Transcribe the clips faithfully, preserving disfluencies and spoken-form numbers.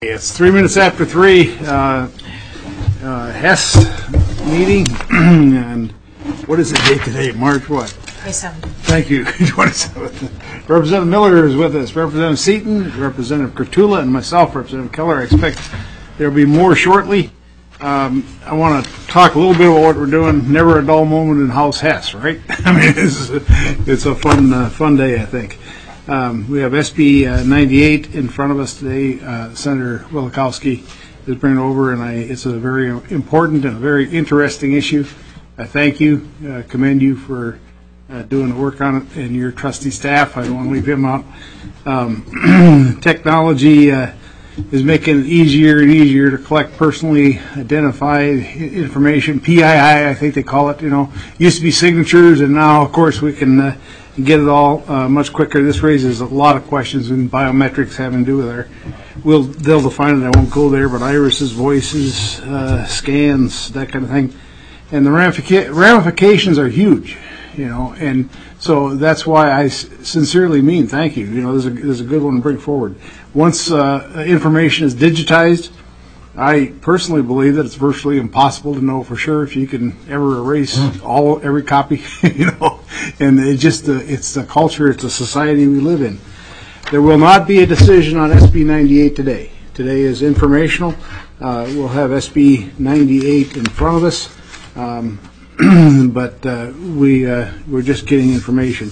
It's three minutes after three. Uh, uh, Hess meeting, and what is the date today? March what? twenty-seventh. Thank you. twenty-seventh. Representative Miller is with us. Representative Seaton, Representative Kurtula, and myself, Representative Keller. I expect there will be more shortly. Um, I want to talk a little bit about what we're doing. Never a dull moment in House Hess, right? I mean, it's, it's a fun, uh, fun day, I think. Um, we have S B uh, ninety-eight in front of us today. Uh, Senator Wielechowski is bringing it over, and I, it's a very important and a very interesting issue. I thank you, uh, commend you for uh, doing the work on it, and your trustee staff. I don't want to leave him out. Um, technology uh, is making it easier and easier to collect personally identified information. P I I, I think they call it. You know, used to be signatures, and now, of course, we can. Uh, get it all uh, much quicker. This raises a lot of questions in biometrics having to do with our, we'll, they'll define it, I won't go there, but irises, voices, uh, scans, that kind of thing. And the ramifica- ramifications are huge, you know, and so that's why I s- sincerely mean thank you. You know, there's a, there's a good one to bring forward. Once uh, information is digitized, I personally believe that it's virtually impossible to know for sure if you can ever erase all every copy, you know, and it just uh, it's the culture, it's the society we live in. There will not be a decision on S B ninety-eight today. Today is informational. Uh, we'll have S B ninety-eight in front of us, um, but uh, we uh, we're just getting information.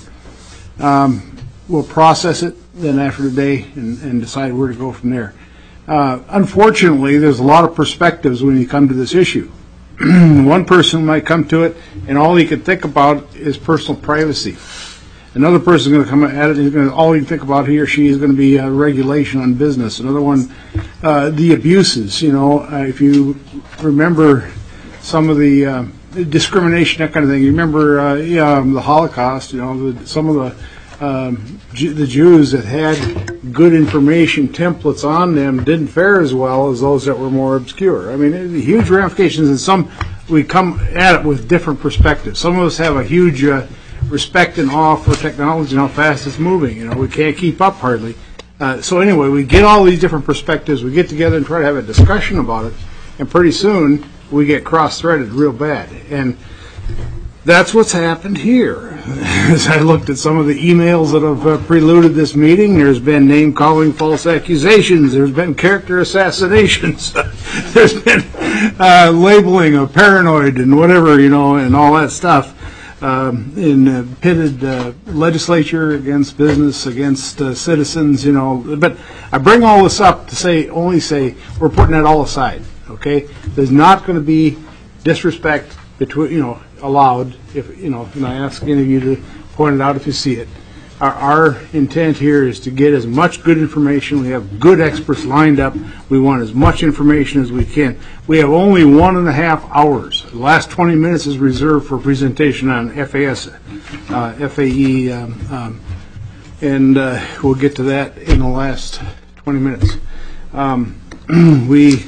Um, we'll process it then after the day and, and decide where to go from there. Uh, unfortunately, there's a lot of perspectives when you come to this issue. One person might come to it, and all he can think about is personal privacy. Another person is going to come at it, and going to, all he can think about, he or she, is going to be uh, regulation on business. Another one, uh, the abuses. You know, uh, if you remember some of the uh, discrimination, that kind of thing. You remember uh, yeah, um, the Holocaust. You know, the, some of the Um, Ju- the Jews that had good information templates on them didn't fare as well as those that were more obscure. I mean, it, huge ramifications, and some we come at it with different perspectives. Some of us have a huge uh, respect and awe for technology and how fast it's moving. You know, we can't keep up hardly. Uh, so anyway, we get all these different perspectives. We get together and try to have a discussion about it, and pretty soon we get cross-threaded real bad. And that's what's happened here. As I looked at some of the emails that have uh, preluded this meeting, there's been name-calling, false accusations. There's been character assassinations. There's been uh, labeling of paranoid and whatever, you know, and all that stuff. Um, in uh, pitted uh, legislature against business, against uh, citizens, you know. But I bring all this up to say, only say, we're putting that all aside, okay? There's not going to be disrespect between, you know, allowed, if you know, and I ask any of you to point it out if you see it. Our, our intent here is to get as much good information. We have good experts lined up. We want as much information as we can. We have only one and a half hours. The last twenty minutes is reserved for presentation on F A S, uh, F A E, um, um, and uh, we'll get to that in the last twenty minutes. Um, we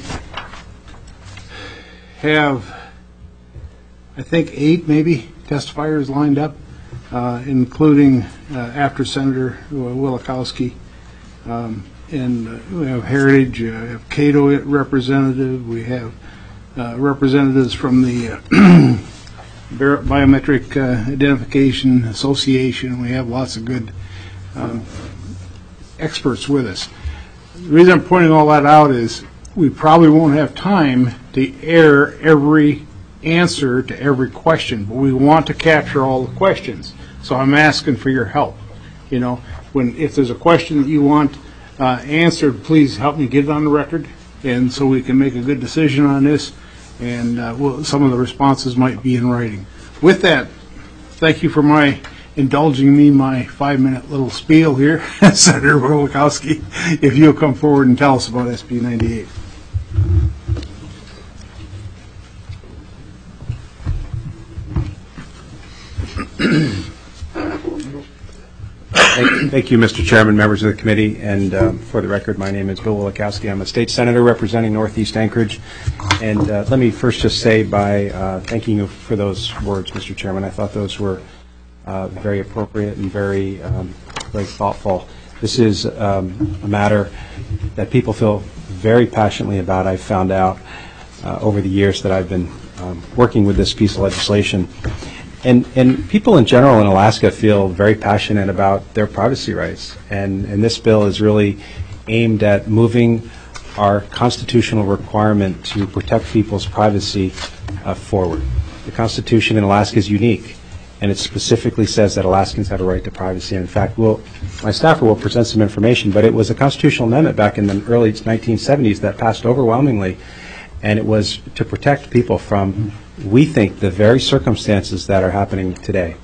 have, I think, eight maybe testifiers lined up, uh, including uh, after Senator Wielechowski. Um, and uh, we have Heritage, uh, we have Cato representative, we have uh, representatives from the uh, Biometric uh, Identification Association. We have lots of good um, experts with us. The reason I'm pointing all that out is we probably won't have time to air every answer to every question, but we want to capture all the questions. So I'm asking for your help. You know, when if there's a question that you want uh, answered, please help me get it on the record, and so we can make a good decision on this. And uh, we'll, some of the responses might be in writing. With that, thank you for my indulging me my five-minute little spiel here, Senator Wielechowski. If you'll come forward and tell us about S B ninety-eight. Thank, thank you, Mister Chairman, members of the committee, and um, for the record, my name is Bill Wielechowski. I'm a state senator representing Northeast Anchorage, and uh, let me first just say by uh, thanking you for those words, Mister Chairman. I thought those were uh, very appropriate and very, um, very thoughtful. This is um, a matter that people feel very passionately about, I've found out uh, over the years that I've been um, working with this piece of legislation. And, and people in general in Alaska feel very passionate about their privacy rights. And, and this bill is really aimed at moving our constitutional requirement to protect people's privacy uh, forward. The Constitution in Alaska is unique, and it specifically says that Alaskans have a right to privacy. And in fact, we'll, my staffer will present some information, but it was a constitutional amendment back in the early nineteen seventies that passed overwhelmingly, and it was to protect people from, we think, the very circumstances that are happening today.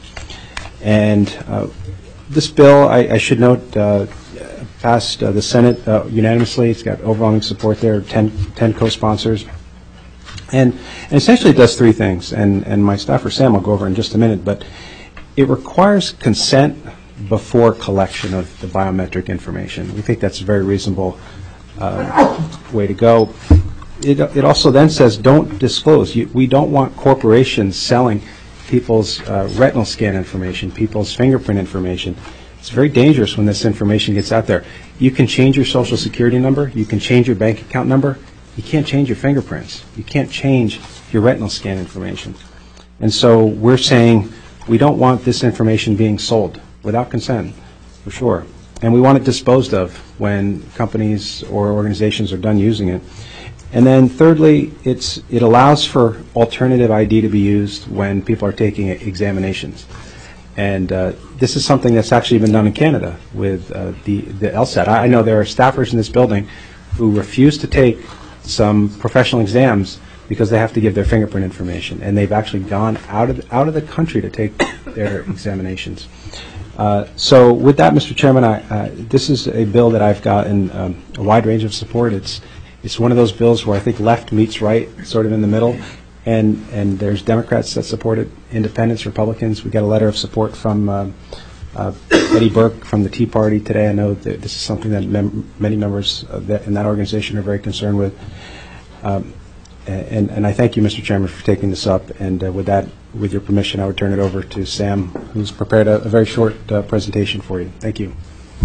And uh, this bill, I, I should note, uh, passed uh, the Senate uh, unanimously. It's got overwhelming support there, ten, ten co-sponsors. And, and essentially it does three things, and, and my staffer Sam will go over in just a minute, but it requires consent before collection of the biometric information. We think that's a very reasonable uh, way to go. It, it also then says don't disclose. You, we don't want corporations selling people's uh, retinal scan information, people's fingerprint information. It's very dangerous when this information gets out there. You can change your social security number. You can change your bank account number. You can't change your fingerprints. You can't change your retinal scan information. And so we're saying we don't want this information being sold without consent, for sure. And we want it disposed of when companies or organizations are done using it. And then thirdly, it's, it allows for alternative I D to be used when people are taking examinations. And uh, this is something that's actually been done in Canada with uh, the, the LSAT. I, I know there are staffers in this building who refuse to take some professional exams because they have to give their fingerprint information, and they've actually gone out of the, out of the country to take their examinations. Uh, so with that, Mister Chairman, I, uh, this is a bill that I've gotten um, a wide range of support. It's it's one of those bills where I think left meets right, sort of in the middle, and and there's Democrats that support it, Independents, Republicans. We got a letter of support from uh, uh, Eddie Burke from the Tea Party today. I know that this is something that mem many members of that, in that organization are very concerned with. Um, and, and I thank you, Mister Chairman, for taking this up. And uh, with that, with your permission, I would turn it over to Sam, who's prepared a, a very short uh, presentation for you. Thank you.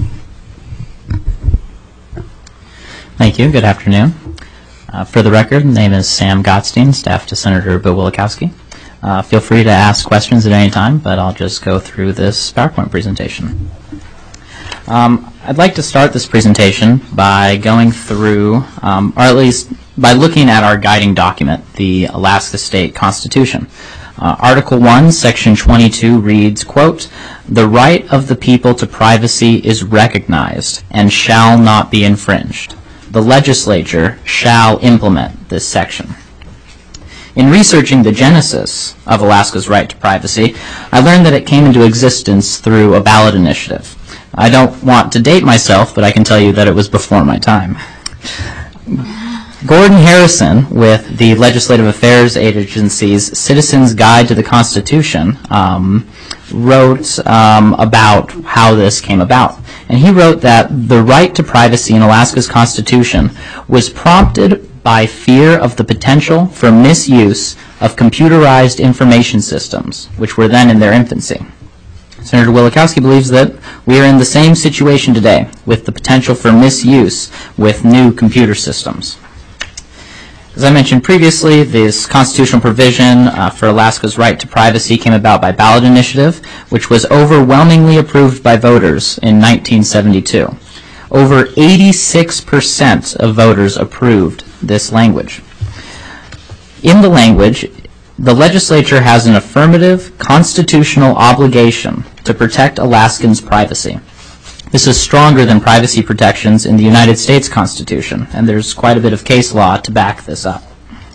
Thank you. Good afternoon. Uh, for the record, my name is Sam Gottstein, staff to Senator Bill Wielechowski. Uh, feel free to ask questions at any time, but I'll just go through this PowerPoint presentation. Um, I'd like to start this presentation by going through, um, or at least by looking at our guiding document, the Alaska State Constitution. Uh, Article one, Section twenty-two reads, quote, "The right of the people to privacy is recognized and shall not be infringed. The legislature shall implement this section." In researching the genesis of Alaska's right to privacy, I learned that it came into existence through a ballot initiative. I don't want to date myself, but I can tell you that it was before my time. Gordon Harrison, with the Legislative Affairs Agency's Citizens Guide to the Constitution, um, wrote um, about how this came about. And he wrote that the right to privacy in Alaska's Constitution was prompted by fear of the potential for misuse of computerized information systems, which were then in their infancy. Senator Wielechowski believes that we are in the same situation today with the potential for misuse with new computer systems. As I mentioned previously, this constitutional provision uh, for Alaska's right to privacy came about by ballot initiative, which was overwhelmingly approved by voters in nineteen seventy-two. Over eighty-six percent of voters approved this language. In the language, the legislature has an affirmative constitutional obligation to protect Alaskans' privacy. This is stronger than privacy protections in the United States Constitution, and there's quite a bit of case law to back this up.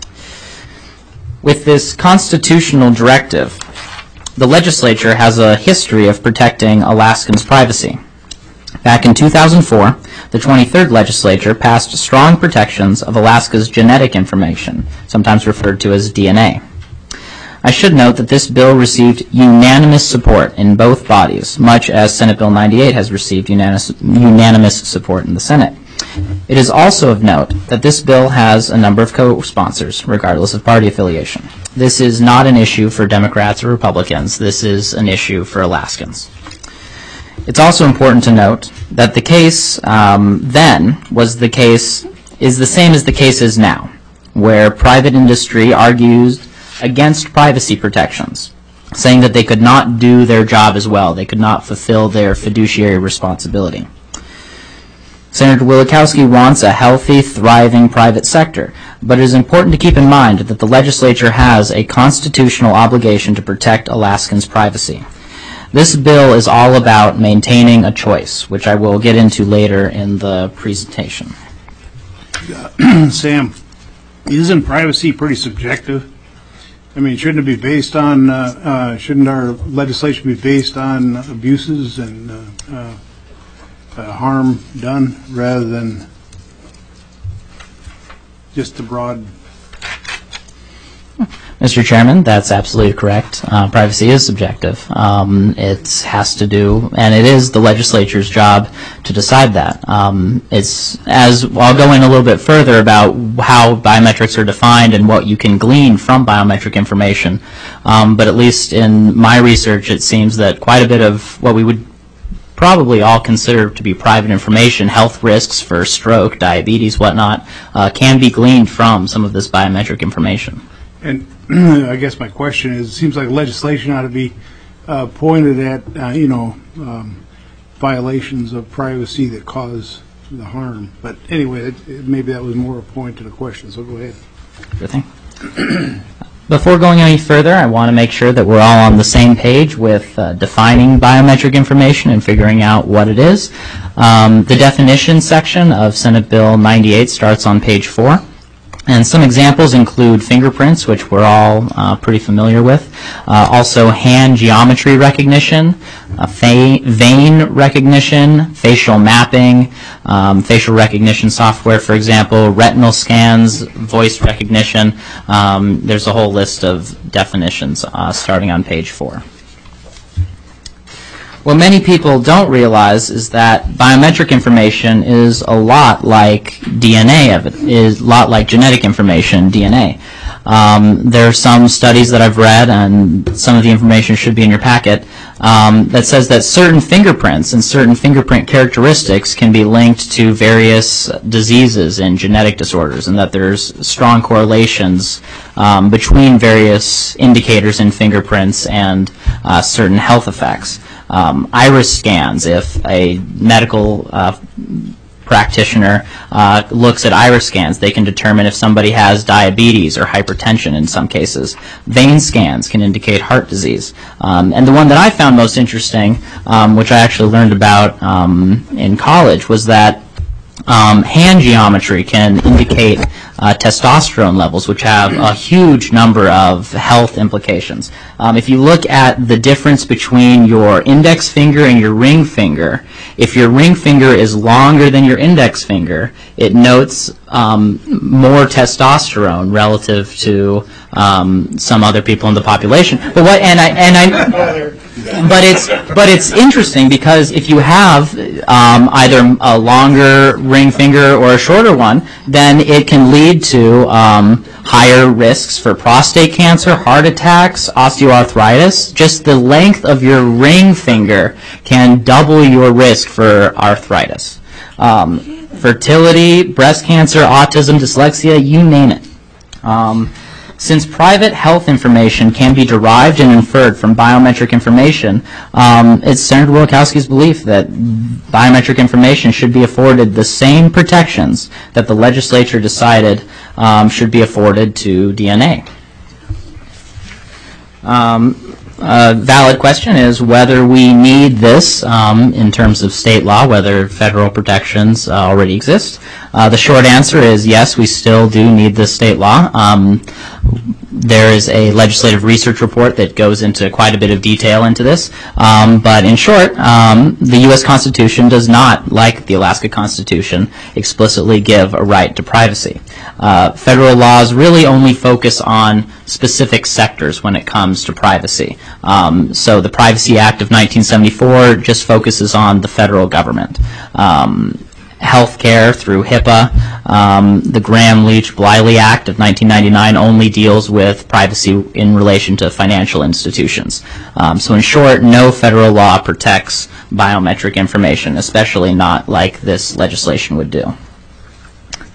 With this constitutional directive, the legislature has a history of protecting Alaskans' privacy. Back in two thousand four, the twenty-third legislature passed strong protections of Alaska's genetic information, sometimes referred to as D N A. I should note that this bill received unanimous support in both bodies, much as Senate Bill ninety-eight has received unanimous, unanimous support in the Senate. It is also of note that this bill has a number of co-sponsors, regardless of party affiliation. This is not an issue for Democrats or Republicans. This is an issue for Alaskans. It's also important to note that the case um, then was the case is the same as the case is now, where private industry argues against privacy protections, saying that they could not do their job as well. They could not fulfill their fiduciary responsibility. Senator Wielechowski wants a healthy, thriving private sector, but it is important to keep in mind that the legislature has a constitutional obligation to protect Alaskans' privacy. This bill is all about maintaining a choice, which I will get into later in the presentation. Sam, isn't privacy pretty subjective? I mean, shouldn't it be based on, uh, uh, shouldn't our legislation be based on abuses and uh, uh, uh, harm done rather than just the broad? Mister Chairman, that's absolutely correct. Uh, privacy is subjective. Um, it has to do, and it is the legislature's job to decide that. Um, it's, as I'll go in a little bit further about how biometrics are defined and what you can glean from biometric information. Um, but at least in my research, it seems that quite a bit of what we would probably all consider to be private information, health risks for stroke, diabetes, whatnot, uh, can be gleaned from some of this biometric information. And I guess my question is, it seems like legislation ought to be uh, pointed at, uh, you know, um, violations of privacy that cause the harm. But anyway, it, it, maybe that was more a point than a question, so go ahead. Sure thing. Before going any further, I want to make sure that we're all on the same page with uh, defining biometric information and figuring out what it is. Um, the definition section of Senate Bill ninety-eight starts on page four. And some examples include fingerprints, which we're all uh, pretty familiar with. Uh, also hand geometry recognition, uh, vein recognition, facial mapping, um, facial recognition software, for example, retinal scans, voice recognition. Um, there's a whole list of definitions uh, starting on page four. What many people don't realize is that biometric information is a lot like D N A, of it, is a lot like genetic information, D N A. Um, there are some studies that I've read, and some of the information should be in your packet, um, that says that certain fingerprints and certain fingerprint characteristics can be linked to various diseases and genetic disorders, and that there's strong correlations um, between various indicators in fingerprints and uh, certain health effects. Um, iris scans, if a medical uh, practitioner uh, looks at iris scans, they can determine if somebody has diabetes or hypertension in some cases. Vein scans can indicate heart disease. Um, and the one that I found most interesting, um, which I actually learned about um, in college, was that Um, hand geometry can indicate uh, testosterone levels, which have a huge number of health implications. Um, if you look at the difference between your index finger and your ring finger, if your ring finger is longer than your index finger, it notes um, more testosterone relative to um, some other people in the population. But what? And I and I. But it's but it's interesting because if you have um, either a longer ring finger or a shorter one, then it can lead to um, higher risks for prostate cancer, heart attacks, osteoarthritis. Just the length of your ring finger can double your risk for arthritis. Um, fertility, breast cancer, autism, dyslexia, you name it. Um, Since private health information can be derived and inferred from biometric information, um, it's Senator Wielechowski's belief that biometric information should be afforded the same protections that the legislature decided um, should be afforded to D N A. Um, a valid question is whether we need this um, in terms of state law, whether federal protections uh, already exist. Uh, the short answer is yes, we still do need this state law. Um, there is a legislative research report that goes into quite a bit of detail into this. Um, but in short, um, the U S Constitution does not, like the Alaska Constitution, explicitly give a right to privacy. Uh, federal laws really only focus on specific sectors when it comes to privacy. Um, so the Privacy Act of nineteen seventy-four just focuses on the federal government. Um, Healthcare through HIPAA. Um, the Gramm-Leach-Bliley Act of nineteen ninety-nine only deals with privacy in relation to financial institutions. Um, so in short, no federal law protects biometric information, especially not like this legislation would do.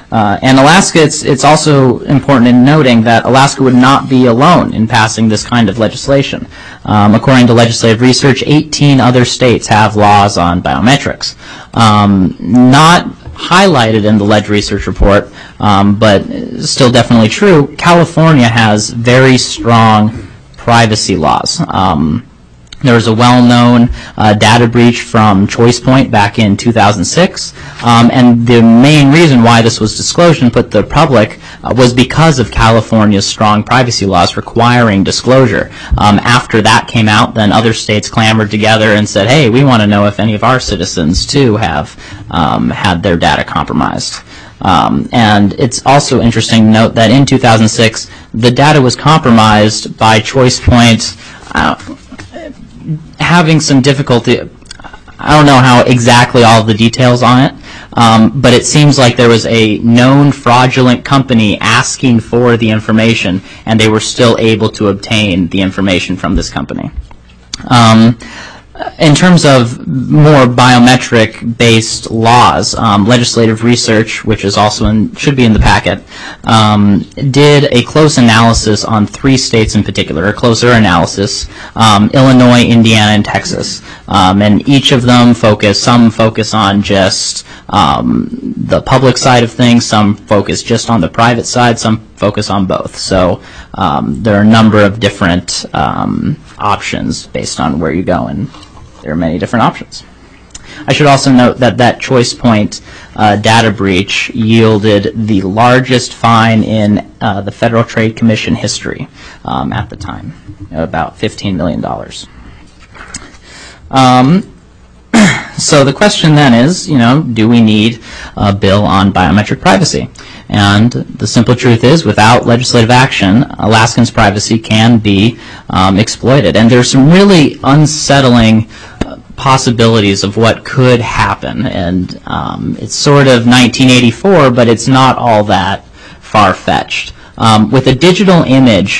Uh, and Alaska, it's, it's also important in noting that Alaska would not be alone in passing this kind of legislation. Um, according to legislative research, eighteen other states have laws on biometrics. Um, not highlighted in the Ledge Research report, um, but still definitely true, California has very strong privacy laws. Um, There was a well-known uh, data breach from ChoicePoint back in two thousand six, um, and the main reason why this was disclosed and put to the public uh, was because of California's strong privacy laws requiring disclosure. Um, after that came out, then other states clamored together and said, hey, we want to know if any of our citizens, too, have um, had their data compromised. Um, and it's also interesting to note that in two thousand six, the data was compromised by ChoicePoint uh, having some difficulty. I don't know how exactly all of the details on it, um, but it seems like there was a known fraudulent company asking for the information, and they were still able to obtain the information from this company. Um, In terms of more biometric-based laws, um, legislative research, which is also in, should be in the packet, um, did a close analysis on three states in particular, a closer analysis, um, Illinois, Indiana, and Texas. Um, and each of them focus, some focus on just um, the public side of things, some focus just on the private side, some focus on both. So um, there are a number of different um, options based on where you go, and there are many different options. I should also note that that ChoicePoint uh, data breach yielded the largest fine in uh, the Federal Trade Commission history um, at the time, about fifteen million dollars. Um, so the question then is, you know, do we need a bill on biometric privacy? And the simple truth is, without legislative action, Alaskans' privacy can be um, exploited. And there's some really unsettling uh, possibilities of what could happen. And um, it's sort of nineteen eighty-four, but it's not all that far-fetched. Um, with a digital image,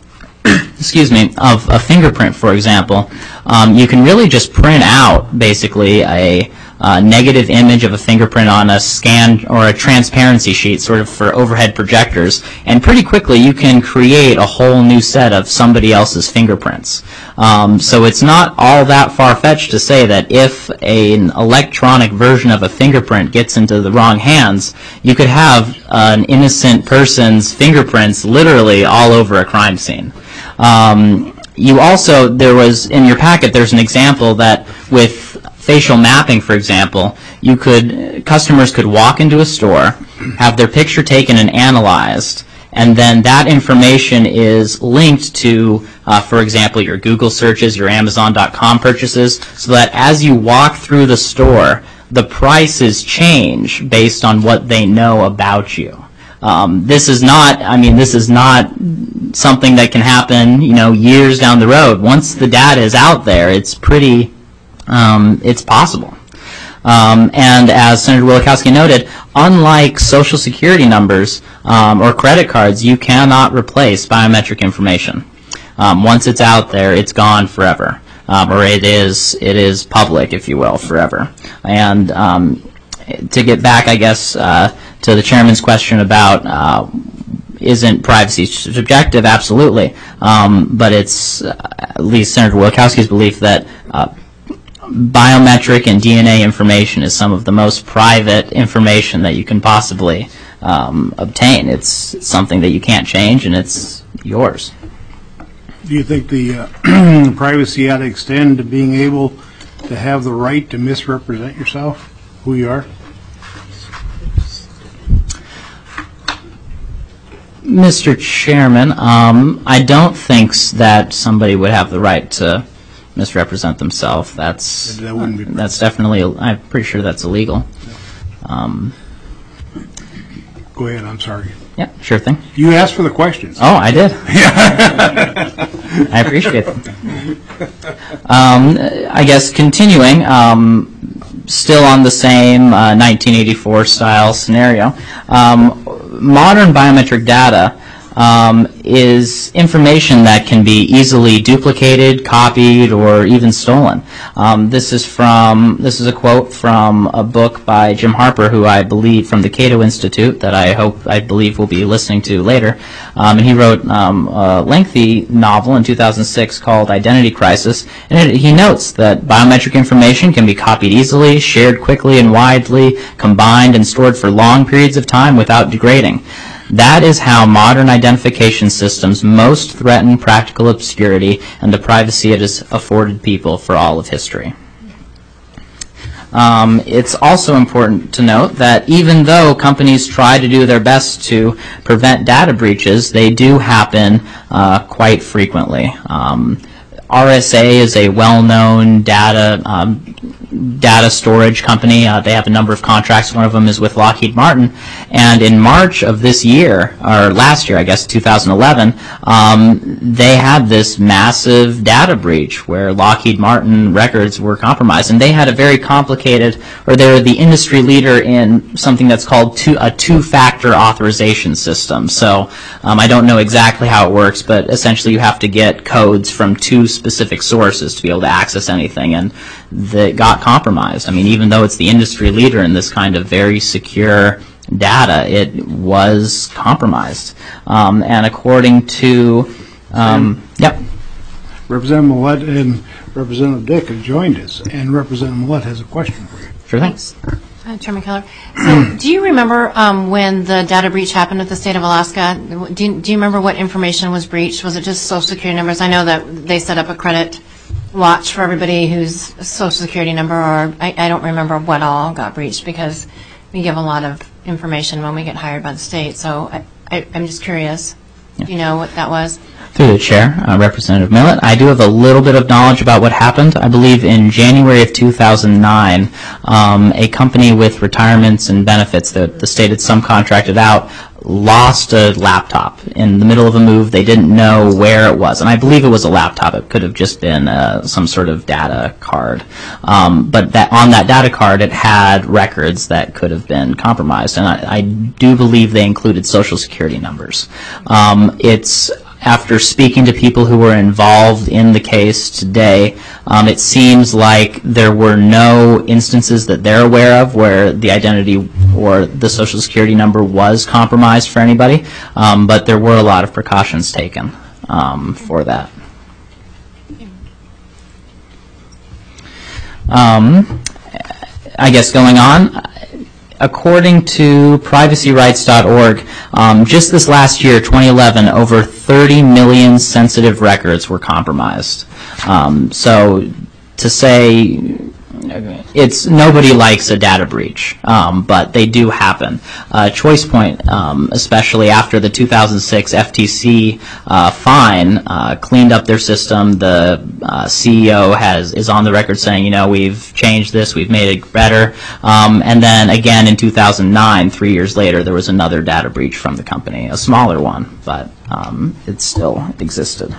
excuse me, of a fingerprint, for example, um, you can really just print out, basically, a Uh, negative image of a fingerprint on a scan or a transparency sheet, sort of for overhead projectors, and pretty quickly you can create a whole new set of somebody else's fingerprints. Um, so it's not all that far-fetched to say that if an electronic version of a fingerprint gets into the wrong hands, you could have an innocent person's fingerprints literally all over a crime scene. Um, you also, there was, in your packet, there's an example that with facial mapping, for example, you could, customers could walk into a store, have their picture taken and analyzed, and then that information is linked to, uh, for example, your Google searches, your Amazon dot com purchases, so that as you walk through the store, the prices change based on what they know about you. Um, this is not, I mean, this is not something that can happen, you know, years down the road. Once the data is out there, it's pretty Um, it's possible. Um, and as Senator Wielechowski noted, unlike Social Security numbers um, or credit cards, you cannot replace biometric information. Um, once it's out there, it's gone forever, um, or it is it is public, if you will, forever. And um, to get back, I guess, uh, to the chairman's question about uh, isn't privacy subjective? Absolutely, um, but it's uh, at least Senator Wielechowski's belief that uh, biometric and D N A information is some of the most private information that you can possibly um, obtain. It's, it's something that you can't change, and it's yours. Do you think the uh, privacy ought to extend to being able to have the right to misrepresent yourself, who you are? Mister Chairman, um, I don't think that somebody would have the right to misrepresent themselves. That's that wouldn't be that's definitely, I'm pretty sure that's illegal. Um, Go ahead, I'm sorry. yeah, sure thing. You asked for the questions. Oh, I did. I appreciate it. Um, I guess continuing, um, still on the same uh, nineteen eighty-four style scenario, um, modern biometric data um, is information that can be easily duplicated, copied, or even stolen. Um, this is from this is a quote from a book by Jim Harper, who I believe from the Cato Institute, that I hope I believe we'll be listening to later. Um, and he wrote um, a lengthy novel in two thousand six called Identity Crisis, and it, he notes that biometric information can be copied easily, shared quickly and widely, combined and stored for long periods of time without degrading. That is how modern identification systems most threaten practical obscurity and the privacy it has afforded people for all of history. Um, it's also important to note that even though companies try to do their best to prevent data breaches, they do happen uh, quite frequently. Um, R S A is a well-known data um, data storage company. Uh, they have a number of contracts. One of them is with Lockheed Martin. And in March of this year, or last year, I guess, two thousand eleven, um, they had this massive data breach where Lockheed Martin records were compromised. And they had a very complicated, or they're the industry leader in something that's called two, a two-factor authorization system. So um, I don't know exactly how it works, but essentially you have to get codes from two specific sources to be able to access anything. And that got compromised. I mean, even though it's the industry leader in this kind of very secure data, it was compromised. Um, and according to, um, yep. Representative Millett and Representative Dick have joined us, and Representative Millett has a question for you. Sure, thanks. Uh, Chairman Keller, so do you remember um, when the data breach happened with the state of Alaska? Do you, do you remember what information was breached? Was it just Social Security numbers? I know that they set up a credit watch for everybody whose Social Security number, or I, I don't remember what all got breached, because we give a lot of information when we get hired by the state. So I, I, I'm just curious. Yeah. Do you know what that was? Through the chair, uh, Representative Millett, I do have a little bit of knowledge about what happened. I believe in January of two thousand nine, um, a company with retirements and benefits that the state had subcontracted out lost a laptop in the middle of a move. They didn't know where it was, and I believe it was a laptop. It could have just been uh, some sort of data card, um, but that on that data card it had records that could have been compromised, and I, I do believe they included Social Security numbers. Um, it's After speaking to people who were involved in the case today, um, it seems like there were no instances that they're aware of where the identity or the Social Security number was compromised for anybody, um, but there were a lot of precautions taken um, for that. Um, I guess going on, according to privacy rights dot org, um, just this last year, twenty eleven, over thirty million sensitive records were compromised. Um, so to say, it's nobody likes a data breach, um, but they do happen. Uh, ChoicePoint, um, especially after the two thousand six F T C uh, fine, uh, cleaned up their system. The uh, C E O has is on the record saying, you know, we've changed this, we've made it better. Um, and then again in two thousand nine, three years later, there was another data breach from the company, a smaller one, but um, it still existed.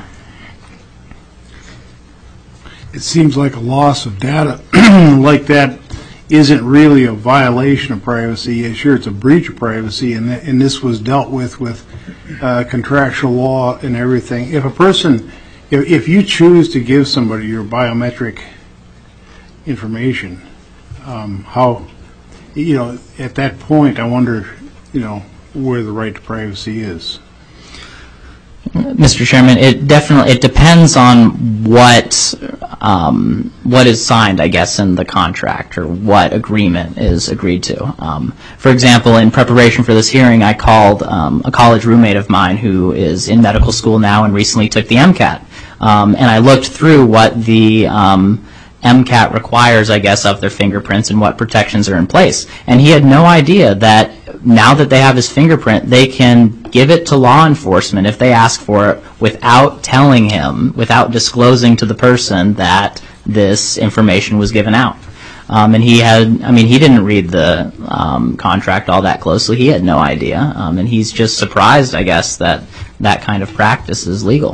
It seems like a loss of data like that isn't really a violation of privacy. Sure, it's a breach of privacy, and, th- and this was dealt with with uh, contractual law and everything. If a person, if, if you choose to give somebody your biometric information, um, how, you know, at that point, I wonder, you know, where the right to privacy is. Mister Chairman, it definitely it depends on what um, what is signed, I guess, in the contract, or what agreement is agreed to. Um, for example, in preparation for this hearing, I called um, a college roommate of mine who is in medical school now and recently took the MCAT, um, and I looked through what the um, MCAT requires, I guess, of their fingerprints and what protections are in place. And he had no idea that now that they have his fingerprint, they can give it to law enforcement if they ask for it without telling him, without disclosing to the person that this information was given out. Um, and he had, I mean, he didn't read the um, contract all that closely. He had no idea. Um, and he's just surprised, I guess, that that kind of practice is legal.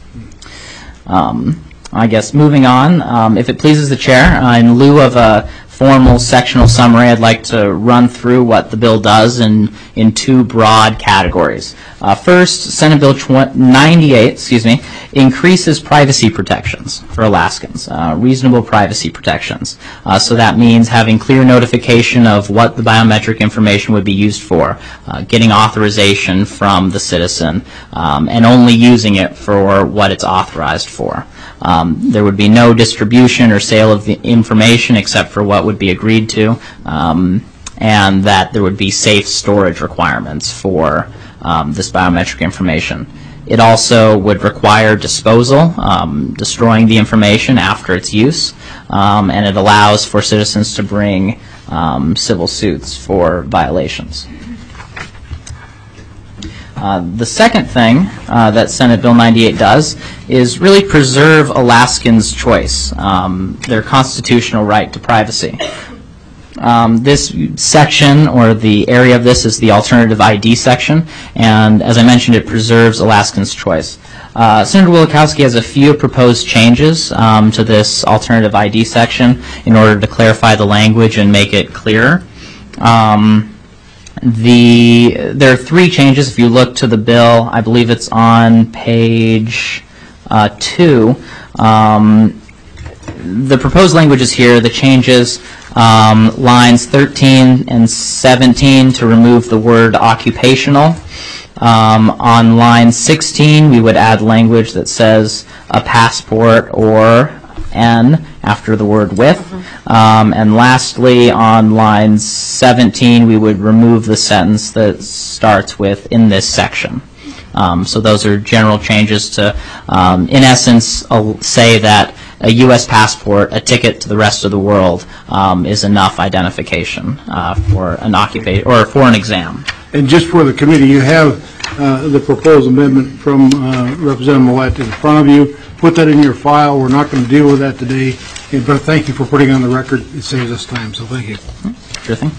Um, I guess moving on, um, if it pleases the chair, uh, in lieu of a formal sectional summary, I'd like to run through what the bill does in, in two broad categories. Uh, first, Senate Bill ninety-eight, excuse me, increases privacy protections for Alaskans, uh, reasonable privacy protections. Uh, so that means having clear notification of what the biometric information would be used for, uh, getting authorization from the citizen, um, and only using it for what it's authorized for. Um, there would be no distribution or sale of the information except for what would be agreed to, um, and that there would be safe storage requirements for um, this biometric information. It also would require disposal, um, destroying the information after its use, um, and it allows for citizens to bring um, civil suits for violations. Uh, the second thing uh, that Senate Bill ninety-eight does is really preserve Alaskans' choice, um, their constitutional right to privacy. Um, this section, or the area of this, is the alternative I D section, and as I mentioned, it preserves Alaskans' choice. Uh, Senator Wielechowski has a few proposed changes um, to this alternative I D section in order to clarify the language and make it clearer. Um, The, there are three changes. If you look to the bill, I believe it's on page uh, two. Um, the proposed language is here. The changes, um, lines thirteen and seventeen to remove the word occupational. Um, on line sixteen, we would add language that says a passport or N after the word with. Um, and lastly, on line seventeen, we would remove the sentence that starts with "in this section." Um, so those are general changes to, um, in essence, uh, say that a U S passport, a ticket to the rest of the world, um, is enough identification uh, for an occupation or for an exam. And just for the committee, you have uh, the proposed amendment from uh, Representative Millett in front of you. Put that in your file. We're not going to deal with that today, but thank you for putting it on the record. It saves us time, so thank you. Sure thing.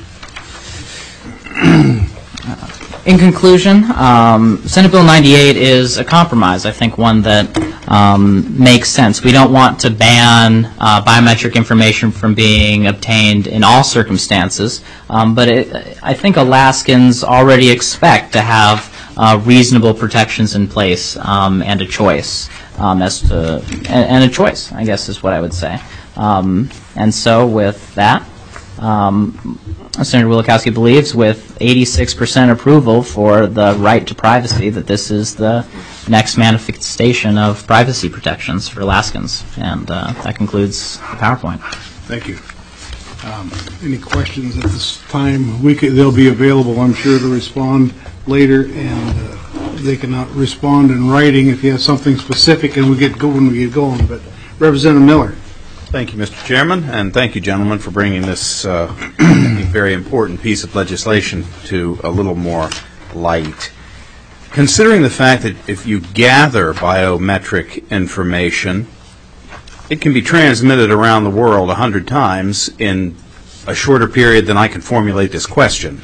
In conclusion, um, Senate Bill ninety-eight is a compromise, I think one that um, makes sense. We don't want to ban uh, biometric information from being obtained in all circumstances, um, but it, I think Alaskans already expect to have uh, reasonable protections in place um, and a choice. Um, as to, and, and a choice, I guess, is what I would say. Um, and so with that, um, Senator Wielechowski believes with eighty-six percent approval for the right to privacy that this is the next manifestation of privacy protections for Alaskans. And uh, that concludes the PowerPoint. Thank you. Um, any questions at this time? We could, they'll be available, I'm sure, to respond later, and uh, they cannot respond in writing if you have something specific, and we get going, we get going. But Representative Miller. Thank you, Mister Chairman, and thank you, gentlemen, for bringing this uh, I think very important piece of legislation to a little more light. Considering the fact that if you gather biometric information, it can be transmitted around the world a hundred times in a shorter period than I can formulate this question.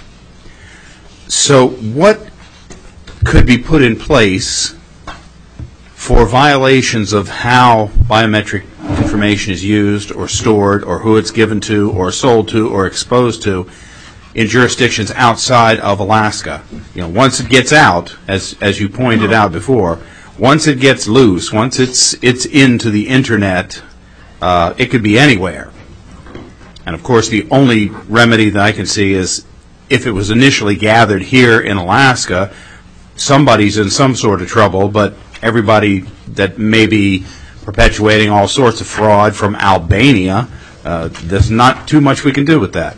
So what could be put in place for violations of how biometric information is used or stored or who it's given to or sold to or exposed to in jurisdictions outside of Alaska? You know, once it gets out, as as you pointed out before, once it gets loose, once it's it's into the internet, uh, it could be anywhere. And of course, the only remedy that I can see is if it was initially gathered here in Alaska, somebody's in some sort of trouble, but everybody that may be perpetuating all sorts of fraud from Albania, uh, there's not too much we can do with that.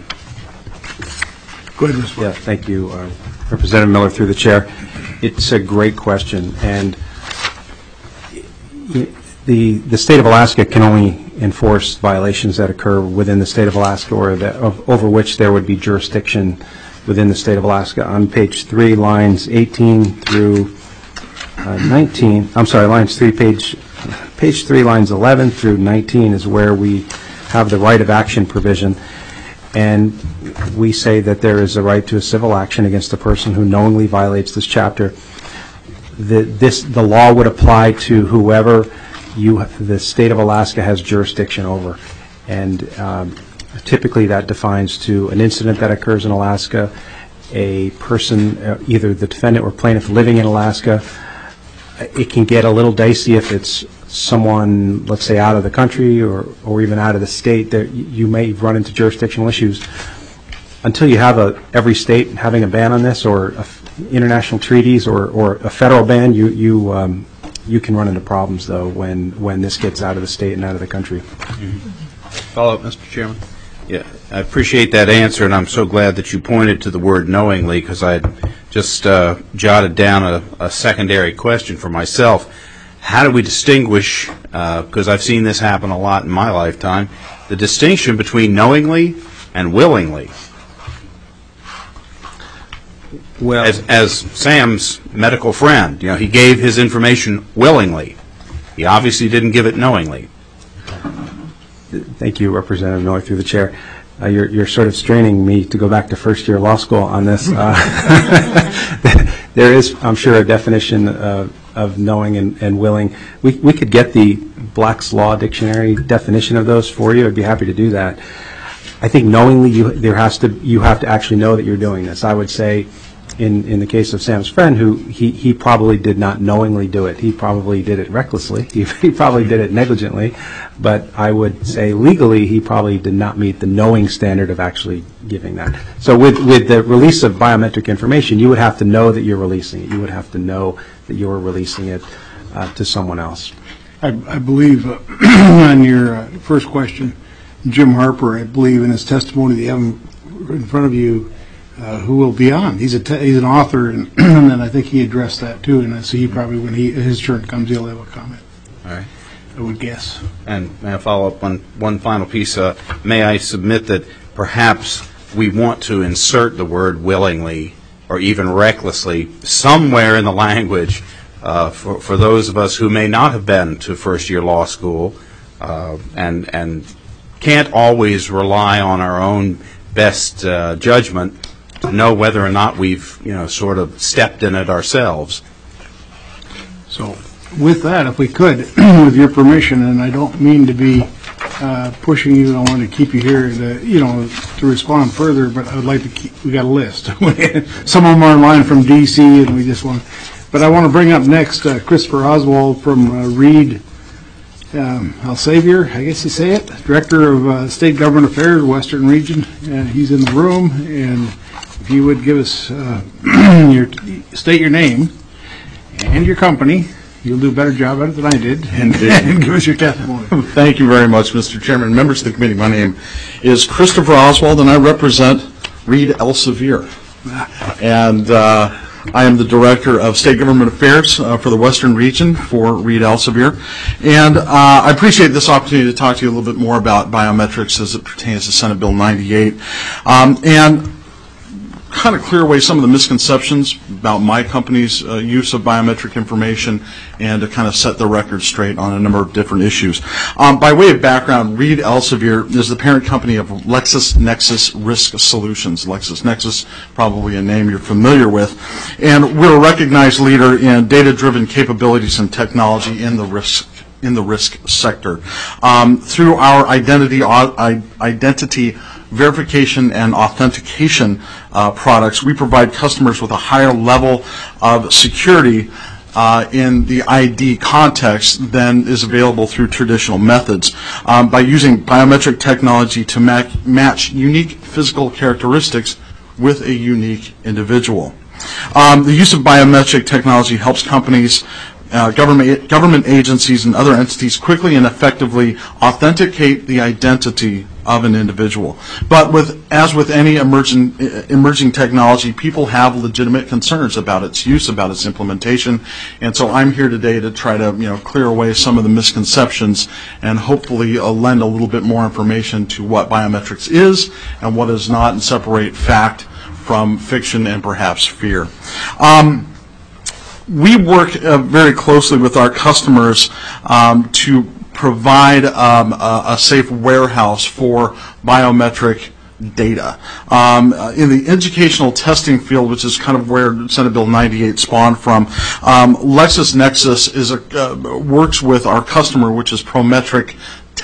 Go ahead, Mister Yeah, thank you, uh, Representative Miller, through the chair. It's a great question, and the the state of Alaska can only enforce violations that occur within the state of Alaska or that, of, over which there would be jurisdiction within the state of Alaska. On page three, lines eighteen through uh, nineteen, I'm sorry, lines three, page page three, lines eleven through nineteen is where we have the right of action provision, and we say that there is a right to a civil action against a person who knowingly violates this chapter. The, this, the law would apply to whoever you, the state of Alaska has jurisdiction over. And um, Typically, that defines to an incident that occurs in Alaska, a person, uh, either the defendant or plaintiff living in Alaska. It can get a little dicey if it's someone, let's say, out of the country or, or even out of the state. That you may run into jurisdictional issues. Until you have a, every state having a ban on this, or a, international treaties, or, or a federal ban, you you um, you can run into problems, though, when, when this gets out of the state and out of the country. Mm-hmm. Follow up, Mister Chairman? Yeah, I appreciate that answer, and I'm so glad that you pointed to the word knowingly, because I had just uh, jotted down a, a secondary question for myself. How do we distinguish, because uh, I've seen this happen a lot in my lifetime, the distinction between knowingly and willingly? Well, as, as Sam's medical friend, you know, he gave his information willingly. He obviously didn't give it knowingly. Thank you, Representative Noy, through the chair. Uh, you're, you're sort of straining me to go back to first year law school on this. Uh, there is, I'm sure, a definition uh, of knowing and, and willing. We, we could get the Black's Law Dictionary definition of those for you. I'd be happy to do that. I think knowingly, you, there has to, you have to actually know that you're doing this. I would say, in, in the case of Sam's friend, who he, he probably did not knowingly do it. He probably did it recklessly. He, he probably did it negligently. But I would say legally, he probably did not meet the knowing standard of actually giving that. So with, with the release of biometric information, you would have to know that you're releasing it. You would have to know that you're releasing it uh, to someone else. I, I believe uh, on your uh, first question, Jim Harper, I believe in his testimony that you have in front of you, uh, who will be on. He's a te- he's an author, and, and then I think he addressed that too. And so he probably, when he his turn comes, he'll have a comment. All right. I would guess. And may I follow up on one final piece? Uh, may I submit that perhaps we want to insert the word willingly or even recklessly somewhere in the language uh, for, for those of us who may not have been to first-year law school uh, and and can't always rely on our own best uh, judgment to know whether or not we've, you know, sort of stepped in it ourselves. So with that, if we could, with your permission, and I don't mean to be uh, pushing you, I want to keep you here to, you know, to respond further, but I would like to keep, we got a list. Some of them are in line from D C, and we just want, but I want to bring up next uh, Christopher Oswald from uh, Reed um, Elsevier, I guess you say it, Director of uh, State Government Affairs, Western Region, and he's in the room, and if you would give us, uh, your, state your name and your company. You'll do a better job at it than I did, and, and give us your testimony. Thank you very much, Mister Chairman. Members of the committee, my name is Christopher Oswald, and I represent Reed Elsevier. And uh, I am the Director of State Government Affairs uh, for the Western Region for Reed Elsevier. And uh, I appreciate this opportunity to talk to you a little bit more about biometrics as it pertains to Senate Bill ninety-eight. Um, and kind of clear away some of the misconceptions about my company's uh, use of biometric information and to kind of set the record straight on a number of different issues. Um, by way of background, Reed Elsevier is the parent company of LexisNexis Risk Solutions. LexisNexis, probably a name you're familiar with. And we're a recognized leader in data-driven capabilities and technology in the risk in the risk sector. Um, through our identity uh, identity verification and authentication uh, products, we provide customers with a higher level of security uh, in the I D context than is available through traditional methods um, by using biometric technology to ma- match unique physical characteristics with a unique individual. Um, the use of biometric technology helps companies Uh, government government agencies and other entities quickly and effectively authenticate the identity of an individual. But with, as with any emerging emerging technology, people have legitimate concerns about its use, about its implementation, and so I'm here today to try to, you know, clear away some of the misconceptions and hopefully uh, lend a little bit more information to what biometrics is and what is not, and separate fact from fiction and perhaps fear. Um, We work uh, very closely with our customers um, to provide um, a, a safe warehouse for biometric data. Um, uh, in the educational testing field, which is kind of where Senate Bill ninety-eight spawned from, um, LexisNexis is a, uh, works with our customer, which is Prometric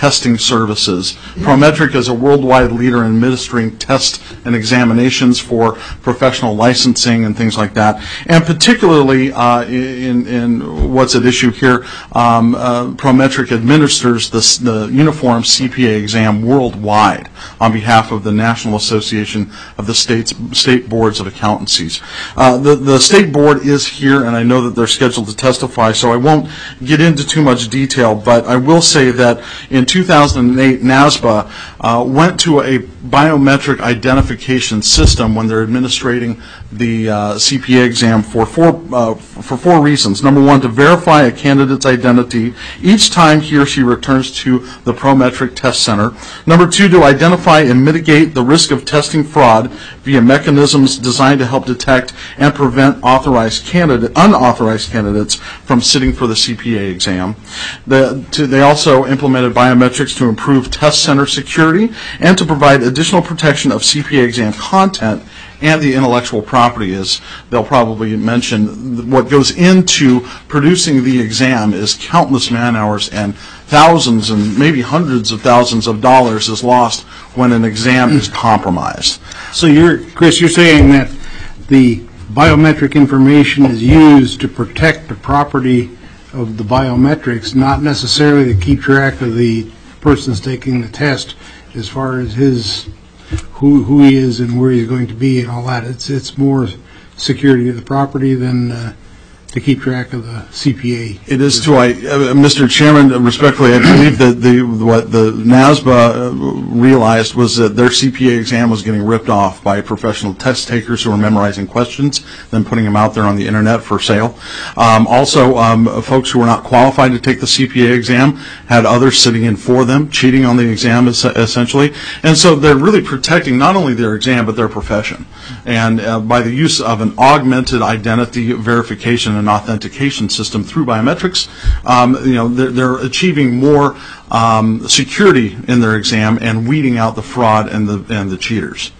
testing services. Prometric is a worldwide leader in administering tests and examinations for professional licensing and things like that. And particularly uh, in, in what's at issue here, um, uh, Prometric administers the, the uniform C P A exam worldwide on behalf of the National Association of the States, State Boards of Accountancies. Uh, the, the State Board is here, and I know that they're scheduled to testify, so I won't get into too much detail, but I will say that in two thousand eight, NASBA uh, went to a biometric identification system when they're administrating the uh, C P A exam for four, uh, for four reasons. Number one, to verify a candidate's identity each time he or she returns to the Prometric Test Center. Number two, to identify and mitigate the risk of testing fraud via mechanisms designed to help detect and prevent authorized candidate, unauthorized candidates from sitting for the C P A exam. The, to, they also implemented biometrics to improve test center security and to provide additional protection of C P A exam content and the intellectual property. Is they'll probably mention what goes into producing the exam is countless man hours, and thousands and maybe hundreds of thousands of dollars is lost when an exam is compromised. So you're, Chris, you're saying that the biometric information is used to protect the property of the biometrics, not necessarily to keep track of the person's taking the test as far as his who who he is and where he's going to be and all that. It's it's more security of the property than uh, to keep track of the C P A. It is too. I, uh, Mister Chairman, respectfully, I believe that the what the NASBA realized was that their C P A exam was getting ripped off by professional test takers who were memorizing questions, then putting them out there on the internet for sale. Um, also, um, folks who were not qualified to take the C P A exam had others sitting in for them, cheating on the exam es- essentially. And so they're really protecting not only their exam but their profession. And uh, by the use of an augmented identity verification and authentication system through biometrics, um, you know, they're, they're achieving more um, security in their exam and weeding out the fraud and the and the cheaters.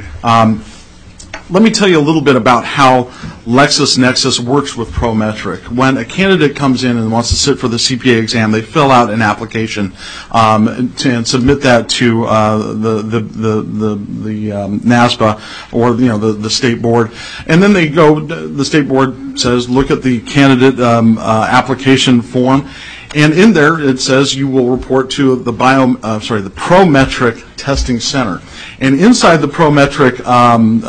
Um, let me tell you a little bit about how LexisNexis works with Prometric. When a candidate comes in and wants to sit for the C P A exam, they fill out an application um, to, and submit that to uh, the the the the, the um, NASBA or you know the the state board, and then they go. The state board says, look at the candidate um, uh, application form. And in there, it says you will report to the bio, uh, sorry, the Prometric Testing Center. And inside the Prometric um,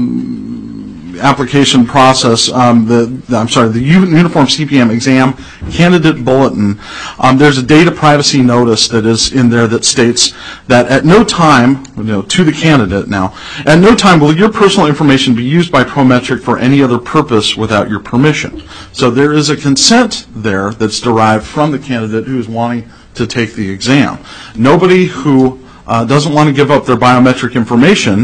um, application process, um, the, the I'm sorry, the Uniform C P M Exam Candidate Bulletin, um, there's a data privacy notice that is in there that states that at no time, you know, to the candidate now, at no time will your personal information be used by Prometric for any other purpose without your permission. So there is a consent there that's derived from the candidate who is wanting to take the exam. Nobody who uh, doesn't want to give up their biometric information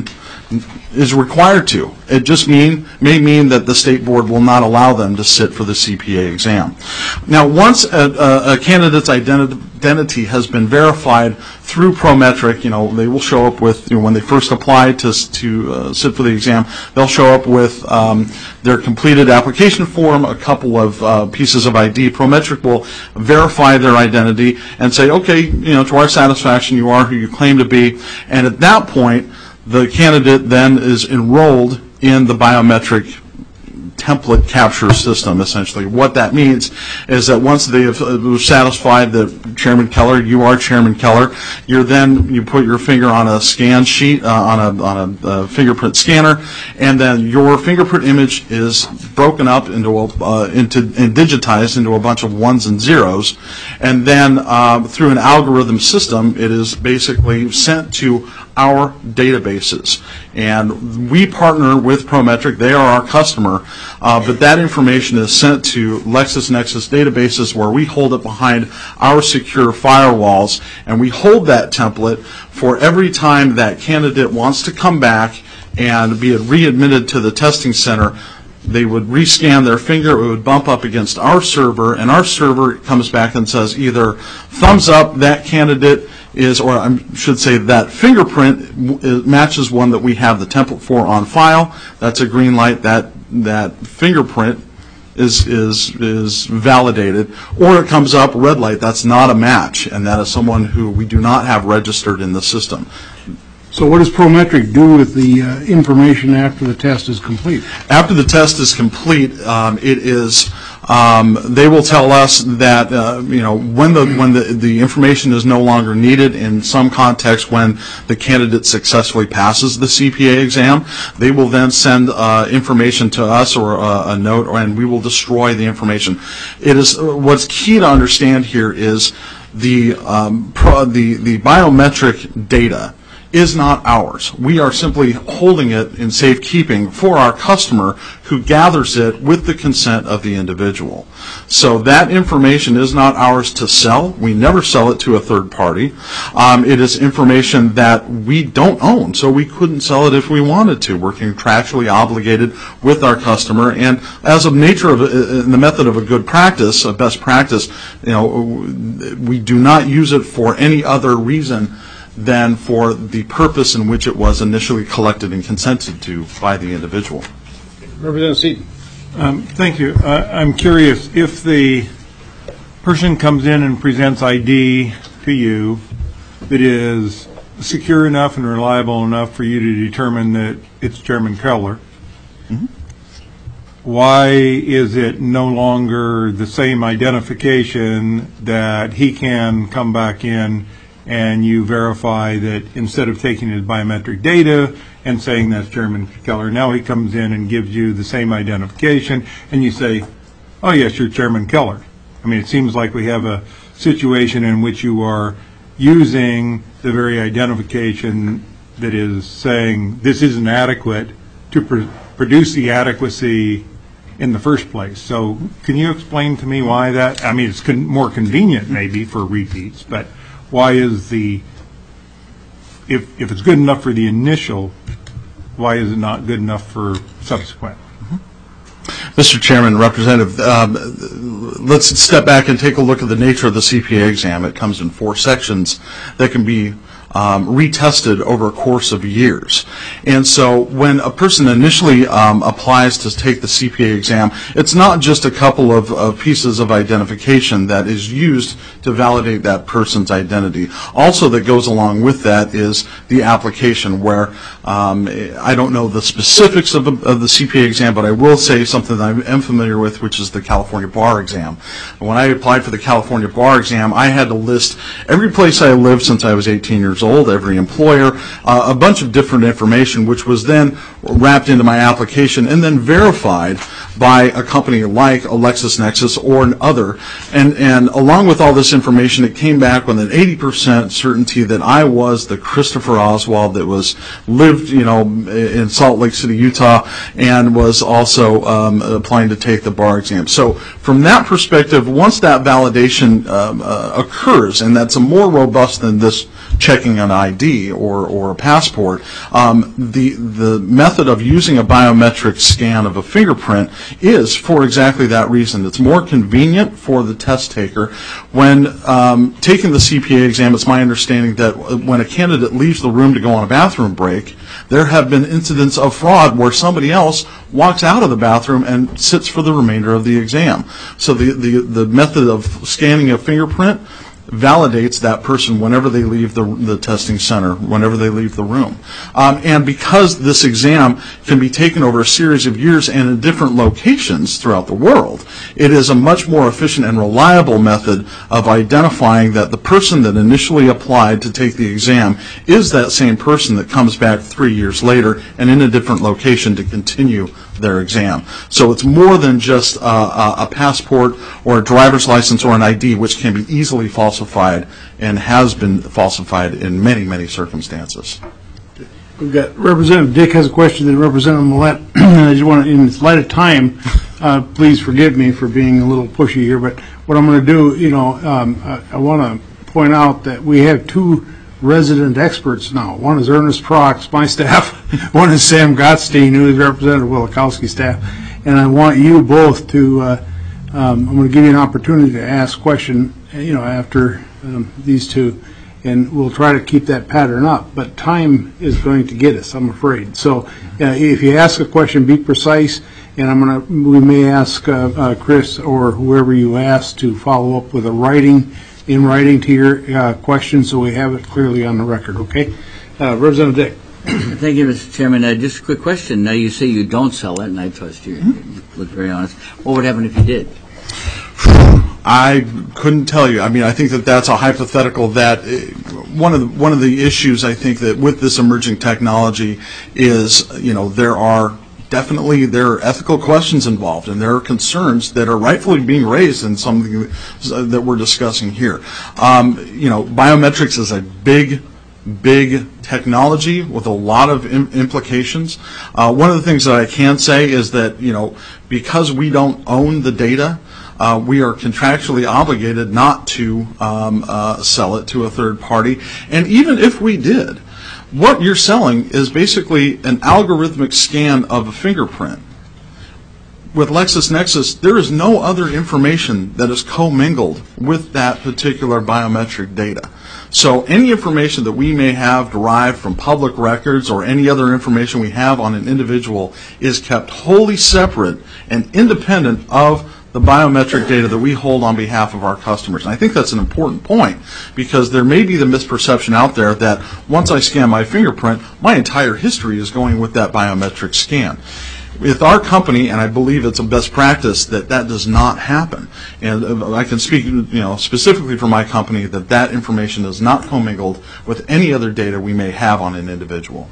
is required to. It just mean may mean that the state board will not allow them to sit for the C P A exam. Now, once a, a, a candidate's identi- identity has been verified through Prometric, you know, they will show up with, you know, when they first apply to to uh, sit for the exam, they'll show up with um, their completed application form, a couple of uh, pieces of I D. Prometric will verify their identity and say, okay, you know, to our satisfaction, you are who you claim to be, and at that point, the candidate then is enrolled in the biometric template capture system, essentially. What that means is that once they have uh, satisfied that Chairman Keller, you are Chairman Keller, you're then, you put your finger on a scan sheet, uh, on a on a uh, fingerprint scanner, and then your fingerprint image is broken up into, a, uh, into and digitized into a bunch of ones and zeros, and then uh, through an algorithm system, it is basically sent to our databases. And we partner with Prometric. They are our customer, uh, but that information is sent to LexisNexis databases where we hold it behind our secure firewalls, and we hold that template for every time that candidate wants to come back and be readmitted to the testing center. They would rescan their finger, it would bump up against our server, and our server comes back and says either thumbs up, that candidate is, or I should say that fingerprint matches one that we have the template for on file. That's a green light. That that fingerprint is is is validated, or it comes up red light, that's not a match, and that is someone who we do not have registered in the system. So what does Prometric do with the uh, information after the test is complete? After the test is complete, um, it is um, they will tell us that uh, you know when the when the the information is no longer needed. In some context, when the candidate successfully passes the C P A exam, they will then send uh, information to us or a, a note, and we will destroy the information. It is what's key to understand here is the um, pro, the the biometric data is not ours. We are simply holding it in safekeeping for our customer who gathers it with the consent of the individual. So that information is not ours to sell. We never sell it to a third party. Um, it is information that we don't own, so we couldn't sell it if we wanted to. We're contractually obligated with our customer, and as a nature of uh, the method of a good practice, a best practice, you know, we do not use it for any other reason than for the purpose in which it was initially collected and consented to by the individual. Representative Seaton. Um, thank you. Uh, I'm curious, if the person comes in and presents I D to you that is secure enough and reliable enough for you to determine that it's Chairman Keller, mm-hmm. why is it no longer the same identification that he can come back in and you verify that instead of taking his biometric data and saying that's Chairman Keller, now he comes in and gives you the same identification and you say, oh yes, you're Chairman Keller. I mean, it seems like we have a situation in which you are using the very identification that is saying this isn't adequate to pr produce the adequacy in the first place. So can you explain to me why that? I mean, it's con more convenient maybe for repeats, but why is the, if, if it's good enough for the initial, why is it not good enough for subsequent? Mister Chairman, Representative, um, let's step back and take a look at the nature of the C P A exam. It comes in four sections that can be Um, retested over a course of years. And so when a person initially um, applies to take the C P A exam, it's not just a couple of, of pieces of identification that is used to validate that person's identity. Also that goes along with that is the application where um, I don't know the specifics of, a, of the C P A exam, but I will say something that I am familiar with, which is the California Bar exam. When I applied for the California Bar exam, I had to list every place I lived since I was eighteen years old, every employer, uh, a bunch of different information, which was then wrapped into my application and then verified by a company like a LexisNexis or an other. And, and along with all this information, it came back with an eighty percent certainty that I was the Christopher Oswald that was lived, you know, in Salt Lake City, Utah, and was also um, applying to take the bar exam. So from that perspective, once that validation um, uh, occurs, and that's a more robust than this checking an I D or, or a passport, um, the, the method of using a biometric scan of a fingerprint is for exactly that reason. It's more convenient for the test taker. When um, taking the C P A exam, it's my understanding that when a candidate leaves the room to go on a bathroom break, there have been incidents of fraud where somebody else walks out of the bathroom and sits for the remainder of the exam. So the, the, the method of scanning a fingerprint validates that person whenever they leave the, the testing center, whenever they leave the room. Um, and because this exam can be taken over a series of years and in different locations throughout the world, it is a much more efficient and reliable method of identifying that the person that initially applied to take the exam is that same person that comes back three years later and in a different location to continue their exam. So it's more than just uh, a passport or a driver's license or an I D, which can be easily falsified and has been falsified in many, many circumstances. We've got Representative Dick has a question, then Representative Millett. I just want to, in light of time, uh, please forgive me for being a little pushy here, but what I'm going to do, you know, um, I, I want to point out that we have two resident experts now. One is Ernest Prox, my staff. One is Sam Gottstein, who is Representative Wielechowski's staff. And I want you both to, uh, um, I'm going to give you an opportunity to ask a question, you know, after um, these two. And we'll try to keep that pattern up. But time is going to get us, I'm afraid. So uh, if you ask a question, be precise. and I'm going to, we may ask uh, uh, Chris or whoever you ask to follow up with a writing, in writing to your uh, question so we have it clearly on the record, okay? Uh, Representative Dick. Thank you, Mister Chairman. Uh, just a quick question. Now, you say you don't sell it, and I trust you. Mm-hmm. You look very honest. What would happen if you did? I couldn't tell you. I mean, I think that that's a hypothetical. That uh, one of the one of the issues I think that with this emerging technology is, you know, there are definitely there are ethical questions involved, and there are concerns that are rightfully being raised in something that we're discussing here. Um, you know, biometrics is a big. big technology with a lot of im- implications. Uh, one of the things that I can say is that, you know, because we don't own the data, uh, we are contractually obligated not to um, uh, sell it to a third party. And even if we did, what you're selling is basically an algorithmic scan of a fingerprint. With LexisNexis, there is no other information that is commingled with that particular biometric data. So any information that we may have derived from public records or any other information we have on an individual is kept wholly separate and independent of the biometric data that we hold on behalf of our customers. And I think that's an important point because there may be the misperception out there that once I scan my fingerprint, my entire history is going with that biometric scan. With our company, and I believe it's a best practice, that that does not happen. And I can speak, you know, specifically for my company that that information is not commingled with any other data we may have on an individual.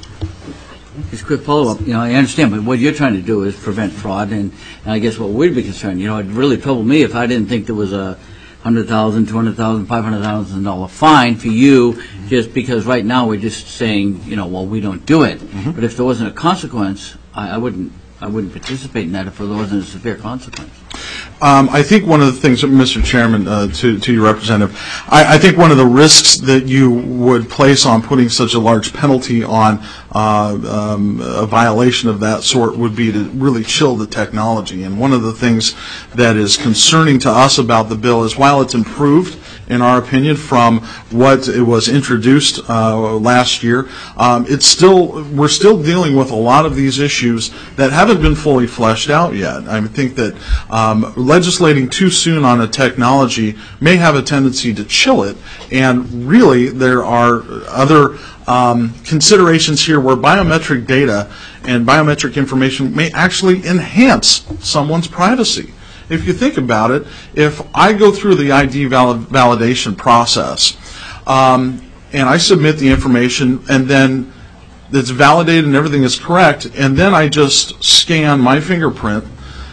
Just a quick follow-up. You know, I understand, but what you're trying to do is prevent fraud, and, and I guess what we'd be concerned, you know, it really troubled me if I didn't think there was a one hundred thousand dollars, two hundred thousand dollars, five hundred thousand dollars fine for you just because right now we're just saying, you know, well, we don't do it. Mm-hmm. But if there wasn't a consequence, I, I wouldn't I wouldn't participate in that if there wasn't a severe consequence. Um, I think one of the things, Mister Chairman, uh, to, to your representative, I, I think one of the risks that you would place on putting such a large penalty on uh, um, a violation of that sort would be to really chill the technology. And one of the things that is concerning to us about the bill is while it's improved, in our opinion, from what it was introduced uh, last year, um, it's still we're still dealing with a lot of these issues that haven't been fully fleshed out yet. I think that um, legislating too soon on a technology may have a tendency to chill it, and really there are other um, considerations here where biometric data and biometric information may actually enhance someone's privacy. If you think about it, if I go through the I D valid validation process um, and I submit the information and then it's validated and everything is correct, and then I just scan my fingerprint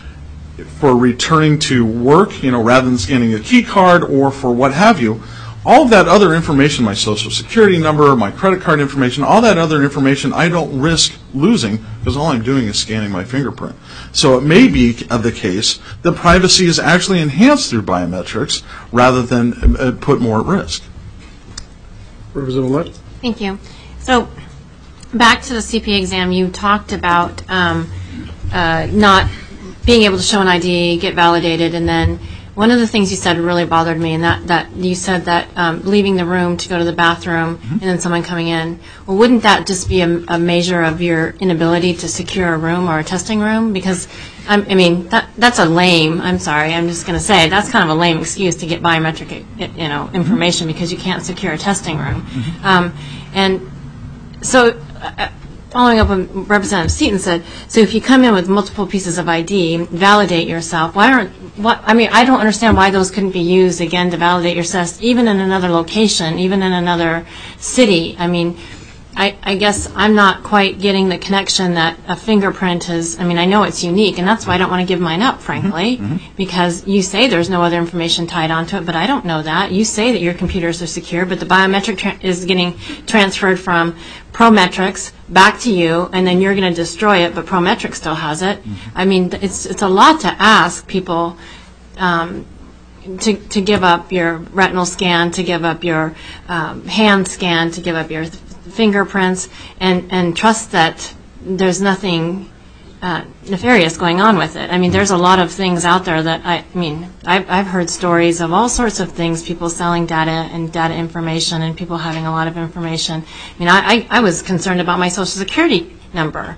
for returning to work, you know, rather than scanning a key card or for what have you, all of that other information, my social security number, my credit card information, all that other information I don't risk losing because all I'm doing is scanning my fingerprint. So it may be the case that privacy is actually enhanced through biometrics rather than uh, put more at risk. Representative Lett? Thank you. So back to the C P A exam, you talked about um, uh, not being able to show an I D, get validated, and then one of the things you said really bothered me, and that, that you said that um, leaving the room to go to the bathroom mm-hmm. and then someone coming in. Well, wouldn't that just be a, a measure of your inability to secure a room or a testing room? Because, I'm, I mean, that that's a lame, I'm sorry, I'm just going to say, that's kind of a lame excuse to get biometric you know, information mm-hmm. because you can't secure a testing room. Mm-hmm. Um, and so... Uh, Following up on what Representative Seaton said, so if you come in with multiple pieces of I D, validate yourself, why aren't, what, I mean, I don't understand why those couldn't be used, again, to validate yourself, even in another location, even in another city. I mean, I, I guess I'm not quite getting the connection that a fingerprint is, I mean, I know it's unique, and that's why I don't want to give mine up, frankly, mm-hmm. because you say there's no other information tied onto it, but I don't know that. You say that your computers are secure, but the biometric tra- is getting transferred from Prometrics back to you, and then you're going to destroy it, but Prometrics still has it. Mm-hmm. I mean, it's it's a lot to ask people um, to to give up your retinal scan, to give up your um, hand scan, to give up your th- fingerprints, and, and trust that there's nothing uh, nefarious going on with it. I mean, there's a lot of things out there that, I, I mean, I've, I've heard stories of all sorts of things, people selling data and data information and people having a lot of information. I mean, I, I, I was concerned about my Social Security number.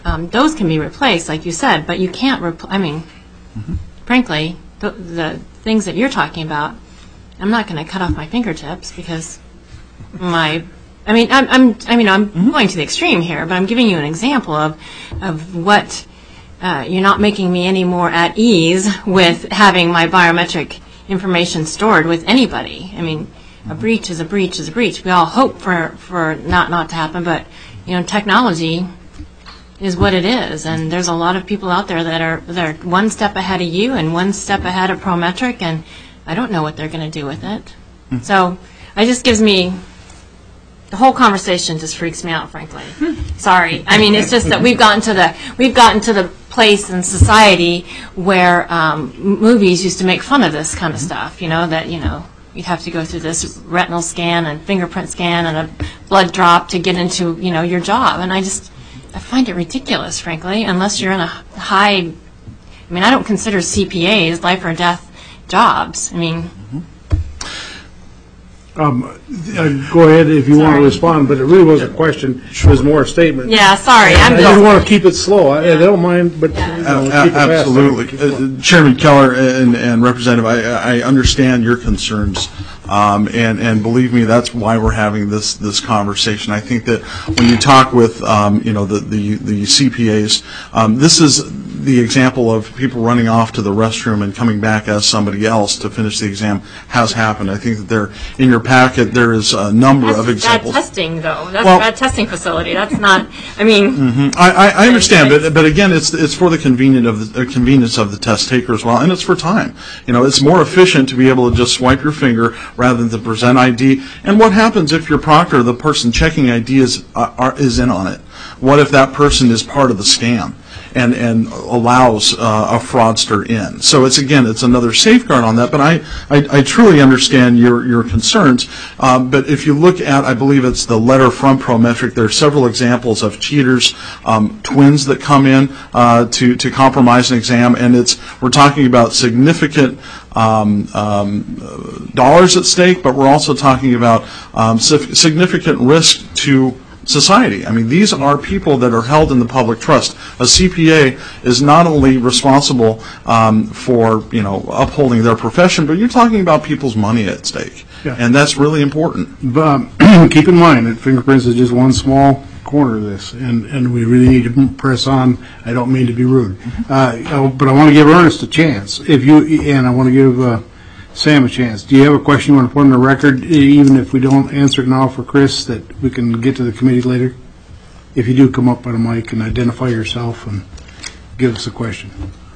um, those can be replaced, like you said, but you can't, repl- I mean, mm-hmm. frankly, the, the things that you're talking about, I'm not going to cut off my fingertips because my, I mean, I'm, I'm I mean, I'm mm-hmm. going to the extreme here, but I'm giving you an example of, of what, uh, you're not making me any more at ease with having my biometric information stored with anybody. I mean, a breach is a breach is a breach. We all hope for, for not, not to happen, but, you know, technology is what it is, and there's a lot of people out there that are, that are one step ahead of you and one step ahead of Prometric, and I don't know what they're going to do with it. Mm-hmm. So it just gives me, the whole conversation just freaks me out, frankly. Sorry. I mean, it's just that we've gotten to the, we've gotten to the place in society where um, movies used to make fun of this kind of stuff, you know, that, you know, you'd have to go through this retinal scan and fingerprint scan and a blood drop to get into, you know, your job. And I just, I find it ridiculous, frankly, unless you're in a high, I mean, I don't consider C P As life or death jobs. I mean. Um, uh, go ahead if you sorry. want to respond, but it really wasn't a question. It was more a statement. Yeah, sorry. I'm I just just want to keep it slow. I, I don't mind, but yeah. you know, uh, keep it absolutely. fast. Uh, Chairman Keller and, and Representative, I, I understand your concerns, um, and and believe me, that's why we're having this this conversation. I think that when you talk with um, you know the the, the C P As, um, this is the example of people running off to the restroom and coming back as somebody else to finish the exam has happened. I think that there, in your packet, there is a number that's of examples. Bad testing, though. That's well, a bad testing facility. That's not. I mean. Mm-hmm. I, I, I understand, but but again, it's it's for the convenience of the uh, convenience of the test taker as well, and it's for time. You know, it's more efficient to be able to just swipe your finger rather than to present I D. And what happens if your proctor, the person checking I D, is uh, are, is in on it? What if that person is part of the scam and and allows uh, a fraudster in? So it's again, it's another safeguard on that. But I, I, I truly understand your your concerns. Um, but if you look at, I believe it's the letter from Prometric, there are several examples of cheaters, um, twins that come in uh, to to compromise an exam, and it's we're talking about significant Um, um, dollars at stake, but we're also talking about um, significant risk to society. I mean, these are people that are held in the public trust. A C P A is not only responsible um, for, you know, upholding their profession, but you're talking about people's money at stake, yeah. And that's really important. But um, keep in mind that fingerprints is just one small corner of this, and, and we really need to press on. I don't mean to be rude, uh, but I want to give Ernest a chance. If you and I want to give uh, Sam a chance. Do you have a question you want to put on the record, even if we don't answer it now for Chris, that we can get to the committee later? If you do, come up on a mic and identify yourself and give us a question.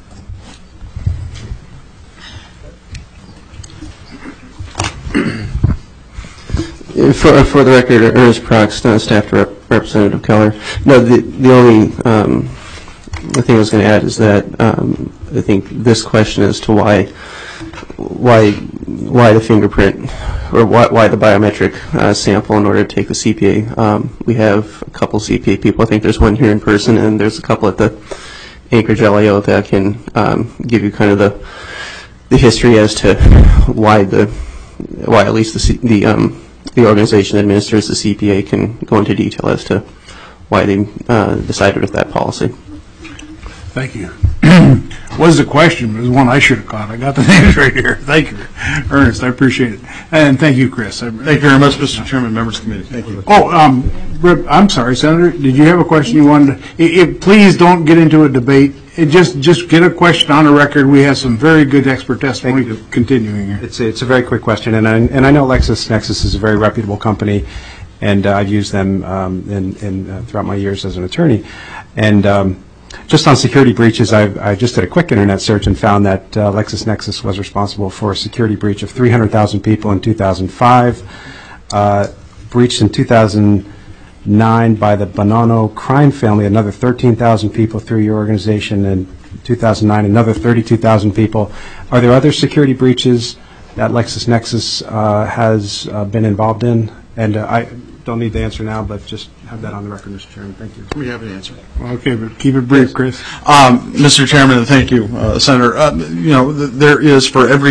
For, for the record, Ernest Prox, uh, staff to Rep Representative Keller. No, the the only um, the thing I was going to add is that um, I think this question as to why why why the fingerprint or why, why the biometric uh, sample in order to take the C P A. Um, we have a couple C P A people. I think there's one here in person, and there's a couple at the Anchorage L A O that can um, give you kind of the the history as to why the why at least the C, the um, the organization that administers the C P A can go into detail as to why they uh, decided with that policy. Thank you. Was the question, but it was one I should have caught. I got the names right here. Thank you, Ernest. I appreciate it. And thank you, Chris. I, thank you very much, Mister Chairman, members of the committee. Thank you. Oh, um, Rip, I'm sorry, Senator. Did you have a question you wanted to? It, it, please don't get into a debate. It just just get a question on the record. We have some very good expert testimony continuing here. It's a, it's a very quick question, and I, and I know LexisNexis is a very reputable company, and uh, I've used them um, in, in, uh, throughout my years as an attorney. And um, just on security breaches, I've, I just did a quick internet search and found that uh, LexisNexis was responsible for a security breach of three hundred thousand people in two thousand five, uh, breached in two thousand nine by the Bonanno crime family, another thirteen thousand people through your organization, in two thousand nine, another thirty-two thousand people. Are there other security breaches that LexisNexis uh, has uh, been involved in? And uh, I don't need the answer now, but just have that on the record, Mister Chairman. Thank you. We have an answer. Okay, but keep it brief, Chris. Um, Mister Chairman, thank you, uh, Senator. Uh, you know, th there is, for every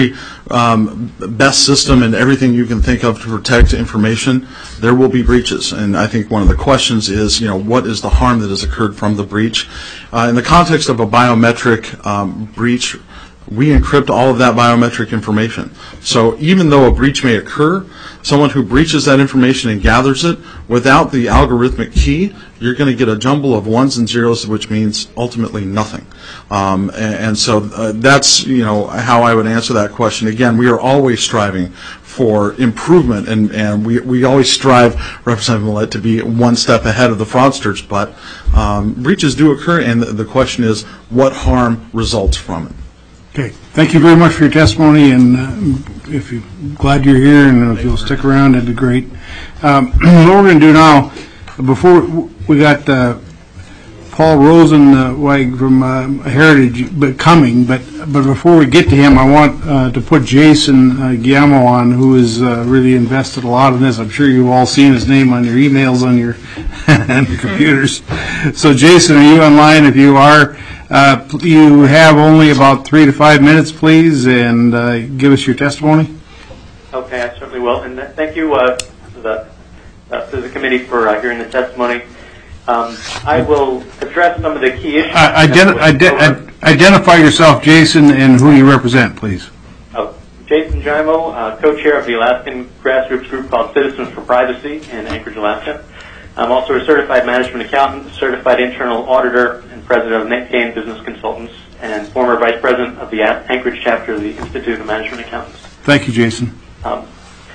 um, best system and everything you can think of to protect information, there will be breaches. And I think one of the questions is, you know, what is the harm that has occurred from the breach? Uh, in the context of a biometric um, breach, we encrypt all of that biometric information. So even though a breach may occur, someone who breaches that information and gathers it without the algorithmic key, you're going to get a jumble of ones and zeros, which means ultimately nothing. Um, and, and so uh, that's, you know, how I would answer that question. Again, we are always striving for improvement, and, and we, we always strive, Representative Millett, to be one step ahead of the fraudsters, but um, breaches do occur, and the, the question is what harm results from it. Okay, thank you very much for your testimony, and uh, if you're glad you're here, and if you'll stick around, that'd be great. Um, what we're going to do now, before we got uh, Paul Rosenweig from uh, Heritage but coming, but but before we get to him, I want uh, to put Jason uh, Guillermo on, who has uh, really invested a lot in this. I'm sure you've all seen his name on your emails on your, on your computers. So, Jason, are you online? If you are, Uh, you have only about three to five minutes, please, and uh, give us your testimony. Okay, I certainly will. And th- thank you uh, to, the, uh, to the committee for uh, hearing the testimony. Um, I will address some of the key issues. Uh, ident- ident- identify yourself, Jason, and who you represent, please. Oh, Jason Jaimo, uh, co-chair of the Alaskan grassroots group called Citizens for Privacy in Anchorage, Alaska. I'm also a certified management accountant, certified internal auditor, and president of NetGain Business Consultants, and former vice president of the Anchorage chapter of the Institute of Management Accountants. Thank you, Jason. Um,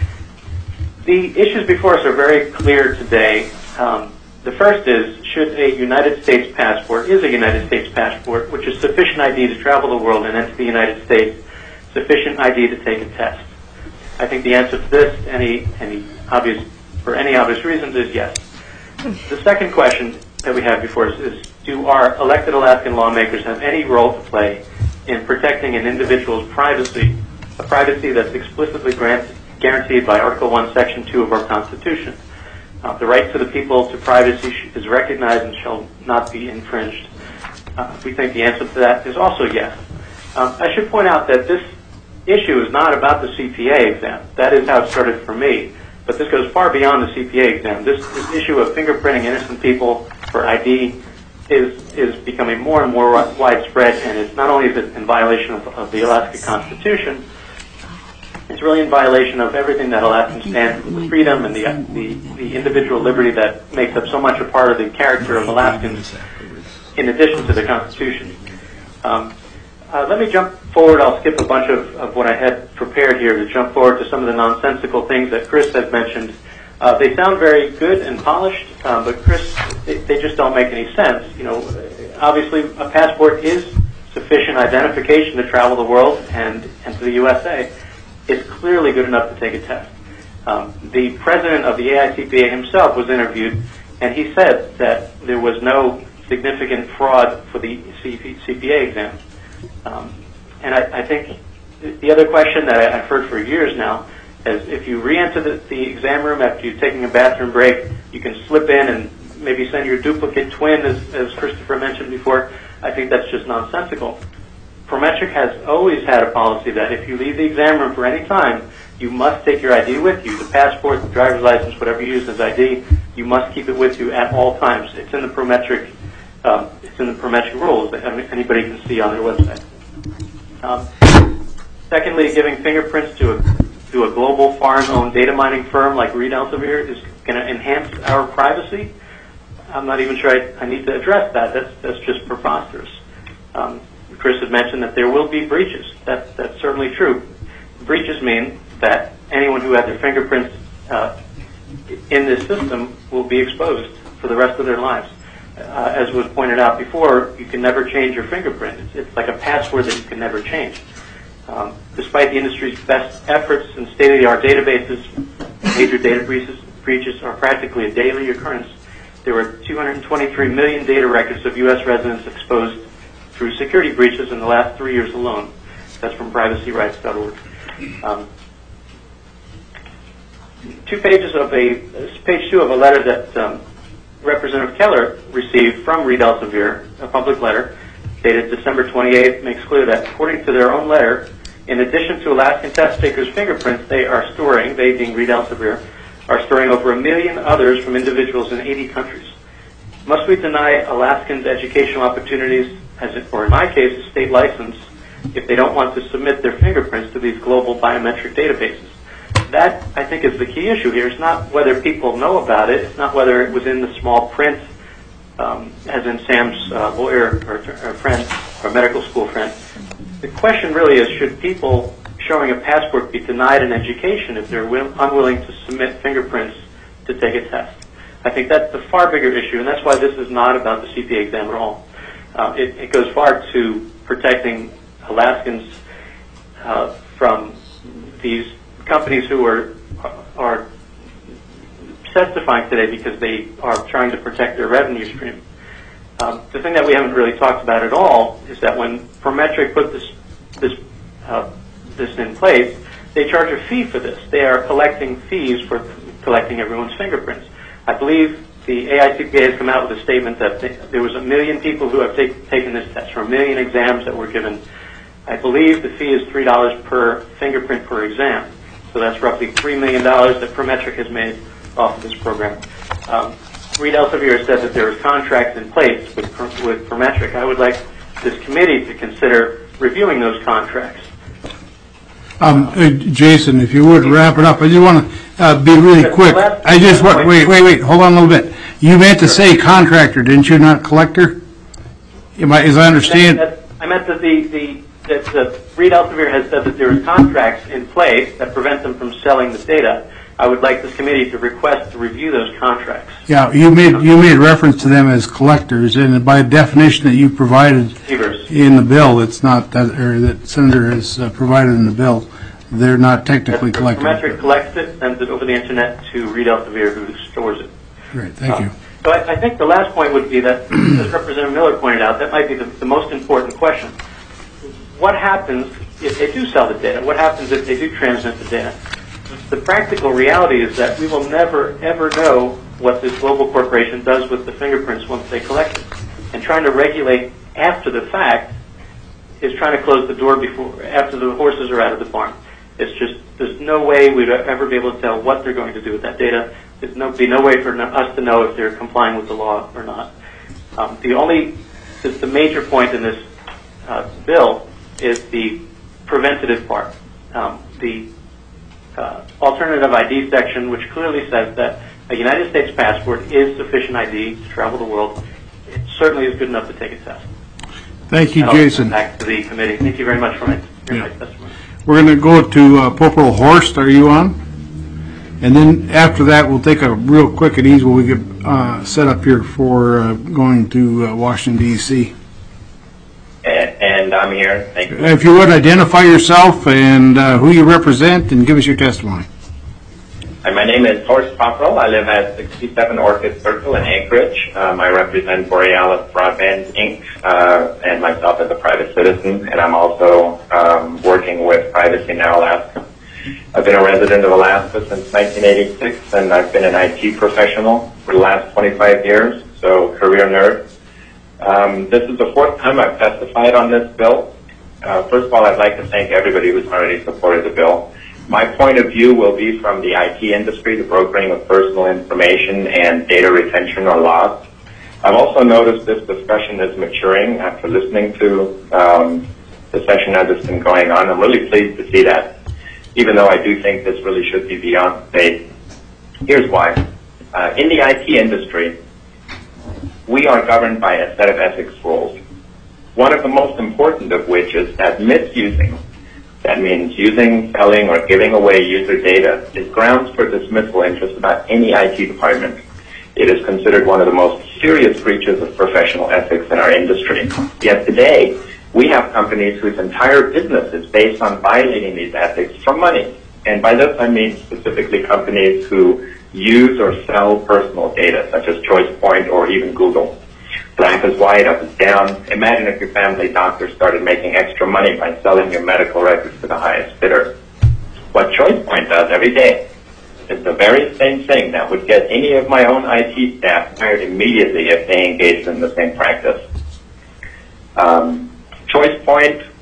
the issues before us are very clear today. Um, the first is, should a United States passport, is a United States passport, which is sufficient I D to travel the world and enter the United States, sufficient I D to take a test? I think the answer to this, any, any obvious, for any obvious reasons, is yes. The second question that we have before us is, do our elected Alaskan lawmakers have any role to play in protecting an individual's privacy, a privacy that's explicitly grant, guaranteed by Article one, Section two of our Constitution? Uh, the right to the people to privacy sh- is recognized and shall not be infringed. Uh, we think the answer to that is also yes. Um, I should point out that this issue is not about the C P A exam. That is how it started for me. But this goes far beyond the C P A exam. This, this issue of fingerprinting innocent people for I D is is becoming more and more widespread, and it's not only is it in violation of, of the Alaska Constitution, it's really in violation of everything that Alaskans stand for, the freedom and the, the, the individual liberty that makes up so much a part of the character of Alaskans, in addition to the Constitution. Um, Uh, let me jump forward. I'll skip a bunch of, of what I had prepared here to jump forward to some of the nonsensical things that Chris has mentioned. Uh, they sound very good and polished, uh, but Chris, they, they just don't make any sense. You know, obviously a passport is sufficient identification to travel the world and, and to the U S A. It's clearly good enough to take a test. Um, the president of the A I C P A himself was interviewed, and he said that there was no significant fraud for the C P A exam. Um, and I, I think the other question that I, I've heard for years now is, if you re-enter the, the exam room after you're taking a bathroom break, you can slip in and maybe send your duplicate twin, as, as Christopher mentioned before. I think that's just nonsensical. Prometric has always had a policy that if you leave the exam room for any time, you must take your I D with you. The passport, the driver's license, whatever you use as I D, you must keep it with you at all times. It's in the Prometric Um, it's in the Prometric rules that anybody can see on their website. Um, secondly, giving fingerprints to a to a global foreign-owned data mining firm like Reed Elsevier is going to enhance our privacy. I'm not even sure I, I need to address that. That's that's just preposterous. Um, Chris had mentioned that there will be breaches. That's that's certainly true. Breaches mean that anyone who had their fingerprints uh, in this system will be exposed for the rest of their lives. Uh, as was pointed out before, you can never change your fingerprint. It's, it's like a password that you can never change. Um, despite the industry's best efforts and state-of-the-art databases, major data breaches, breaches are practically a daily occurrence. There were two hundred twenty-three million data records of U S residents exposed through security breaches in the last three years alone. That's from privacy rights dot org. Um, two pages of a, page two of a letter that um, Representative Keller received from Reed Elsevier, a public letter dated December twenty-eighth, makes clear that according to their own letter, In addition to Alaskan test takers' fingerprints, they are storing, they being Reed Elsevier, are storing over a million others from individuals in eighty countries. Must we deny Alaskans educational opportunities, as it, or in my case, a state license, if they don't want to submit their fingerprints to these global biometric databases? That, I think, is the key issue here. It's not whether people know about it. It's not whether it was in the small print, um, as in Sam's uh, lawyer or, or friend or medical school friend. The question really is, should people showing a passport be denied an education if they're will, unwilling to submit fingerprints to take a test? I think that's the far bigger issue, and that's why this is not about the C P A exam at all. Uh, it, it goes far to protecting Alaskans uh, from these companies who are are testifying today because they are trying to protect their revenue stream. Um, the thing that we haven't really talked about at all is that when Prometric put this this uh, this in place, they charge a fee for this. They are collecting fees for collecting everyone's fingerprints. I believe the A I C P A has come out with a statement that th- there was a million people who have take, taken this test, or a million exams that were given. I believe the fee is three dollars per fingerprint per exam. So that's roughly three million dollars that Prometric has made off of this program. Um, Reed Elsevier said that there are contracts in place with, with Prometric. I would like this committee to consider reviewing those contracts. Um, uh, Jason, if you would wrap it up. I just want to uh, be really quick. I just want, wait, wait, wait, hold on a little bit. You meant to say contractor, didn't you, not collector? Am I, as I understand. I meant, I meant that the, the, that the Reed Elsevier has said that there are contracts in place that prevent them from selling the data. I would like this committee to request to review those contracts. Yeah, you made you made reference to them as collectors, and by definition that you provided Receivers. in the bill, it's not that, or that Senator has uh, provided in the bill. They're not technically collectors. Prometric collects it, sends it over the internet to Reed Elsevier, who stores it. Great, thank Uh, you. So I, I think the last point would be that, as Representative Miller pointed out, that might be the, the most important question. What happens if they do sell the data? What happens if they do transmit the data? The practical reality is that we will never, ever know what this global corporation does with the fingerprints once they collect it. And trying to regulate after the fact is trying to close the door before, after the horses are out of the barn. It's just, there's no way we'd ever be able to tell what they're going to do with that data. There's no, be no way for no, us to know if they're complying with the law or not. Um, the only, the, the major point in this uh, bill is the preventative part. Um, the uh, alternative I D section, which clearly says that a United States passport is sufficient I D to travel the world. It certainly is good enough to take a test. Thank you, I'll Jason. Back to the committee. Thank you very much for my, for Yeah. my testimony. We're going to go to uh, Corporal Horst. Are you on? And then after that, we'll take a real quick and easy while we get uh, set up here for uh, going to uh, Washington, D C And I'm here. Thank you. If you would, identify yourself and uh, who you represent and give us your testimony. Hi, my name is Horst Popperl. I live at sixty-seven Orchid Circle in Anchorage. Um, I represent Borealis Broadband, Incorporated, uh, and myself as a private citizen, and I'm also um, working with Privacy Now Alaska. I've been a resident of Alaska since nineteen eighty-six, and I've been an I T professional for the last twenty-five years, so career nerd. Um, this is the fourth time I've testified on this bill. Uh, first of all, I'd like to thank everybody who's already supported the bill. My point of view will be from the I T industry, the brokering of personal information and data retention or loss. I've also noticed this discussion is maturing after listening to um, the session as it's been going on. I'm really pleased to see that, even though I do think this really should be beyond debate. Here's why. Uh, in the I T industry, we are governed by a set of ethics rules, one of the most important of which is that misusing, that means using, selling, or giving away user data, is grounds for dismissal in just about any I T department. It is considered one of the most serious breaches of professional ethics in our industry. Yet today, we have companies whose entire business is based on violating these ethics for money. And by this I mean specifically companies who use or sell personal data, such as ChoicePoint or even Google. Black is white, up is down. Imagine if your family doctor started making extra money by selling your medical records to the highest bidder. What ChoicePoint does every day is the very same thing that would get any of my own I T staff fired immediately if they engaged in the same practice. Um, ChoicePoint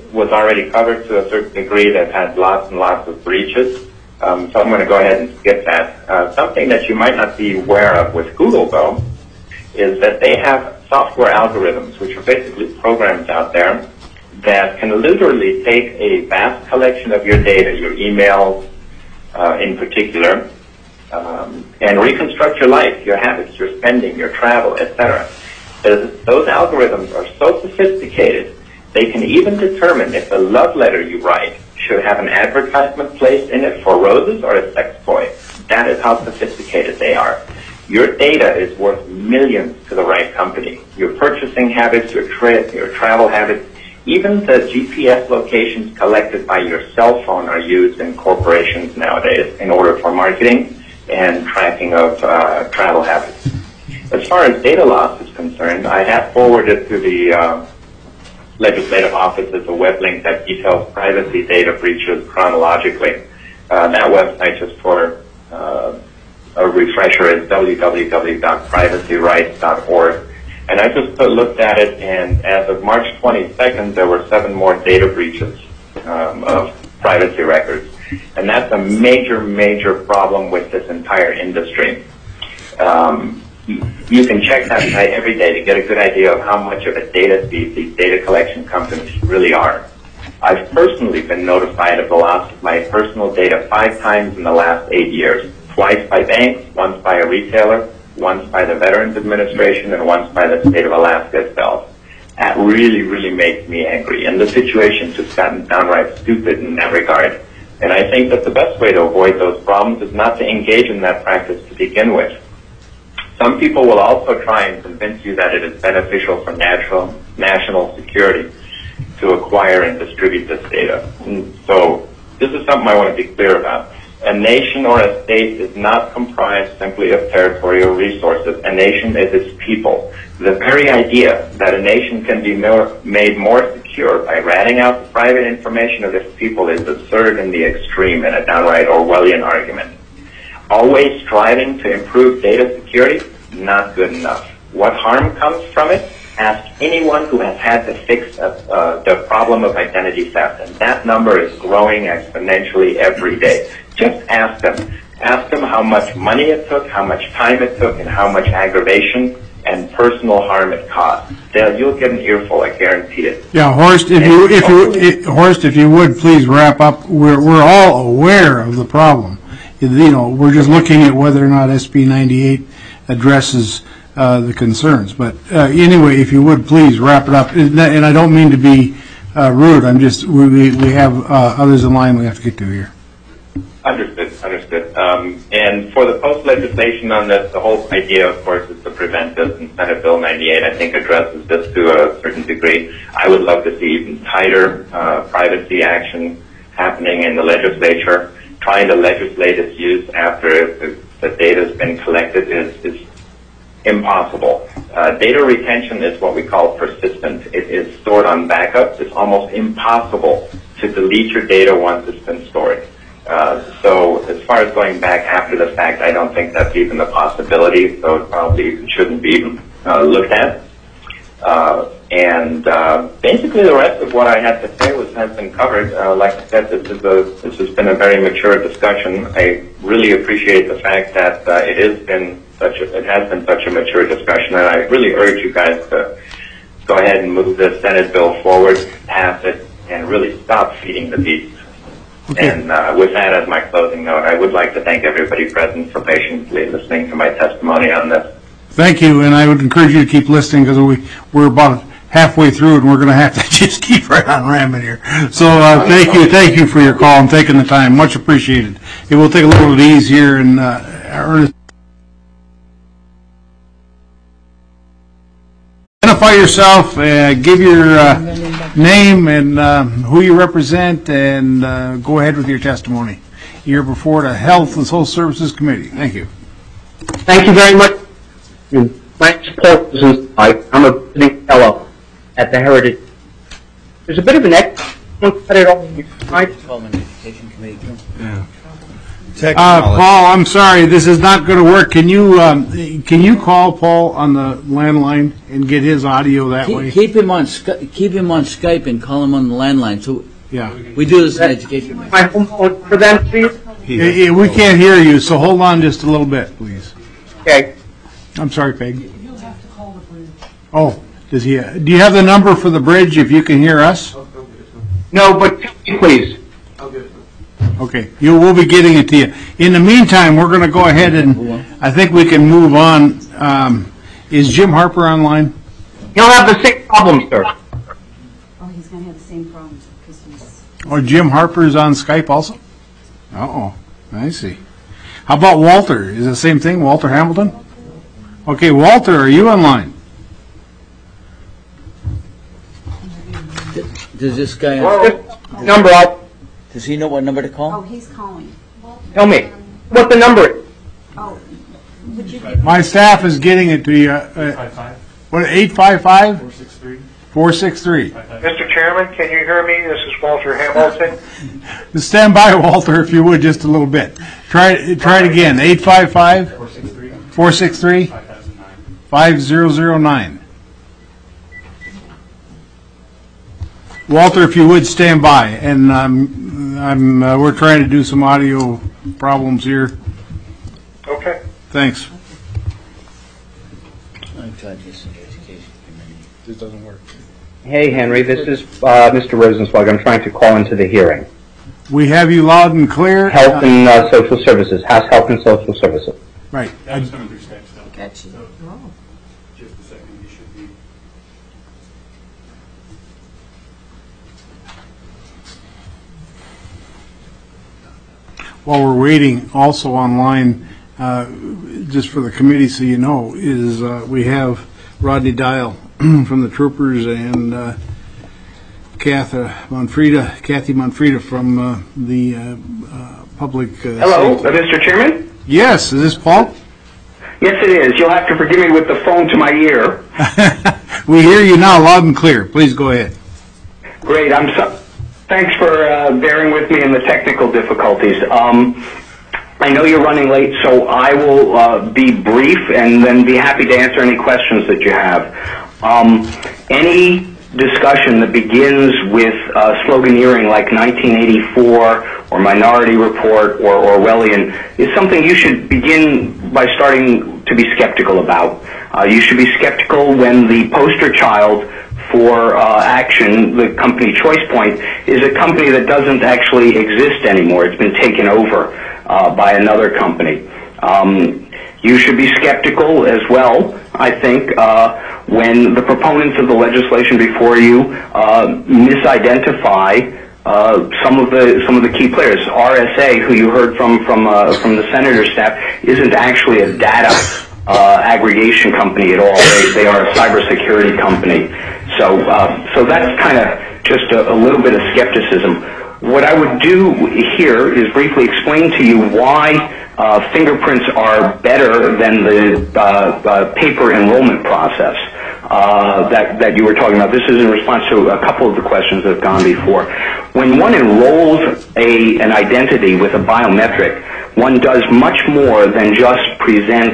was already covered to a certain degree that had lots and lots of breaches. Um, so I'm going to go ahead and skip that. Uh, something that you might not be aware of with Google, though, is that they have software algorithms, which are basically programs out there that can literally take a vast collection of your data, your emails uh, in particular, um, and reconstruct your life, your habits, your spending, your travel, et cetera. Those algorithms are so sophisticated, they can even determine if the love letter you write should have an advertisement placed in it for roses or a sex toy. That is how sophisticated they are. Your data is worth millions to the right company. Your purchasing habits, your, tra- your travel habits, even the G P S locations collected by your cell phone are used in corporations nowadays in order for marketing and tracking of uh, travel habits. As far as data loss is concerned, I have forwarded to the uh, legislative offices a web link that details privacy data breaches chronologically. Uh, that website, just for uh, a refresher, is w w w dot privacy rights dot org. And I just uh, looked at it, and as of March twenty-second, there were seven more data breaches um, of privacy records. And that's a major, major problem with this entire industry. Um, You can check that site every day to get a good idea of how much of a data thief these data collection companies really are. I've personally been notified of the loss of my personal data five times in the last eight years. Twice by banks, once by a retailer, once by the Veterans Administration, and once by the state of Alaska itself. That really, really makes me angry. And the situation's just gotten downright stupid in that regard. And I think that the best way to avoid those problems is not to engage in that practice to begin with. Some people will also try and convince you that it is beneficial for natural, national security to acquire and distribute this data. And so this is something I want to be clear about. A nation or a state is not comprised simply of territorial resources. A nation is its people. The very idea that a nation can be more, made more secure by ratting out the private information of its people is absurd in the extreme and a downright Orwellian argument. Always striving to improve data security, not good enough. What harm comes from it? Ask anyone who has had to fix uh, uh, the problem of identity theft, and that number is growing exponentially every day. Just ask them. Ask them how much money it took, how much time it took, and how much aggravation and personal harm it cost. They'll, you'll get an earful, I guarantee it. Yeah, Horst, if you, if you, if, Horst, if you would please wrap up. We're, we're all aware of the problem. You know, we're just looking at whether or not S B ninety-eight addresses uh, the concerns. But uh, anyway, if you would please wrap it up. And I don't mean to be uh, rude. I'm just we we have uh, others in line we have to get to here. Understood. Understood. Um, and for the post legislation on this, the whole idea, of course, is to prevent this. And Senate Bill ninety-eight, I think, addresses this to a certain degree. I would love to see even tighter uh, privacy action happening in the legislature. Trying to legislate its use after the, the data has been collected is, is impossible. Uh, data retention is what we call persistent. It is stored on backups. It's almost impossible to delete your data once it's been stored. Uh, so as far as going back after the fact, I don't think that's even a possibility, so it probably shouldn't be even uh, looked at. Uh, and uh, basically the rest of what I had to say was has been covered. Uh, like I said, this is a this has been a very mature discussion. I really appreciate the fact that uh, it has been such a, it has been such a mature discussion, and I really urge you guys to go ahead and move this Senate bill forward, pass it, and really stop feeding the beast. Okay. And uh, with that as my closing note, I would like to thank everybody present for patiently listening to my testimony on this. Thank you, and I would encourage you to keep listening because we, we're about halfway through and we're going to have to just keep right on ramming here. So uh, thank you, thank you for your call and taking the time. Much appreciated. It will take a little at ease here, and uh, Ernest. Identify yourself, uh, give your uh, name and uh, who you represent, and uh, go ahead with your testimony. You're before the Health and Social Services Committee. Thank you. Thank you very much. My name is Paul Rosenstein. I'm a visiting fellow at the Heritage. There's a bit of an echo. Don't cut it off. Development Education Committee, too. Yeah. Uh, Paul, I'm sorry, this is not going to work. Can you um, can you call Paul on the landline and get his audio that Keep, way? keep him on Sky- keep him on Skype and call him on the landline. So Yeah. we do this in education. My home phone for them, please? Yeah, yeah, we can't hear you, so hold on just a little bit, please. Okay. I'm sorry, Peg. Oh, does he? Do you have the number for the bridge if you can hear us? No, but tell me, please. Okay, you will be getting it to you. In the meantime, we're going to go ahead and I think we can move on. Um, is Jim Harper online? He'll have the same problem, sir. Oh, he's going to have the same problems because he's... Or Jim Harper's on Skype also? Uh-oh, I see. How about Walter? Is it the same thing, Walter Hamilton? Okay, Walter, are you online? Does this guy Number up. Does he know what number to call? Oh, he's calling. Tell me. What the number is? Oh, would you give... My staff is getting it to you. Uh, what, eight five five? four six three. four six three. Mister Chairman, can you hear me? This is Walter Hamilton. Stand by, Walter, if you would, just a little bit. Try, try it again. eight five five? four six three. five zero zero nine. Walter, if you would stand by, and um, I'm, uh, we're trying to do some audio problems here. Okay. Thanks. I tried this in education. This doesn't work. Hey, Henry, this is uh, Mister Rosenzweig. I'm trying to call into the hearing. We have you loud and clear. Health and uh, Social Services, House Health and Social Services. Right. Got you. Oh. Just a second, you should be. While we're waiting, also online, uh, just for the committee so you know, is uh, we have Rodney Dial from the Troopers and uh, Kathy Monfrida, Kathy Monfrida from uh, the uh, uh, Public uh, Hello, Safety. uh, Mister Chairman? Yes, is this Paul? Yes, it is. You'll have to forgive me with the phone to my ear. We hear you now loud and clear. Please go ahead. Great. I'm so. Thanks for uh, bearing with me in the technical difficulties. Um, I know you're running late, so I will uh, be brief and then be happy to answer any questions that you have. Um, any discussion that begins with uh, sloganeering like nineteen eighty-four or Minority Report or Orwellian is something you should begin by starting to be skeptical about. Uh, you should be skeptical when the poster child for uh, Action, the company ChoicePoint, is a company that doesn't actually exist anymore. It's been taken over uh, by another company. Um, you should be skeptical as well, I think, uh, when the proponents of the legislation before you uh, misidentify uh, some of the some of the key players. R S A, who you heard from from uh, from the senator's staff, isn't actually a data uh, aggregation company at all. They, they are a cybersecurity company. So, uh, so that's kind of just a, a little bit of skepticism. What I would do here is briefly explain to you why uh, fingerprints are better than the uh, uh, paper enrollment process uh, that, that you were talking about. This is in response to a couple of the questions that have gone before. When one enrolls a, an identity with a biometric, one does much more than just present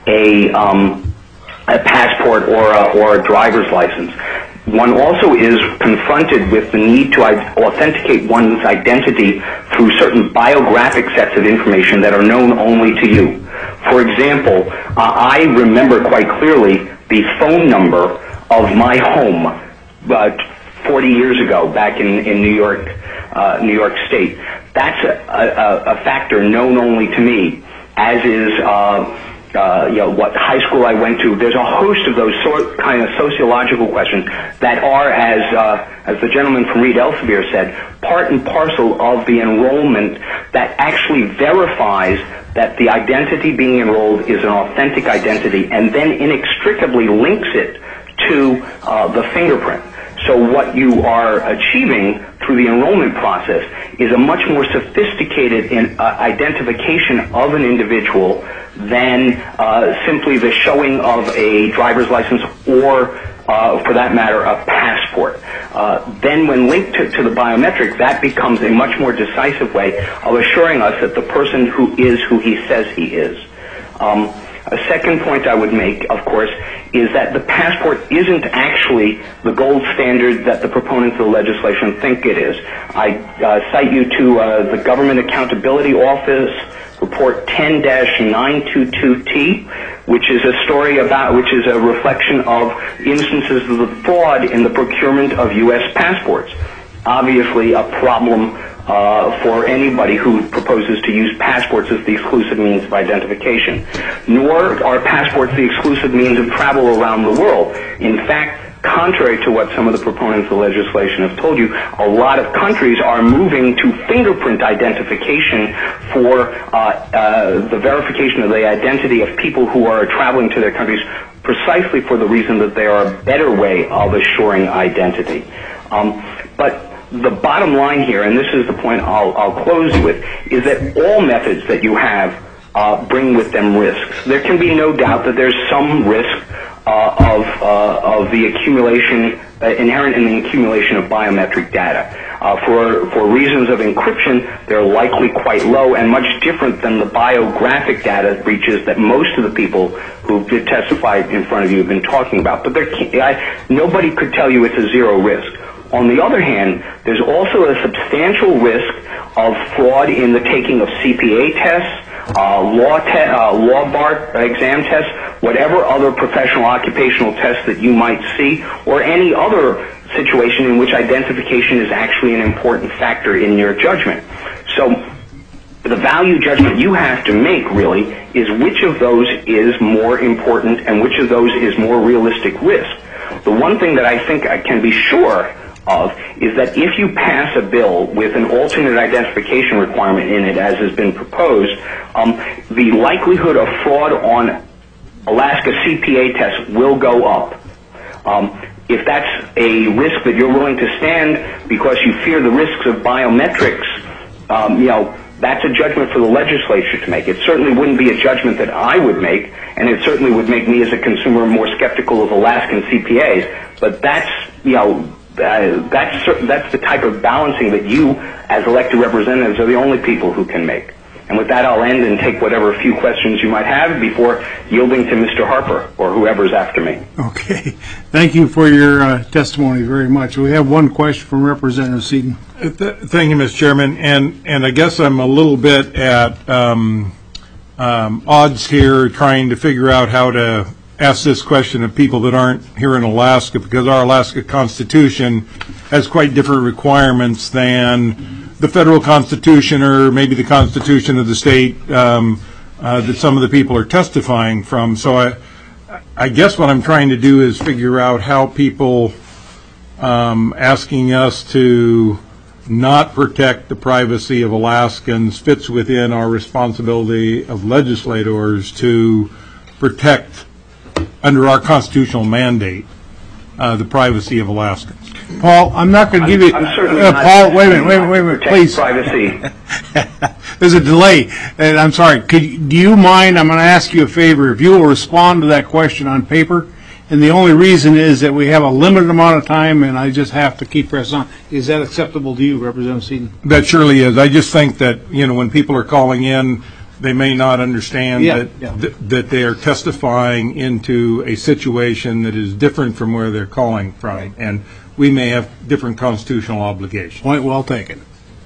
a um, a passport or a, or a driver's license. One also is confronted with the need to authenticate one's identity through certain biographic sets of information that are known only to you. For example, uh, I remember quite clearly the phone number of my home uh, forty years ago back in, in New York, uh, New York State. That's a, a, a factor known only to me, as is uh, Uh, you know, what high school I went to. There's a host of those sort kind of sociological questions that are, as uh, as the gentleman from Reed Elsevier said, part and parcel of the enrollment that actually verifies that the identity being enrolled is an authentic identity and then inextricably links it to uh, the fingerprint. So what you are achieving through the enrollment process is a much more sophisticated in, uh, identification of an individual than uh, simply the showing of a driver's license or uh, for that matter, a passport. Uh, then when linked to, to the biometric, that becomes a much more decisive way of assuring us that the person who is who he says he is. Um, a second point I would make, of course, is that the passport isn't actually the gold standard that the proponents of the legislation think it is. I uh, cite you to uh, the Government Accountability Office Report ten dash nine twenty-two T, which is a story about, which is a reflection of instances of the fraud in the procurement of U S passports. Obviously a problem uh, for anybody who proposes to use passports as the exclusive means of identification. Nor are passports the exclusive means of travel around the world. In fact, contrary to what some of the proponents of the legislation have told you, a lot of countries are moving to fingerprint identification for uh, uh, the verification of the identity of people who are traveling to their countries, precisely for the reason that they are a better way of assuring identity. Um, but the bottom line here, and this is the point I'll, I'll close with, is that all methods that you have uh, bring with them risks. There can be no doubt that there's some risk Uh, of uh, of the accumulation uh, inherent in the accumulation of biometric data. Uh, for for reasons of encryption, they're likely quite low and much different than the biographic data breaches that most of the people who did testify in front of you have been talking about. But there, I, nobody could tell you it's a zero risk. On the other hand, there's also a substantial risk of fraud in the taking of C P A tests, uh, law te- uh, law bar exam tests, whatever other professional occupational tests that you might see, or any other situation in which identification is actually an important factor in your judgment. So the value judgment you have to make, really, is which of those is more important and which of those is more realistic risk. The one thing that I think I can be sure of is that if you pass a bill with an alternate identification requirement in it, as has been proposed, um, the likelihood of fraud on Alaska C P A tests will go up. Um, if that's a risk that you're willing to stand because you fear the risks of biometrics, um, you know, that's a judgment for the legislature to make. It certainly wouldn't be a judgment that I would make, and it certainly would make me as a consumer more skeptical of Alaskan C P As. But that's, you know, uh, that's that's the type of balancing that you, as elected representatives, are the only people who can make. And with that, I'll end and take whatever few questions you might have before yielding to Mister Harper or whoever's after me. Okay. Thank you for your uh, testimony very much. We have one question from Representative Seaton. Uh, th- thank you, Mister Chairman. And, and I guess I'm a little bit at um, um, odds here trying to figure out how to ask this question of people that aren't here in Alaska, because our Alaska Constitution has quite different requirements than the federal Constitution or maybe the Constitution of the state um, uh, that some of the people are testifying from. So I, I guess what I'm trying to do is figure out how people um, asking us to not protect the privacy of Alaskans fits within our responsibility of legislators to protect, under our constitutional mandate, uh, the privacy of Alaskans. Paul, I'm not going to give you... I'm certainly uh, not Paul, wait a minute, wait a minute, wait a minute, protect please. privacy. There's a delay, and I'm sorry. Could you, do you mind, I'm going to ask you a favor, if you will respond to that question on paper, and the only reason is that we have a limited amount of time, and I just have to keep pressing on. Is that acceptable to you, Representative Seaton? That surely is. I just think that, you know, when people are calling in, they may not understand Yeah, that yeah. th- that they are testifying into a situation that is different from where they're calling from, Right. and we may have different constitutional obligations. Point well taken.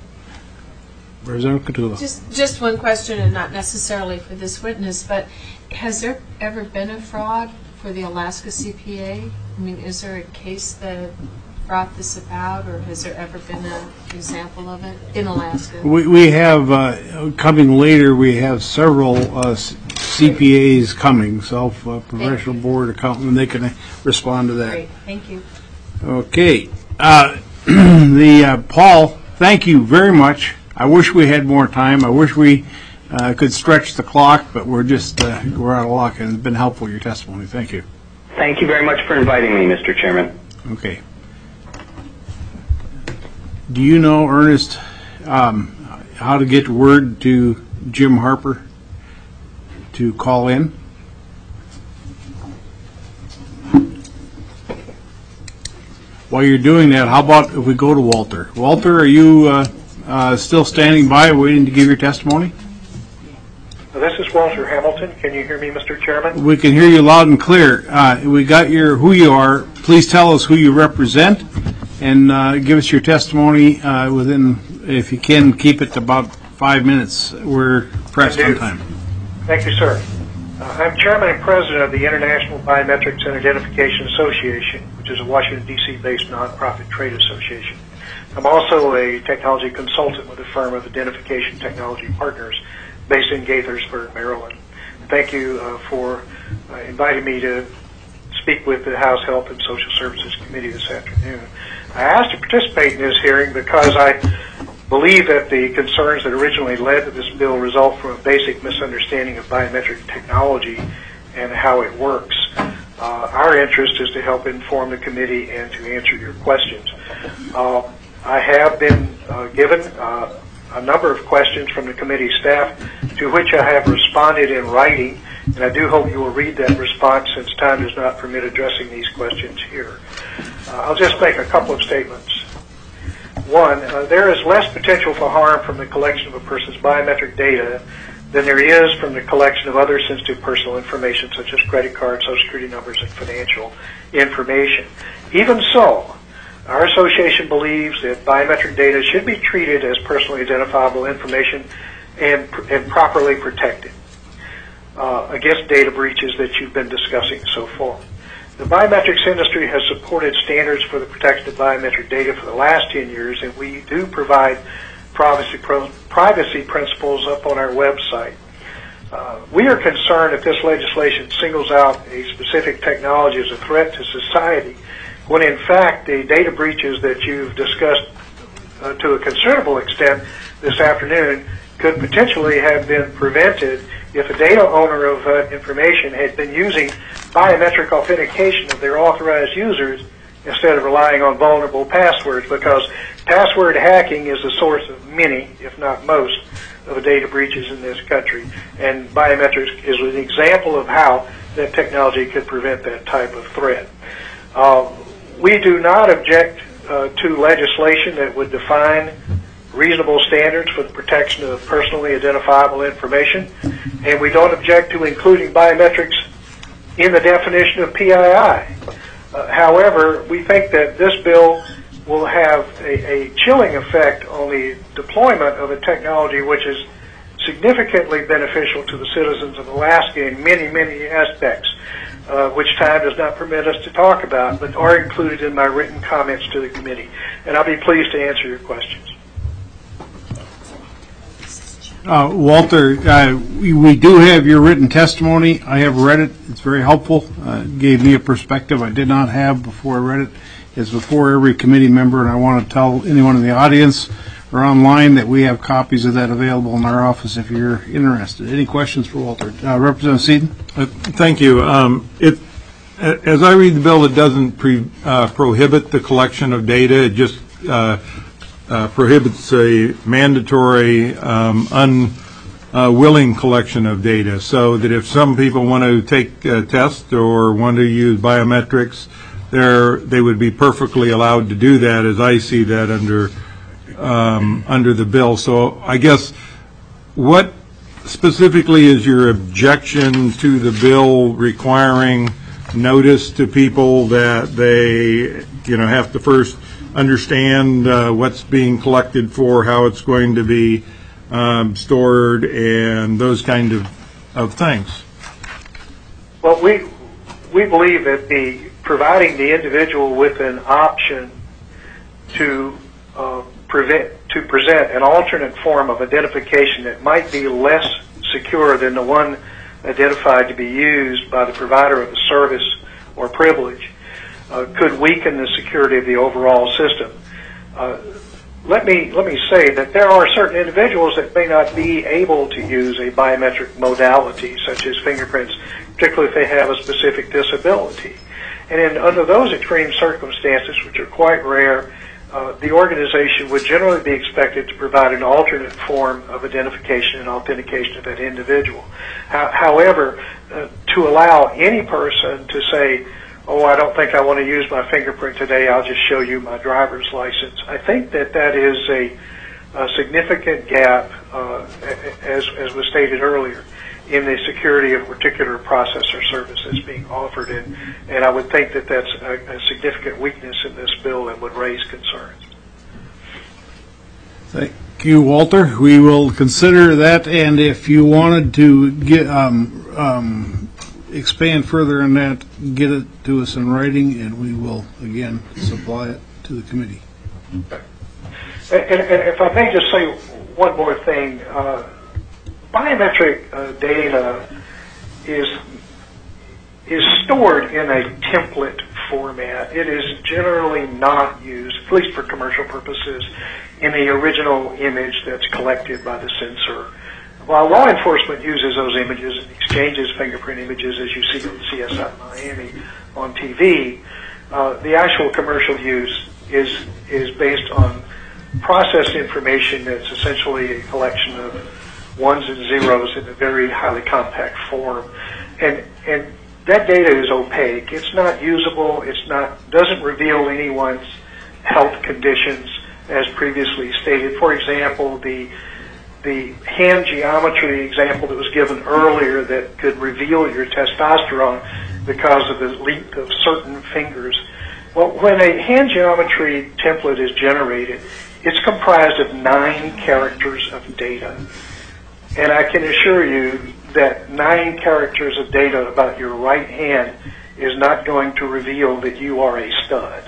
Representative Catula. Just, just one question, and not necessarily for this witness, but has there ever been a fraud for the Alaska C P A? I mean, is there a case that brought this about, or has there ever been an example of it in Alaska? We, we have, uh, coming later, we have several uh, C P As coming, self-professional board accountant, and they can uh, respond to that. Great, thank you. Okay. Uh, the uh, Paul, thank you very much. I wish we had more time. I wish we uh, could stretch the clock, but we're just uh, we're out of luck, and it's been helpful, your testimony. Thank you. Thank you very much for inviting me, Mister Chairman. Okay. Do you know, Ernest, um, how to get word to Jim Harper to call in? while you're doing that, how about if we go to Walter? Walter, are you uh, uh, still standing by, waiting to give your testimony? This is Walter Hamilton. Can you hear me, Mister Chairman? We can hear you loud and clear. Uh, we got your who you are. Please tell us who you represent, and uh, give us your testimony uh, within, if you can, keep it to about five minutes. We're pressed on time. Thank you, sir. Uh, I'm Chairman and President of the International Biometrics and Identification Association, which is a Washington, D C-based nonprofit trade association. I'm also a technology consultant with a firm of Identification Technology Partners based in Gaithersburg, Maryland. Thank you uh, for uh, inviting me to speak with the House Health and Social Services Committee this afternoon. I asked to participate in this hearing because I believe that the concerns that originally led to this bill result from a basic misunderstanding of biometric technology and how it works. Uh, our interest is to help inform the committee and to answer your questions. Uh, I have been uh, given uh, a number of questions from the committee staff to which I have responded in writing, and I do hope you will read that response since time does not permit addressing these questions here. Uh, I'll just make a couple of statements. One, uh, there is less potential for harm from the collection of a person's biometric data than there is from the collection of other sensitive personal information such as credit cards, social security numbers, and financial information. Even so, our association believes that biometric data should be treated as personally identifiable information and, and properly protected uh, against data breaches that you've been discussing so far. The biometrics industry has supported standards for the protection of biometric data for the last ten years, and we do provide privacy, pro privacy principles up on our website. Uh, we are concerned if this legislation singles out a specific technology as a threat to society, when in fact the data breaches that you've discussed uh, to a considerable extent this afternoon could potentially have been prevented if a data owner of uh, information had been using biometric authentication of their authorized users instead of relying on vulnerable passwords, because password hacking is the source of many, if not most, of the data breaches in this country. And biometrics is an example of how that technology could prevent that type of threat. Uh, we do not object uh, to legislation that would define reasonable standards for the protection of personally identifiable information, and we don't object to including biometrics in the definition of P I I. Uh, however, we think that this bill will have a, a chilling effect on the deployment of a technology which is significantly beneficial to the citizens of Alaska in many, many aspects, uh, which time does not permit us to talk about, but are included in my written comments to the committee. And I'll be pleased to answer your questions. Uh, Walter, uh, we, we do have your written testimony. I have read it. It's very helpful. Uh, it gave me a perspective I did not have before I read it. It's before every committee member, and I want to tell anyone in the audience or online that we have copies of that available in our office if you're interested. Any questions for Walter? Uh, Representative Seaton? Uh, thank you. Um, it, as I read the bill, it doesn't pre, uh, prohibit the collection of data. It just uh, Uh, prohibits a mandatory, um, unwilling uh, collection of data, so that if some people want to take a test or want to use biometrics, they would be perfectly allowed to do that, as I see that under um, under the bill. So I guess what specifically is your objection to the bill requiring notice to people that they, you know, have to first understand uh, what's being collected for, how it's going to be um, stored, and those kind of, of things? Well, we we believe that the providing the individual with an option to uh, prevent to present an alternate form of identification that might be less secure than the one identified to be used by the provider of the service or privilege Uh, could weaken the security of the overall system. Uh, let me let me say that there are certain individuals that may not be able to use a biometric modality, such as fingerprints, particularly if they have a specific disability. And in, under those extreme circumstances, which are quite rare, uh, the organization would generally be expected to provide an alternate form of identification and authentication of that individual. How, however, uh, to allow any person to say, oh, I don't think I want to use my fingerprint today, I'll just show you my driver's license. I think that that is a, a significant gap, uh, as, as was stated earlier, in the security of a particular process or service that's being offered. And, and I would think that that's a, a significant weakness in this bill and would raise concerns. Thank you, Walter. We will consider that, and if you wanted to get um, um, expand further on that, get it to us in writing, and we will, again, supply it to the committee. Okay. And, and if I may just say one more thing, uh, biometric uh, data is is stored in a template format. It is generally not used, at least for commercial purposes, in the original image that's collected by the sensor. While law enforcement uses those images and exchanges fingerprint images, as you see on C S I Miami on T V, uh, the actual commercial use is is based on processed information that's essentially a collection of ones and zeros in a very highly compact form, and and that data is opaque. It's not usable. It's not doesn't reveal anyone's health conditions, as previously stated. For example, the the hand geometry example that was given earlier that could reveal your testosterone because of the length of certain fingers. Well, when a hand geometry template is generated, it's comprised of nine characters of data. And I can assure you that nine characters of data about your right hand is not going to reveal that you are a stud.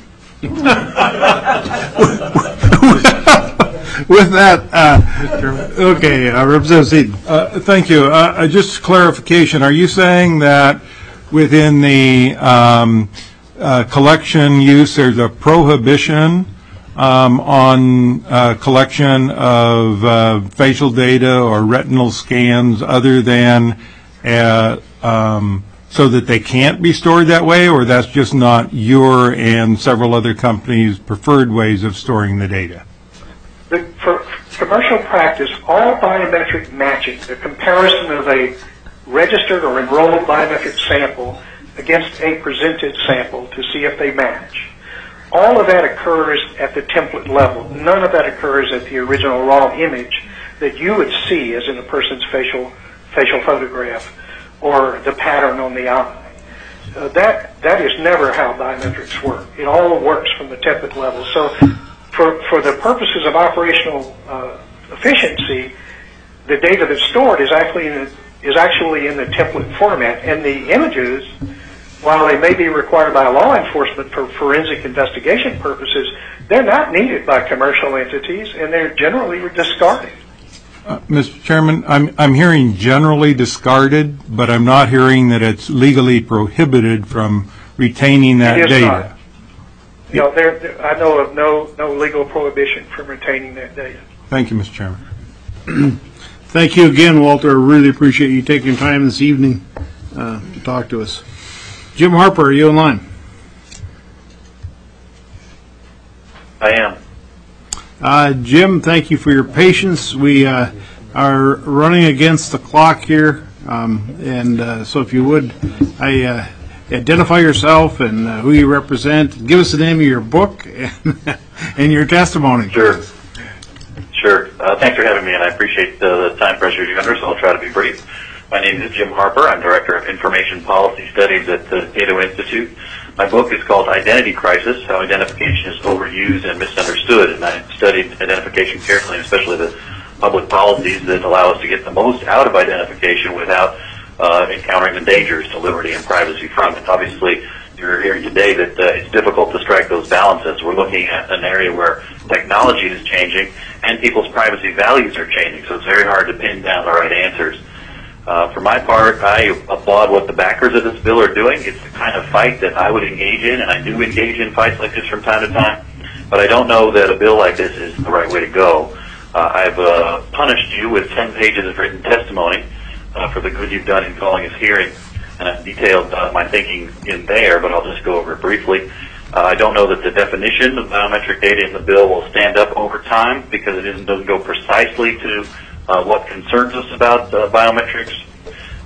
With that, uh, okay, uh, Representative Seaton. Uh, thank you. Uh, just clarification, are you saying that within the um, uh, collection use there's a prohibition um, on uh, collection of uh, facial data or retinal scans other than uh, um, so that they can't be stored that way, or that's just not your and several other companies' preferred ways of storing the data? The, for commercial practice, all biometric matching, the comparison of a registered or enrolled biometric sample against a presented sample to see if they match, all of that occurs at the template level. None of that occurs at the original raw image that you would see as in a person's facial facial photograph or the pattern on the eye. Uh, that that is never how biometrics work. It all works from the template level. So for for the purposes of operational uh, efficiency, the data that's stored is actually in the, is actually in the template format, and the images, while they may be required by law enforcement for forensic investigation purposes, they're not needed by commercial entities, and they're generally discarded. Uh, Mister Chairman, I'm I'm hearing generally discarded, but I'm not hearing that it's legally prohibited from retaining that It is data. not. You know, there, there, I know of no no legal prohibition from retaining that data. Thank you, Mister Chairman. Thank you again, Walter. I really appreciate you taking time this evening uh, to talk to us. Jim Harper, are you in line? I am. Uh, Jim, thank you for your patience. We uh, are running against the clock here, um, and uh, so if you would, I uh, identify yourself and uh, who you represent. Give us the name of your book and, and your testimony. Sure. Sure. Uh, thanks for having me, and I appreciate the, the time pressure you're under, so I'll try to be brief. My name is Jim Harper. I'm Director of Information Policy Studies at the Cato Institute. My book is called Identity Crisis, How Identification is Overused and Misunderstood, and I studied identification carefully, and especially the public policies that allow us to get the most out of identification without uh, encountering the dangers to liberty and privacy from it. Obviously, you're hearing today that uh, it's difficult to strike those balances. We're looking at an area where technology is changing and people's privacy values are changing, so it's very hard to pin down the right answers. Uh, for my part, I applaud what the backers of this bill are doing. It's the kind of fight that I would engage in, and I do engage in fights like this from time to time, but I don't know that a bill like this is the right way to go. Uh, I've uh, punished you with ten pages of written testimony uh, for the good you've done in calling this hearing, and I've detailed uh, my thinking in there, but I'll just go over it briefly. Uh, I don't know that the definition of biometric data in the bill will stand up over time because it isn't, doesn't go precisely to Uh, what concerns us about uh, biometrics.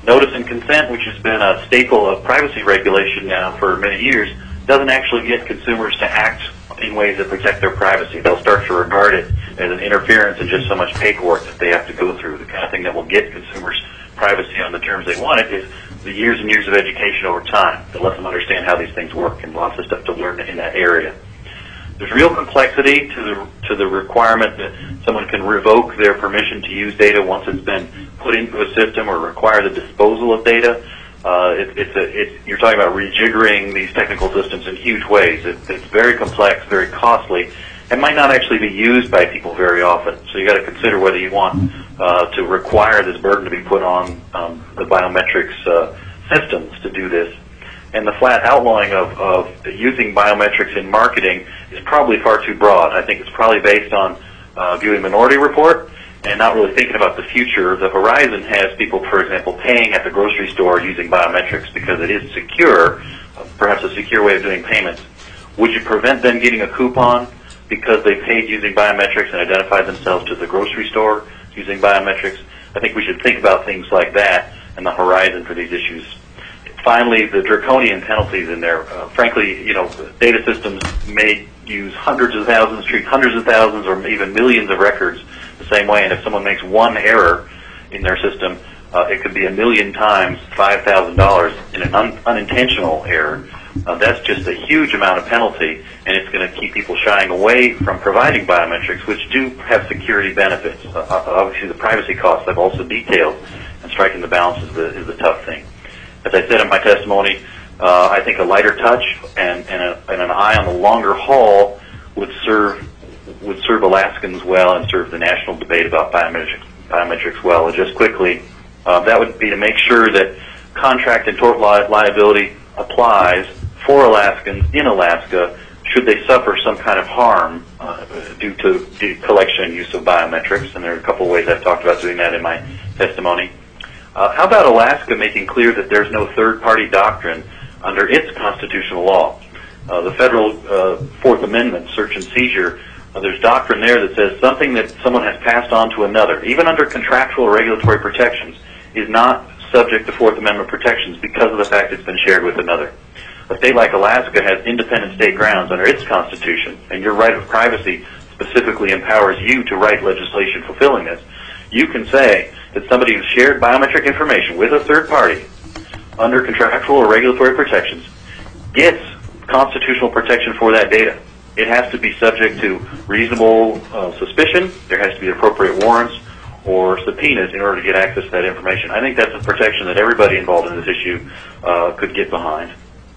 Notice and consent, which has been a staple of privacy regulation now for many years, doesn't actually get consumers to act in ways that protect their privacy. They'll start to regard it as an interference and just so much paperwork that they have to go through. The kind of thing that will get consumers privacy on the terms they want it is the years and years of education over time that lets them understand how these things work, and lots of stuff to learn in that area. There's real complexity to the to the requirement that someone can revoke their permission to use data once it's been put into a system, or require the disposal of data. Uh, it, it's a, it's, you're talking about rejiggering these technical systems in huge ways. It, it's very complex, very costly, and might not actually be used by people very often. So you got to consider whether you want uh, to require this burden to be put on um, the biometrics uh, systems to do this. And the flat outlawing of, of using biometrics in marketing is probably far too broad. I think it's probably based on uh, viewing Minority Report and not really thinking about the future. The horizon has people, for example, paying at the grocery store using biometrics because it is secure, uh, perhaps a secure way of doing payments. Would you prevent them getting a coupon because they paid using biometrics and identified themselves to the grocery store using biometrics? I think we should think about things like that and the horizon for these issues. Finally, the draconian penalties in there. Uh, frankly, you know, data systems may use hundreds of thousands, treat hundreds of thousands, or even millions of records the same way. And if someone makes one error in their system, uh, it could be a million times five thousand dollars in an un- unintentional error. Uh, that's just a huge amount of penalty, and it's going to keep people shying away from providing biometrics, which do have security benefits. Uh, obviously, the privacy costs I've also detailed, and striking the balance is the, is the tough thing. As I said in my testimony, uh, I think a lighter touch and, and, a, and an eye on the longer haul would serve would serve Alaskans well and serve the national debate about biometrics, biometrics well. And just quickly, uh, that would be to make sure that contract and tort li- liability applies for Alaskans in Alaska should they suffer some kind of harm uh, due to the collection and use of biometrics. And there are a couple of ways I've talked about doing that in my testimony. Uh, how about Alaska making clear that there's no third-party doctrine under its constitutional law? Uh, the federal uh, Fourth Amendment, search and seizure, uh, there's doctrine there that says something that someone has passed on to another, even under contractual or regulatory protections, is not subject to Fourth Amendment protections because of the fact it's been shared with another. A state like Alaska has independent state grounds under its constitution, and your right of privacy specifically empowers you to write legislation fulfilling this. You can say that somebody who's shared biometric information with a third party under contractual or regulatory protections gets constitutional protection for that data. It has to be subject to reasonable uh, suspicion. There has to be appropriate warrants or subpoenas in order to get access to that information. I think that's a protection that everybody involved in this issue uh, could get behind.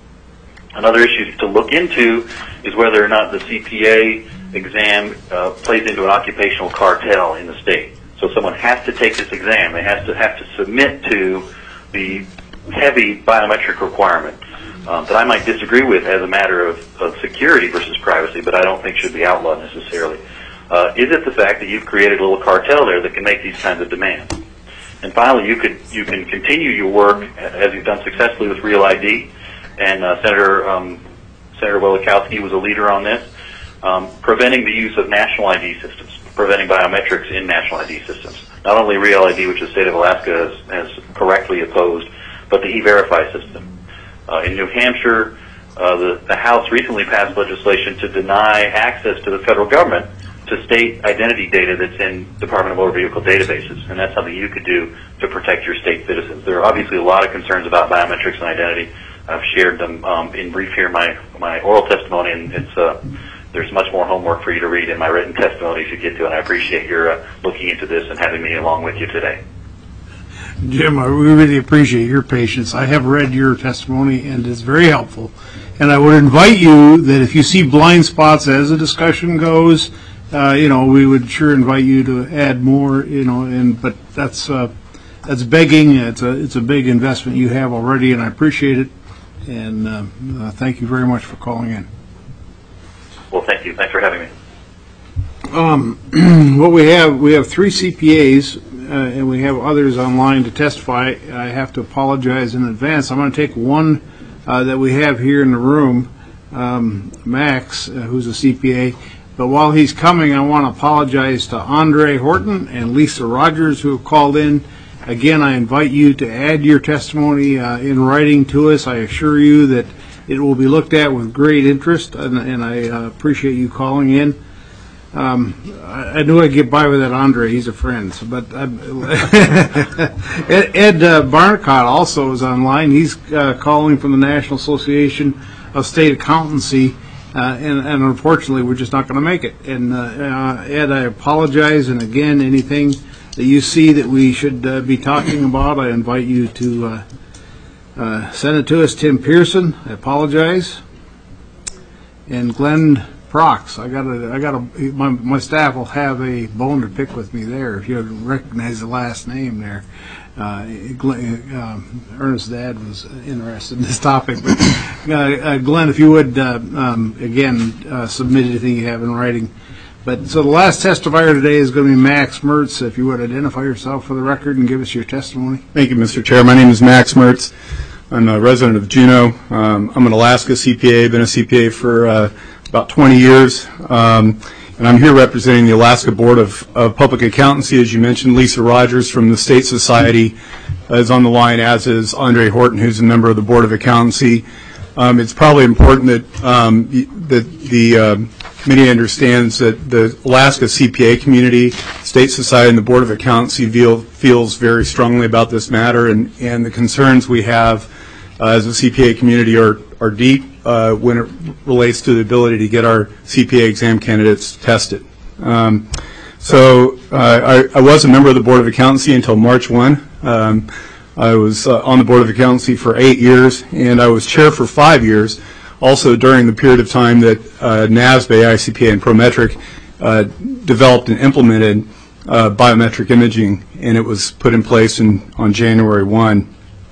Another issue to look into is whether or not the C P A exam uh, plays into an occupational cartel in the state. So someone has to take this exam. They have to have to submit to the heavy biometric requirement um, that I might disagree with as a matter of, of security versus privacy, but I don't think should be outlawed necessarily. Uh, is it the fact that you've created a little cartel there that can make these kinds of demands? And finally, you could you can continue your work as you've done successfully with Real I D, and uh, Senator um, Senator Wielechowski was a leader on this, um, preventing the use of national I D systems. Preventing biometrics in national I D systems. Not only Real I D, which the state of Alaska has, has correctly opposed, but the E-Verify system. Uh, in New Hampshire, uh, the, the House recently passed legislation to deny access to the federal government to state identity data that's in Department of Motor Vehicle databases, and that's something you could do to protect your state citizens. There are obviously a lot of concerns about biometrics and identity. I've shared them um, in brief here in my, my oral testimony, and it's uh, there's much more homework for you to read in my written testimony if you get to it, and I appreciate your uh, looking into this and having me along with you today. Jim, I we really appreciate your patience. I have read your testimony, and it's very helpful. And I would invite you that if you see blind spots as the discussion goes, uh, you know, we would sure invite you to add more, you know, and but that's uh, that's begging. It's a it's a big investment you have already, and I appreciate it. And uh, uh, thank you very much for calling in. Well, thank you. Thanks for having me. Um, what we have, we have three C P As, uh, and we have others online to testify. I have to apologize in advance. I'm going to take one uh, that we have here in the room, um, Max, uh, who's a C P A. But while he's coming, I want to apologize to Andre Horton and Lisa Rogers, who have called in Again, I invite you to add your testimony uh, in writing to us. I assure you that it will be looked at with great interest, and, and I uh, appreciate you calling in. Um, I, I knew I'd get by with that Andre. He's a friend. So, but uh, Ed, Ed uh, Barnicott also is online. He's uh, calling from the National Association of State Accountancy, uh, and, and unfortunately, we're just not going to make it. And uh, uh, Ed, I apologize. And again, anything that you see that we should uh, be talking about, I invite you to uh, uh, send it to us. Tim Pearson, I apologize. And Glenn Prox, I got a, I got a, my, my staff will have a bone to pick with me there if you recognize the last name there. Uh, Glenn, uh, Ernest's dad was interested in this topic. But, uh, uh, Glenn, if you would, uh, um, again, uh, submit anything you have in writing. But so the last testifier today is going to be Max Mertz. If you would identify yourself for the record and give us your testimony. Thank you, Mister Chair. My name is Max Mertz. I'm a resident of Juneau. Um, I'm an Alaska C P A. Been a C P A for uh, about twenty years. Um, and I'm here representing the Alaska Board of, of Public Accountancy. As you mentioned, Lisa Rogers from the State Society is on the line, as is Andre Horton, who's a member of the Board of Accountancy. Um, it's probably important that, um, that the uh, committee understands that the Alaska C P A community, State Society, and the Board of Accountancy feel, feels very strongly about this matter, and, and the concerns we have uh, as a C P A community are, are deep uh, when it relates to the ability to get our C P A exam candidates tested. Um, so uh, I, I was a member of the Board of Accountancy until March first. Um, I was uh, on the Board of Accountancy for eight years, and I was chair for five years, also during the period of time that uh, NASBA, A I C P A, and Prometric uh, developed and implemented uh, biometric imaging, and it was put in place in, on January first.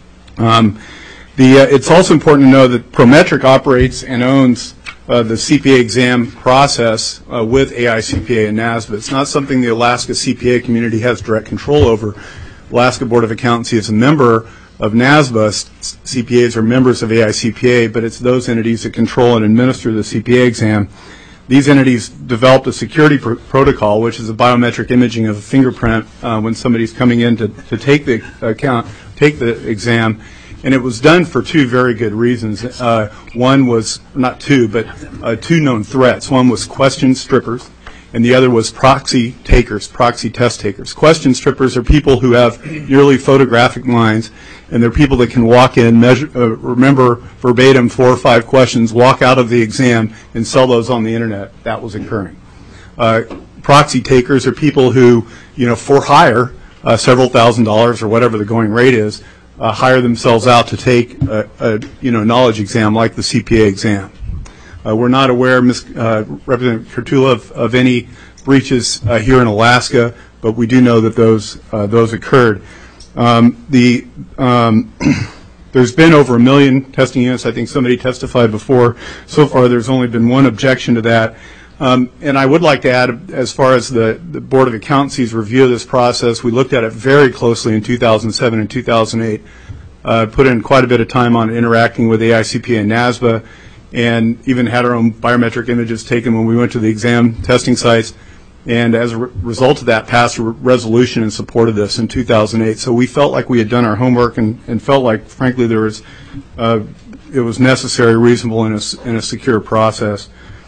Um, the, uh, it's also important to know that Prometric operates and owns uh, the C P A exam process uh, with A I C P A and NASBA. It's not something the Alaska C P A community has direct control over. Alaska Board of Accountancy is a member of NASBA. C P As are members of A I C P A, but it's those entities that control and administer the C P A exam. These entities developed a security pr protocol, which is a biometric imaging of a fingerprint uh, when somebody's coming in to, to take the account, take the exam, and it was done for two very good reasons. Uh, one was, not two, but uh, two known threats. One was question strippers, and the other was proxy takers, proxy test takers. Question strippers are people who have yearly photographic minds, and they're people that can walk in, measure, uh, remember verbatim four or five questions, walk out of the exam, and sell those on the internet. That was occurring. Uh, proxy takers are people who, you know, for hire, uh, several thousand dollars or whatever the going rate is, uh, hire themselves out to take a, a you know knowledge exam like the C P A exam. Uh, we're not aware, Miz Uh, Representative Kurtula, of, of any breaches uh, here in Alaska, but we do know that those uh, those occurred. Um, the um, there's been over a million testing units. I think somebody testified before. So far, there's only been one objection to that. Um, and I would like to add, as far as the, the Board of Accountancy's review of this process, we looked at it very closely in two thousand seven and two thousand eight. Uh, put in quite a bit of time on interacting with A I C P A and NASBA, and even had our own biometric images taken when we went to the exam testing sites, and as a re result of that, passed a re resolution in support of this in two thousand eight. So we felt like we had done our homework, and, and felt like, frankly, there was uh, it was necessary, reasonable, and a, and a secure process.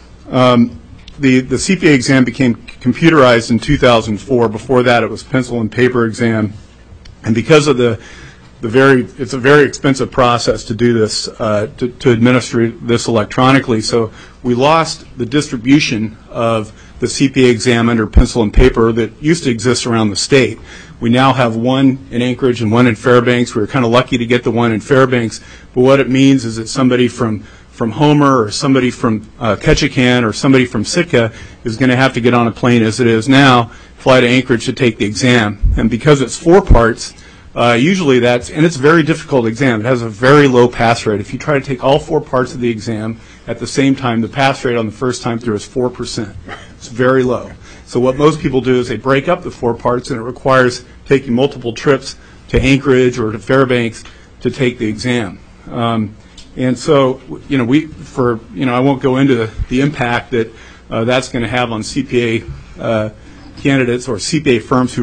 Um, the the C P A exam became computerized in two thousand four. Before that, it was pencil and paper exam, and because of the The very, it's a very expensive process to do this, uh, to, to administer this electronically. So we lost the distribution of the C P A exam under pencil and paper that used to exist around the state. We now have one in Anchorage and one in Fairbanks. We were kind of lucky to get the one in Fairbanks. But what it means is that somebody from from Homer, or somebody from uh, Ketchikan, or somebody from Sitka is going to have to get on a plane as it is now, fly to Anchorage to take the exam. And because it's four parts, Uh, usually that's, and it's a very difficult exam. It has a very low pass rate. If you try to take all four parts of the exam at the same time, the pass rate on the first time through is four percent. It's very low. So what most people do is they break up the four parts, and it requires taking multiple trips to Anchorage or to Fairbanks to take the exam. Um, and so, you know, we, for, you know, I won't go into the, the impact that uh, that's going to have on C P A uh, candidates or C P A firms who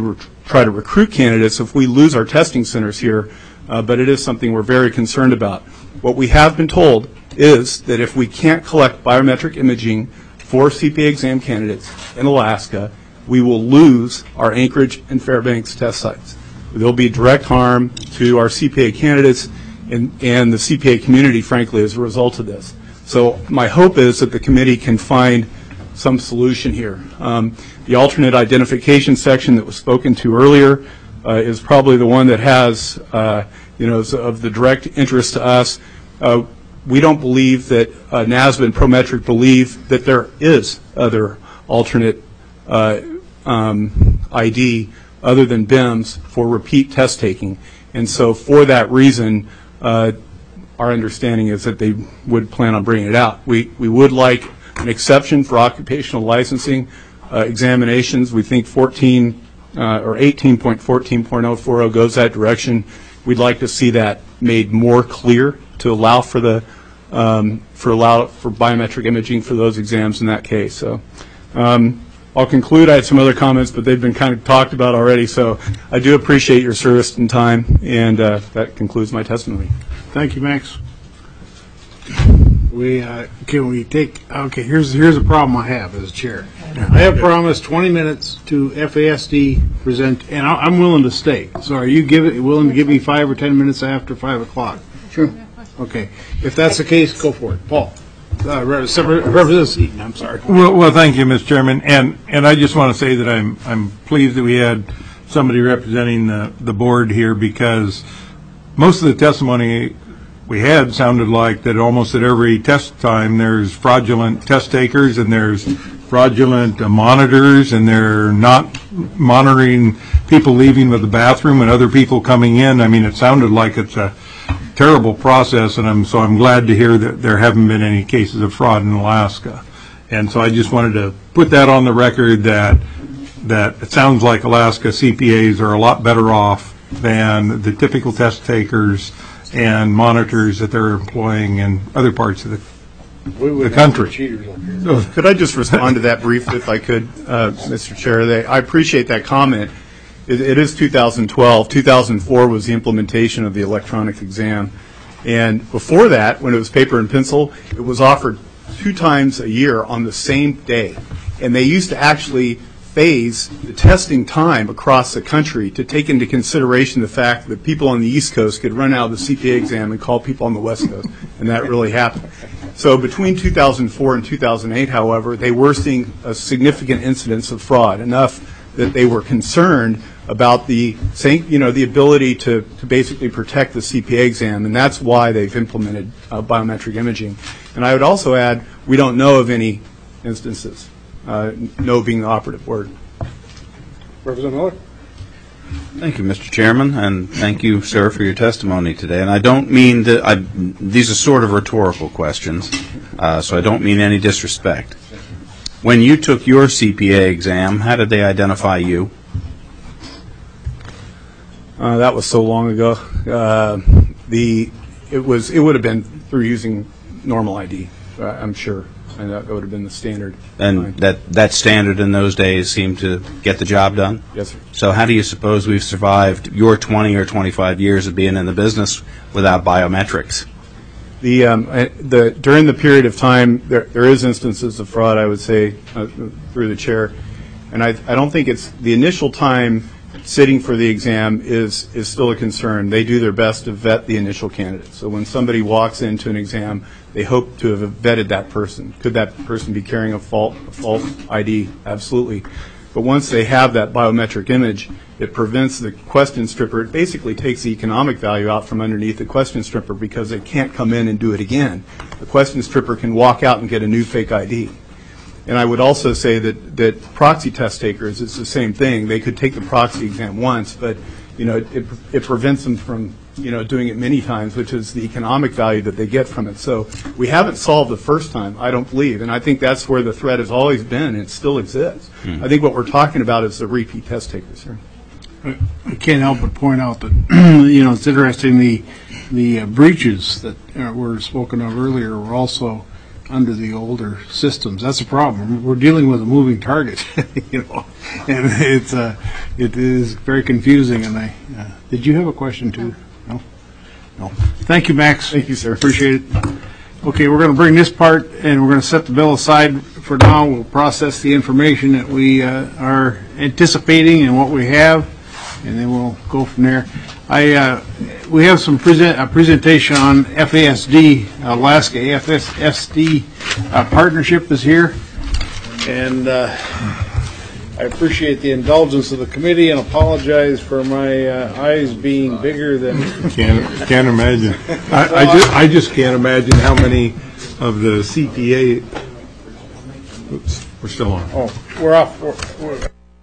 try to recruit candidates if we lose our testing centers here, uh, but it is something we're very concerned about. What we have been told is that if we can't collect biometric imaging for C P A exam candidates in Alaska, we will lose our Anchorage and Fairbanks test sites. There will be direct harm to our C P A candidates and, and the C P A community, frankly, as a result of this. So my hope is that the committee can find some solution here. Um, the alternate identification section that was spoken to earlier uh, is probably the one that has, uh, you know, is of the direct interest to us. Uh, we don't believe that uh, NASBA and Prometric believe that there is other alternate uh, um, I D other than B I Ms for repeat test taking. And so for that reason, uh, our understanding is that they would plan on bringing it out. We, we would like an exception for occupational licensing uh, examinations. We think fourteen uh, or eighteen point fourteen point oh four oh goes that direction. We'd like to see that made more clear to allow for the um, for allow for biometric imaging for those exams in that case. So um, I'll conclude. I had some other comments, but they've been kind of talked about already. So I do appreciate your service and time, and uh, that concludes my testimony. Thank you, Max. We uh, can we take okay. Here's here's a problem I have as chair. I have promised twenty minutes to F A S D present, and I, I'm willing to stay. So are you give it, willing to give me five or ten minutes after five o'clock? Sure. Okay. If that's the case, go for it, Paul. Uh, Representative Seaton, I'm sorry. Well, well, thank you, Mister Chairman, and and I just want to say that I'm I'm pleased that we had somebody representing the the board here, because most of the testimony we had sounded like that almost at every test time there's fraudulent test takers and there's fraudulent uh, monitors, and they're not monitoring people leaving with the bathroom and other people coming in. I mean, it sounded like it's a terrible process, and I'm so I'm glad to hear that there haven't been any cases of fraud in Alaska. And so I just wanted to put that on the record, that that it sounds like Alaska C P As are a lot better off than the typical test takers and monitors that they're employing in other parts of the, the country. So could I just respond to that briefly, if I could, uh, Mister Chair? They, I appreciate that comment. It, it is two thousand twelve. two thousand four was the implementation of the electronic exam. And before that, when it was paper and pencil, it was offered two times a year on the same day. And they used to actually phase the testing time across the country to take into consideration the fact that people on the East Coast could run out of the C P A exam and call people on the West Coast, and that really happened. So between two thousand four and two thousand eight, however, they were seeing a significant incidence of fraud, enough that they were concerned about the, you know, the ability to, to basically protect the C P A exam, and that's why they've implemented uh, biometric imaging. And I would also add, we don't know of any instances. Uh, no being the operative word. Representative Miller. Thank you, Mister Chairman, and thank you, sir, for your testimony today. And I don't mean that I, these are sort of rhetorical questions, uh, so I don't mean any disrespect. When you took your C P A exam, how did they identify you? Uh, that was so long ago. Uh, the it was it would have been through using normal I D, uh, I'm sure. And that would have been the standard. And that, that standard in those days seemed to get the job done? Yes, sir. So how do you suppose we've survived your twenty or twenty-five years of being in the business without biometrics? The, um, the during the period of time, there, there is instances of fraud, I would say, uh, through the chair. And I, I don't think it's the initial time sitting for the exam is, is still a concern. They do their best to vet the initial candidate. So when somebody walks into an exam, they hope to have vetted that person. Could that person be carrying a, fault, a false I D? Absolutely. But once they have that biometric image, it prevents the question stripper. It basically takes the economic value out from underneath the question stripper, because they can't come in and do it again. The question stripper can walk out and get a new fake I D. And I would also say that, that proxy test takers, it's the same thing. They could take the proxy exam once, but you know, it, it prevents them from you know, doing it many times, which is the economic value that they get from it. So we haven't solved the first time, I don't believe, and I think that's where the threat has always been, and it still exists. Hmm. I think what we're talking about is the repeat test takers here. I can't help but point out that you know, it's interesting, the the uh, breaches that uh, were spoken of earlier were also under the older systems. That's a problem. We're dealing with a moving target, you know, and it's uh, it is very confusing, and I, uh, did you have a question too? No? No. Thank you, Max. Thank you, sir. Appreciate it. Okay, we're going to bring this part, and we're going to set the bill aside for now. We'll process the information that we uh, are anticipating and what we have, and then we'll go from there. I uh, we have some present a presentation on F A S D Alaska. F A S D uh, partnership is here, and uh, I appreciate the indulgence of the committee and apologize for my uh, eyes being bigger than. Can't can't imagine. I, I just I just can't imagine how many of the C P A. Oops, we're still on. Oh, we're off. We're, we're,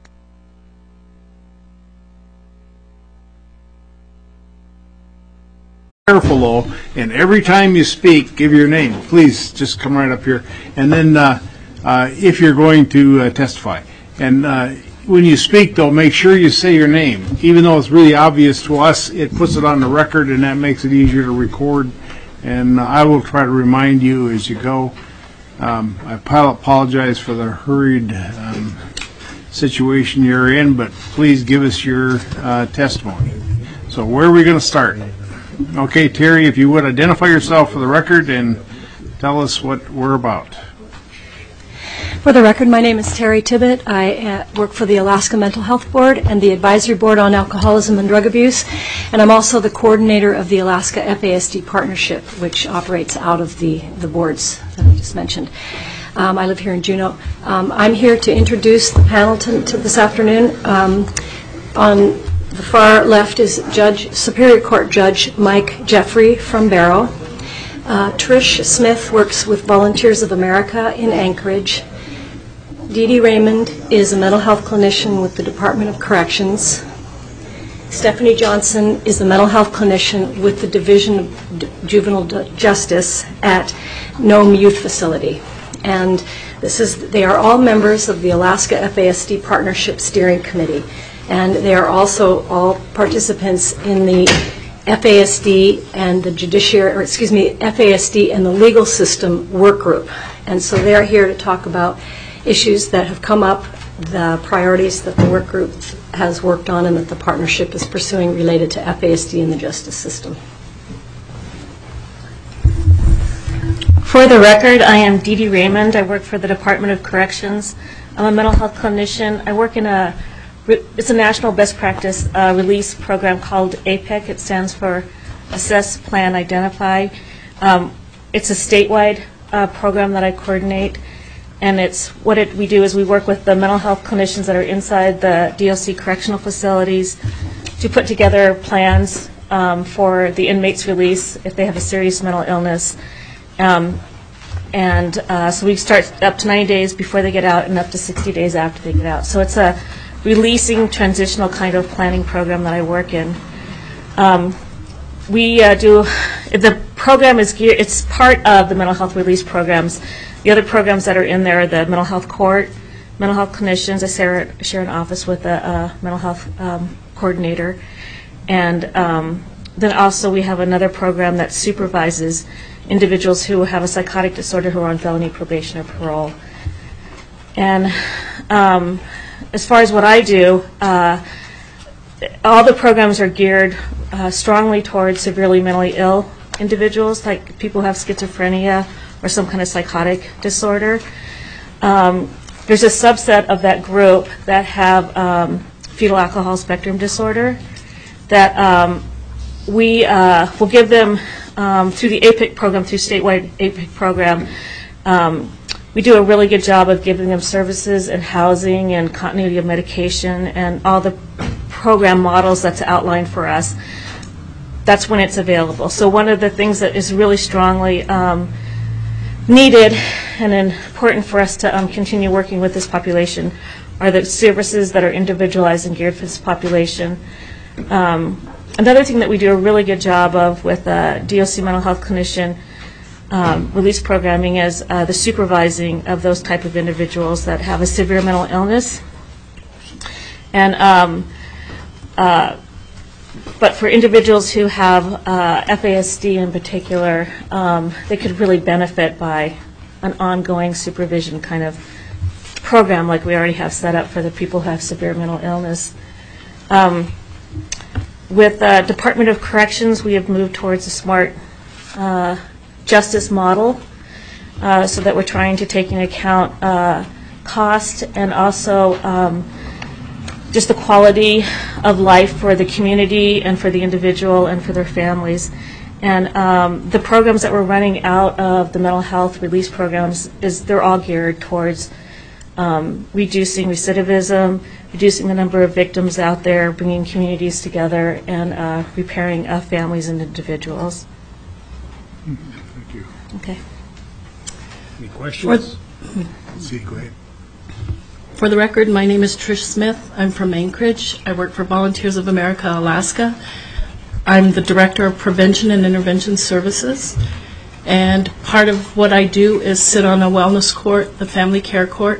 Careful though, and every time you speak, give your name. Please just come right up here, and then uh, uh, if you're going to uh, testify, and uh, when you speak though, make sure you say your name. Even though it's really obvious to us, it puts it on the record, and that makes it easier to record. And uh, I will try to remind you as you go. Um, I apologize for the hurried um, situation you're in, but please give us your uh, testimony. So where are we going to start? Okay, Terry, if you would identify yourself for the record and tell us what we're about. For the record, my name is Terry Tibbett. I uh, work for the Alaska Mental Health Board and the Advisory Board on Alcoholism and Drug Abuse, and I'm also the coordinator of the Alaska F A S D Partnership, which operates out of the, the boards that I just mentioned. Um, I live here in Juneau. Um, I'm here to introduce the panel to, to this afternoon. Um, on the far left is Judge Superior Court Judge Mike Jeffrey from Barrow. Uh, Trish Smith works with Volunteers of America in Anchorage. Dee Dee Raymond is a mental health clinician with the Department of Corrections. Stephanie Johnson is a mental health clinician with the Division of D- Juvenile D- Justice at Nome Youth Facility. And this is, they are all members of the Alaska F A S D Partnership Steering Committee. And they are also all participants in the F A S D and the judiciary, or excuse me, F A S D and the legal system work group. And so they are here to talk about issues that have come up, the priorities that the work group has worked on and that the partnership is pursuing related to F A S D and the justice system. For the record, I am Dee Dee Raymond. I work for the Department of Corrections. I'm a mental health clinician. I work in a It's a national best practice uh, release program called A P E C. It stands for Assess, Plan, Identify. Um, it's a statewide uh, program that I coordinate, and it's what it, we do is we work with the mental health clinicians that are inside the D L C correctional facilities to put together plans um, for the inmates' release if they have a serious mental illness. Um, and uh, so we start up to ninety days before they get out and up to sixty days after they get out. So it's a releasing transitional kind of planning program that I work in. Um, we uh, do, the program is geared, it's part of the mental health release programs. The other programs that are in there are the mental health court, mental health clinicians. I share, share an office with a, a mental health um, coordinator. And um, then also we have another program that supervises individuals who have a psychotic disorder who are on felony probation or parole. And um, as far as what I do, uh, all the programs are geared uh, strongly towards severely mentally ill individuals, like people who have schizophrenia or some kind of psychotic disorder. Um, there's a subset of that group that have um, fetal alcohol spectrum disorder that um, we uh, will give them um, through the A P I C program, through statewide A P I C program. Um, We do a really good job of giving them services and housing and continuity of medication and all the program models that's outlined for us. That's when it's available. So one of the things that is really strongly um, needed and important for us to um, continue working with this population are the services that are individualized and geared for this population. Um, another thing that we do a really good job of with a D O C mental health clinician Um, release programming is uh, the supervising of those type of individuals that have a severe mental illness. And um, uh, but for individuals who have uh, F A S D in particular, um, they could really benefit by an ongoing supervision kind of program like we already have set up for the people who have severe mental illness. Um, with the Department of Corrections, we have moved towards a smart uh, justice model, uh, so that we're trying to take into account uh, cost and also um, just the quality of life for the community and for the individual and for their families. And um, the programs that we're running out of the mental health release programs, is they're all geared towards um, reducing recidivism, reducing the number of victims out there, bringing communities together, and uh, repairing uh, families and individuals. Thank you. Okay. Any questions? Let's see, go ahead. For the record, my name is Trish Smith. I'm from Anchorage. I work for Volunteers of America, Alaska. I'm the Director of Prevention and Intervention Services. And part of what I do is sit on a wellness court, the family care court.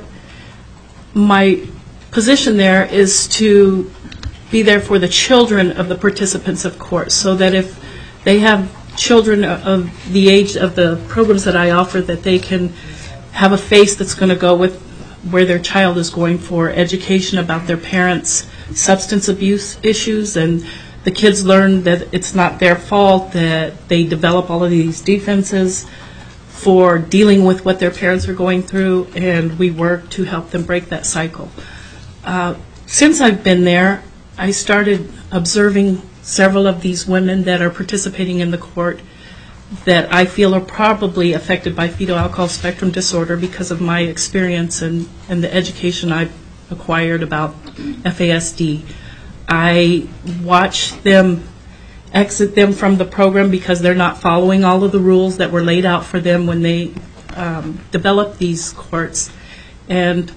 My position there is to be there for the children of the participants of court, so that if they have children of the age of the programs that I offer, that they can have a face that's going to go with where their child is going for education about their parents' substance abuse issues, and the kids learn that it's not their fault, that they develop all of these defenses for dealing with what their parents are going through, and we work to help them break that cycle. Uh, since I've been there, I started observing several of these women that are participating in the court that I feel are probably affected by fetal alcohol spectrum disorder because of my experience and, and the education I've acquired about F A S D. I watch them, exit them from the program because they're not following all of the rules that were laid out for them when they um, developed these courts. And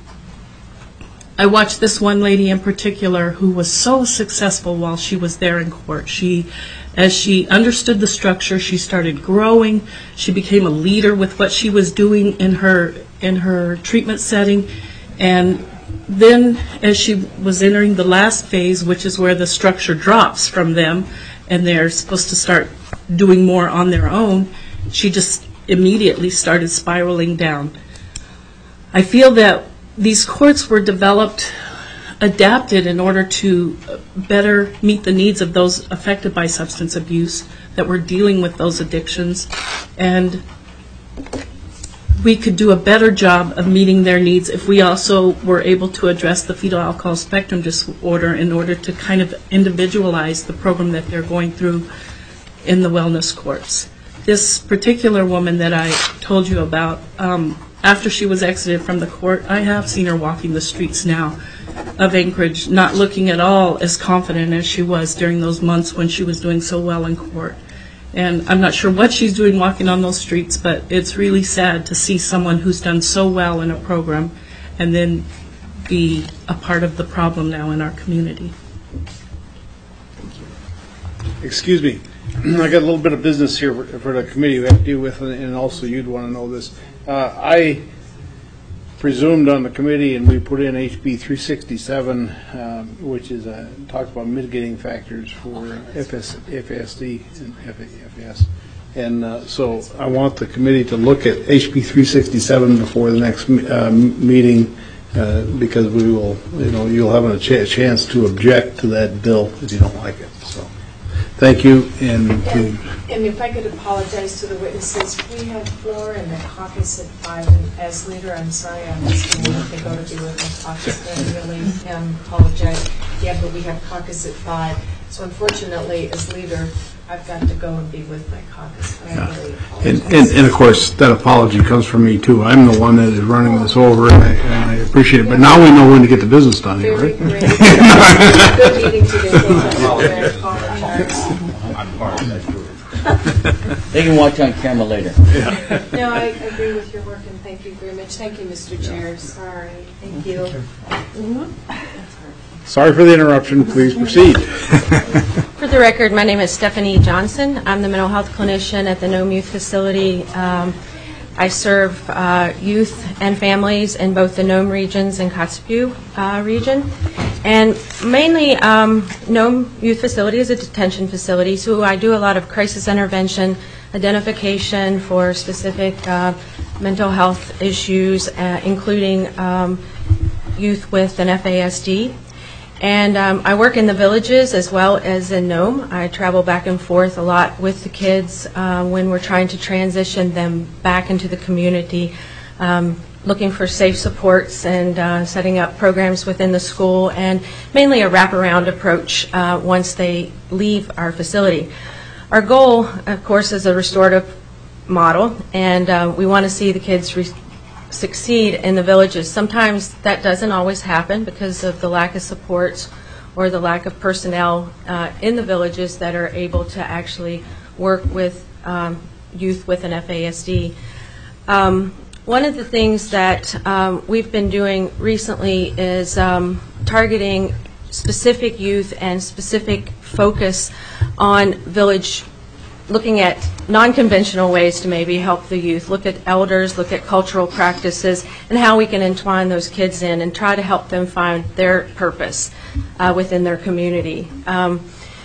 I watched this one lady in particular who was so successful while she was there in court. She As she understood the structure, she started growing. She became a leader with what she was doing in her in her treatment setting. And then as she was entering the last phase, which is where the structure drops from them and they're supposed to start doing more on their own, she just immediately started spiraling down. I feel that these courts were developed adapted in order to better meet the needs of those affected by substance abuse that were dealing with those addictions, and we could do a better job of meeting their needs if we also were able to address the fetal alcohol spectrum disorder in order to kind of individualize the program that they're going through in the wellness courts. This particular woman that I told you about, um, after she was exited from the court, I have seen her walking the streets now of Anchorage, not looking at all as confident as she was during those months when she was doing so well in court. And I'm not sure what she's doing walking on those streets, but it's really sad to see someone who's done so well in a program and then be a part of the problem now in our community. Excuse me. I got a little bit of business here for, for the committee we have to deal with, and, and also you'd want to know this. Uh, I presumed on the committee, and we put in H B three sixty-seven, um, which is uh, talks about mitigating factors for F S, F A S D and F A S. And uh, so I want the committee to look at H B three sixty-seven before the next uh, meeting, uh, because we will, you know, you'll have a ch- chance to object to that bill if you don't like it. So, thank you. And, and, and if I could apologize to the witnesses, we have floor in the caucus at five, and as leader, I'm sorry I'm missing to go to be with my caucus. I really am apologize. Yeah, but we have caucus at five. So unfortunately, as leader, I've got to go and be with my caucus. I yeah. really and, and, and of course, that apology comes from me too. I'm the one that is running this over, and I, and I appreciate it. But now we know when to get the business done here, right? Very great. Good meeting today. I apologize. I'm part of that group. They can watch on camera later. Yeah. No, I agree with your work, and thank you very much. Thank you, Mister Chair. Sorry. Thank you. Mm-hmm. Sorry for the interruption. Please proceed. For the record, my name is Stephanie Johnson. I'm the mental health clinician at the Nome Youth Facility. Um, I serve uh, youth and families in both the Nome regions and Kotzebue uh, region. And mainly, um, Nome Youth Facility is a detention facility, so I do a lot of crisis intervention, identification for specific uh, mental health issues, uh, including um, youth with an F A S D. And um, I work in the villages as well as in Nome. I travel back and forth a lot with the kids uh, when we're trying to transition them back into the community, um, looking for safe supports and uh, setting up programs within the school, and mainly a wraparound approach uh, once they leave our facility. Our goal, of course, is a restorative model, and uh, we want to see the kids re- succeed in the villages. Sometimes that doesn't always happen because of the lack of supports or the lack of personnel uh, in the villages that are able to actually work with um, youth with an F A S D. Um, one of the things that um, we've been doing recently is um, targeting specific youth and specific focus on village, looking at non-conventional ways to maybe help the youth, look at elders, look at cultural practices, and how we can entwine those kids in and try to help them find their purpose uh, within their community. Um,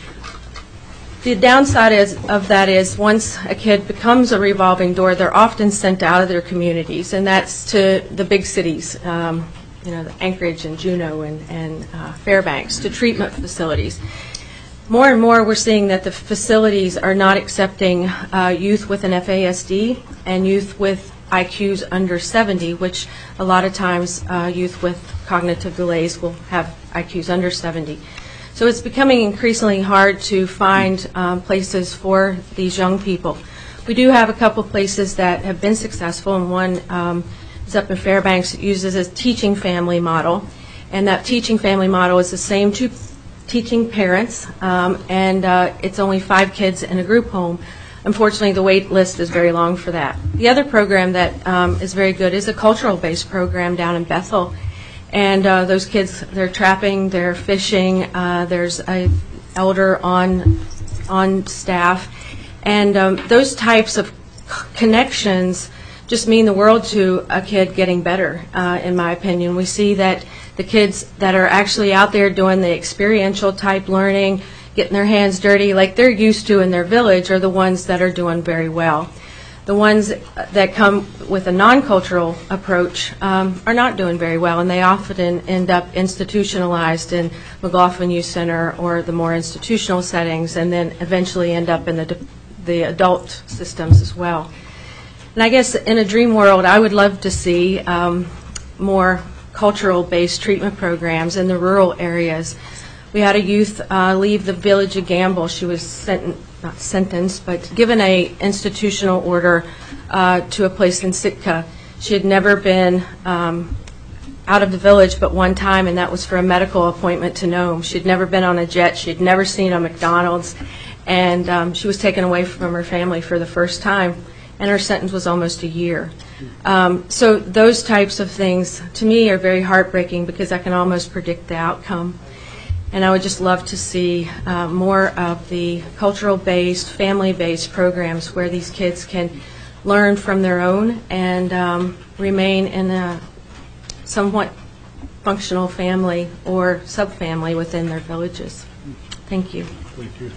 the downside is, of that is once a kid becomes a revolving door, they're often sent out of their communities, and that's to the big cities, um, you know, Anchorage and Juneau and, and uh, Fairbanks, to treatment facilities. More and more we're seeing that the facilities are not accepting uh, youth with an F A S D and youth with I Qs under seventy, which a lot of times uh, youth with cognitive delays will have I Qs under seventy. So it's becoming increasingly hard to find um, places for these young people. We do have a couple places that have been successful, and one um, is up in Fairbanks. It uses a teaching family model, and that teaching family model is the same two teaching parents, um, and uh, it's only five kids in a group home. Unfortunately, the wait list is very long for that. The other program that um, is very good is a cultural-based program down in Bethel, and uh, those kids, they're trapping, they're fishing, uh, there's a elder on on staff, and um, those types of connections just mean the world to a kid getting better, uh, in my opinion. We see that the kids that are actually out there doing the experiential type learning, getting their hands dirty like they're used to in their village, are the ones that are doing very well. The ones that come with a non-cultural approach um, are not doing very well, and they often end up institutionalized in McLaughlin Youth Center or the more institutional settings, and then eventually end up in the, the adult systems as well. And I guess in a dream world, I would love to see um, more cultural-based treatment programs in the rural areas. We had a youth uh, leave the village of Gamble. She was senten- not sentenced, but given a institutional order uh, to a place in Sitka. She had never been um, out of the village but one time, and that was for a medical appointment to Nome. She had never been on a jet. She had never seen a McDonald's, and um, she was taken away from her family for the first time, and her sentence was almost a year. Um, so those types of things, to me, are very heartbreaking because I can almost predict the outcome. And I would just love to see uh, more of the cultural-based, family-based programs where these kids can learn from their own and um, remain in a somewhat functional family or subfamily within their villages. Thank you. Thank you.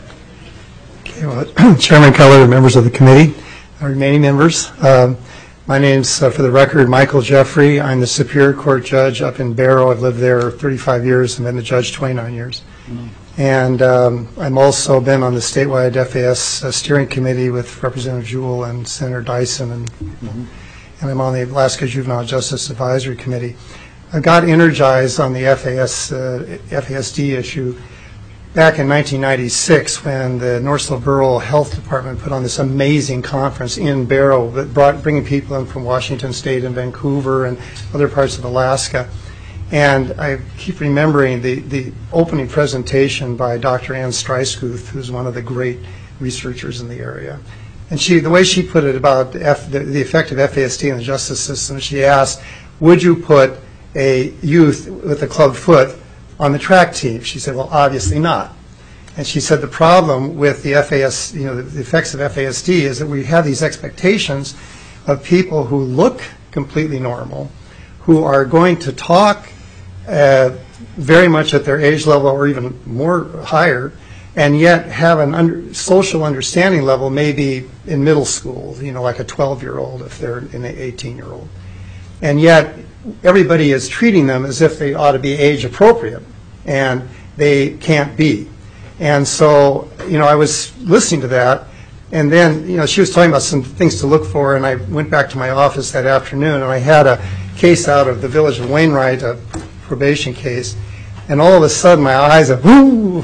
Okay, well, Chairman Keller, members of the committee, our remaining members. Um, my name's, uh, for the record, Michael Jeffrey. I'm the Superior Court judge up in Barrow. I've lived there thirty-five years and been the judge twenty-nine years. Mm-hmm. And um, I've also been on the statewide F A S uh, steering committee with Representative Jewell and Senator Dyson, and, mm-hmm. and I'm on the Alaska Juvenile Justice Advisory Committee. I got energized on the F A S, uh, F A S D issue back in nineteen ninety-six when the North Slope Rural Health Department put on this amazing conference in Barrow that brought bringing people in from Washington State and Vancouver and other parts of Alaska. And I keep remembering the, the opening presentation by Doctor Ann Stryskuth, who's one of the great researchers in the area. And she, the way she put it about F, the, the effect of F A S D in the justice system, she asked, would you put a youth with a club foot on the track team? She said, well, obviously not. And she said the problem with the F A S, you know, the, the effects of F A S D is that we have these expectations of people who look completely normal, who are going to talk uh, very much at their age level or even more higher, and yet have an under, social understanding level maybe in middle school, you know, like a twelve-year-old if they're an eighteen-year-old. And yet everybody is treating them as if they ought to be age appropriate. and they can't be. And so, you know, I was listening to that, and then, you know, she was talking about some things to look for, and I went back to my office that afternoon, and I had a case out of the Village of Wainwright, a probation case, and all of a sudden my eyes are, whoo,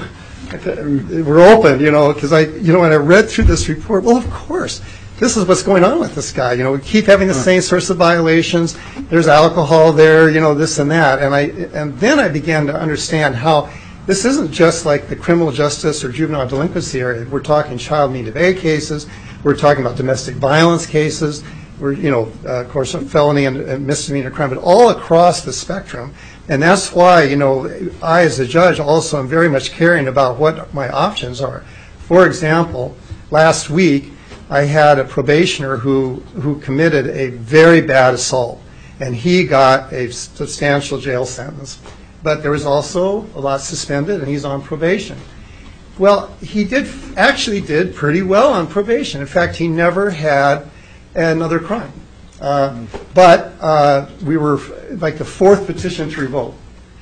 were open, you know, because I, you know, when I read through this report, well, of course, this is what's going on with this guy. You know, we keep having the same sorts of violations. There's alcohol there, you know, this and that. And I, and then I began to understand how this isn't just like the criminal justice or juvenile delinquency area. We're talking child need of aid cases. We're talking about domestic violence cases. We're, you know, uh, of course, a felony and, and misdemeanor crime, but all across the spectrum. And that's why, you know, I as a judge also am very much caring about what my options are. For example, last week, I had a probationer who, who committed a very bad assault, and he got a substantial jail sentence. But there was also a lot suspended, and he's on probation. Well, he did actually did pretty well on probation. In fact, he never had another crime. Uh, but uh, we were like the fourth petition to revoke.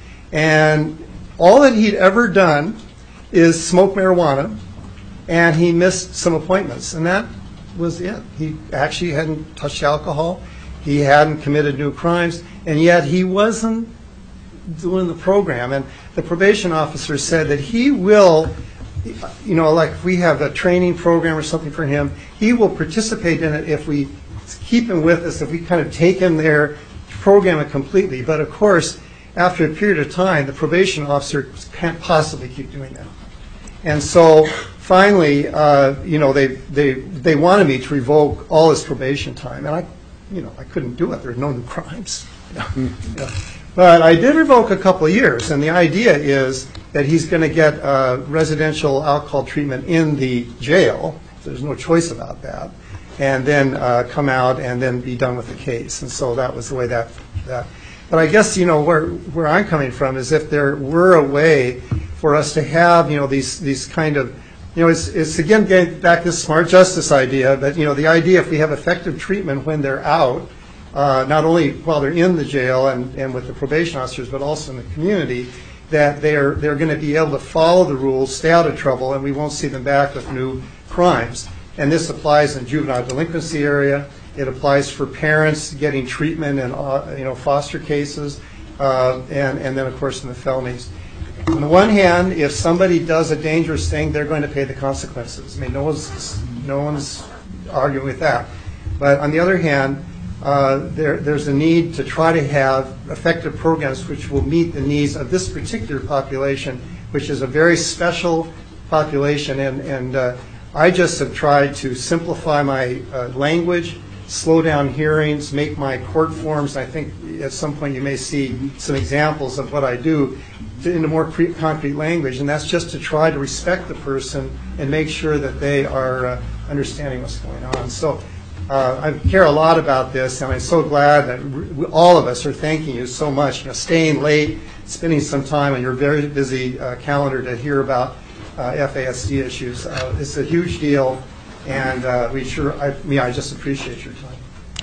And all that he'd ever done is smoke marijuana, and he missed some appointments, and that was it. He actually hadn't touched alcohol, he hadn't committed new crimes, and yet he wasn't doing the program. And the probation officer said that he will, you know, like if we have a training program or something for him, he will participate in it if we keep him with us, if we kind of take him there, program it completely. But of course, after a period of time, the probation officer can't possibly keep doing that. And so finally, uh, you know, they, they, they wanted me to revoke all his probation time. And I, you know, I couldn't do it. There were no new crimes. You know. But I did revoke a couple of years. And the idea is that he's going to get uh, residential alcohol treatment in the jail. There's no choice about that. And then uh, come out and then be done with the case. And so that was the way that, that. But I guess, you know, where, where I'm coming from is if there were a way for us to have, you know, these, these kind of, you know, it's, it's again getting back to this smart justice idea, but, you know, the idea if we have effective treatment when they're out, uh, not only while they're in the jail and, and with the probation officers, but also in the community, that they're, they're going to be able to follow the rules, stay out of trouble, and we won't see them back with new crimes. And this applies in juvenile delinquency area. It applies for parents getting treatment in uh, you know, foster cases, uh, and, and then, of course, in the felonies. On the one hand, if somebody does a dangerous thing, they're going to pay the consequences. I mean, no one's, no one's arguing with that. But on the other hand, uh, there, there's a need to try to have effective programs which will meet the needs of this particular population, which is a very special population, and, and uh, I just have tried to simplify my uh, language, slow down hearings, make my court forms. I think at some point you may see some examples of what I do to, in a more cre- concrete language, and that's just to try to respect the person and make sure that they are uh, understanding what's going on. So uh, I care a lot about this, and I'm so glad that re- all of us are thanking you so much. You know, staying late, spending some time on your very busy uh, calendar to hear about Uh, F A S D issues. Uh, it's a huge deal, and uh, we sure, I, me, I just appreciate your time.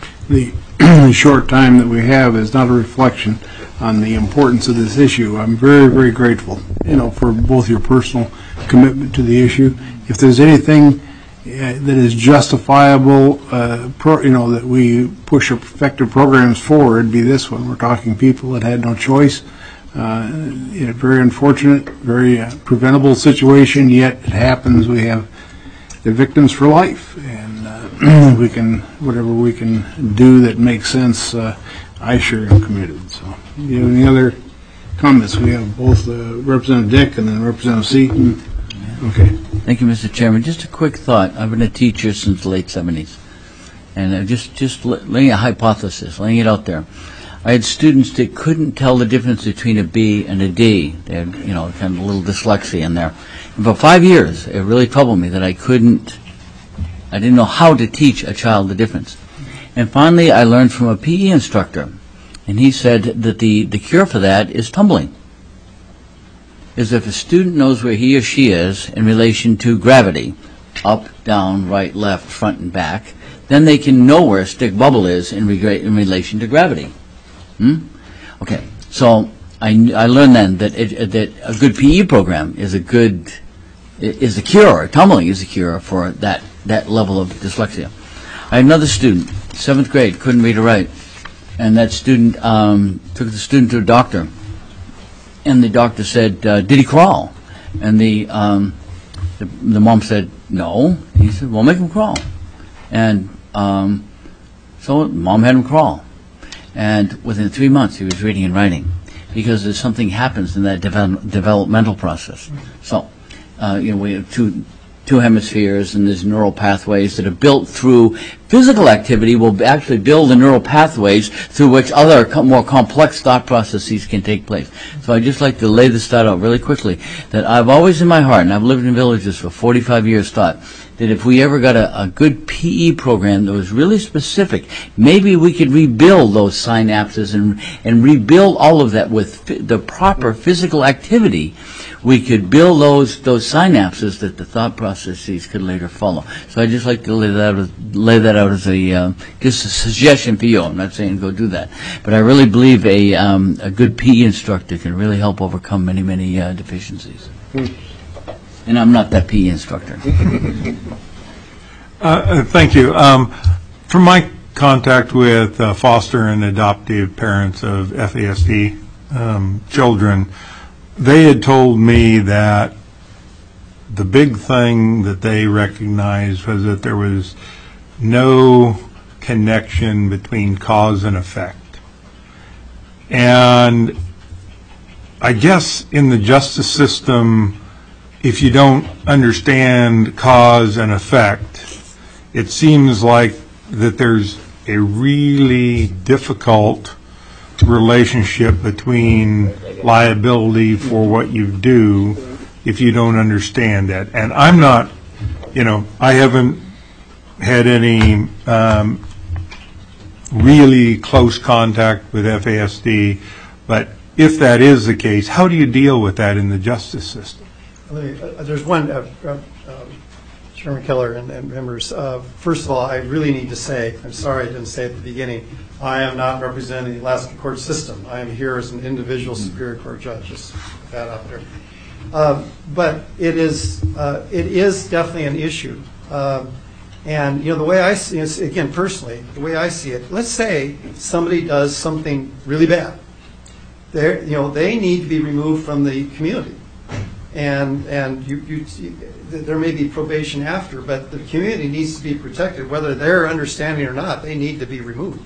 The short time that we have is not a reflection on the importance of this issue. I'm very, very grateful, you know, for both your personal commitment to the issue. If there's anything uh, that is justifiable, uh, pro, you know, that we push effective programs forward, it'd be this one. We're talking people that had no choice. Uh, you know, very unfortunate, very uh, preventable situation, yet it happens. We have the victims for life, and uh, we can, whatever we can do that makes sense, uh, I sure am committed. So, do you have any other comments? We have both uh, Representative Dick and then Representative Seaton. Okay. Thank you, Mister Chairman. Just a quick thought. I've been a teacher since the late seventies, and uh, just just laying a hypothesis, laying it out there. I had students that couldn't tell the difference between a B and a D. They had, you know, kind of a little dyslexia in there. And for five years, it really troubled me that I couldn't, I didn't know how to teach a child the difference. And finally, I learned from a P E instructor, and he said that the, the cure for that is tumbling. Is if a student knows where he or she is in relation to gravity, up, down, right, left, front, and back, then they can know where a stick bubble is in, reg- in relation to gravity. Hmm? Okay, so I, I learned then that it, that a good P E program is a good is a cure. Tumbling is a cure for that that level of dyslexia. I had another student, seventh grade, couldn't read or write, and that student um, took the student to a doctor, and the doctor said, uh, "Did he crawl?" And the, um, the the mom said, "No." He said, "Well, make him crawl," and um, so mom had him crawl, and within three months he was reading and writing, because there's something happens in that develop, developmental process. So, uh, you know, we have two two hemispheres, and there's neural pathways that are built through physical activity will actually build the neural pathways through which other co- more complex thought processes can take place. So I'd just like to lay this thought out really quickly, that I've always in my heart, and I've lived in villages for forty-five years, thought that if we ever got a, a good P E program that was really specific, maybe we could rebuild those synapses and, and rebuild all of that with fi- the proper physical activity. We could build those those synapses that the thought processes could later follow. So I'd just like to lay that out, lay that out as a uh, just a suggestion for you. I'm not saying go do that, but I really believe a um, a good P E instructor can really help overcome many many uh, deficiencies. Hmm. And I'm not that P E instructor. uh, uh, thank you. Um, from my contact with uh, foster and adoptive parents of F A S D um, children, they had told me that the big thing that they recognized was that there was no connection between cause and effect. And I guess in the justice system, if you don't understand cause and effect, it seems like that there's a really difficult relationship between liability for what you do if you don't understand that. And I'm not, you know, I haven't had any um, really close contact with F A S D, but if that is the case, how do you deal with that in the justice system? Uh, there's one, uh, uh, um, Chairman Keller and, and members. Uh, first of all, I really need to say, I'm sorry I didn't say at the beginning, I am not representing the Alaska court system. I am here as an individual Superior Court judge. Just put that out there. Uh, but it is uh, it is definitely an issue. Um, and you know the way I see it, again personally, the way I see it, let's say somebody does something really bad. They you know they need to be removed from the community, and and you, you there may be probation after, but the community needs to be protected, whether they're understanding or not. They need to be removed.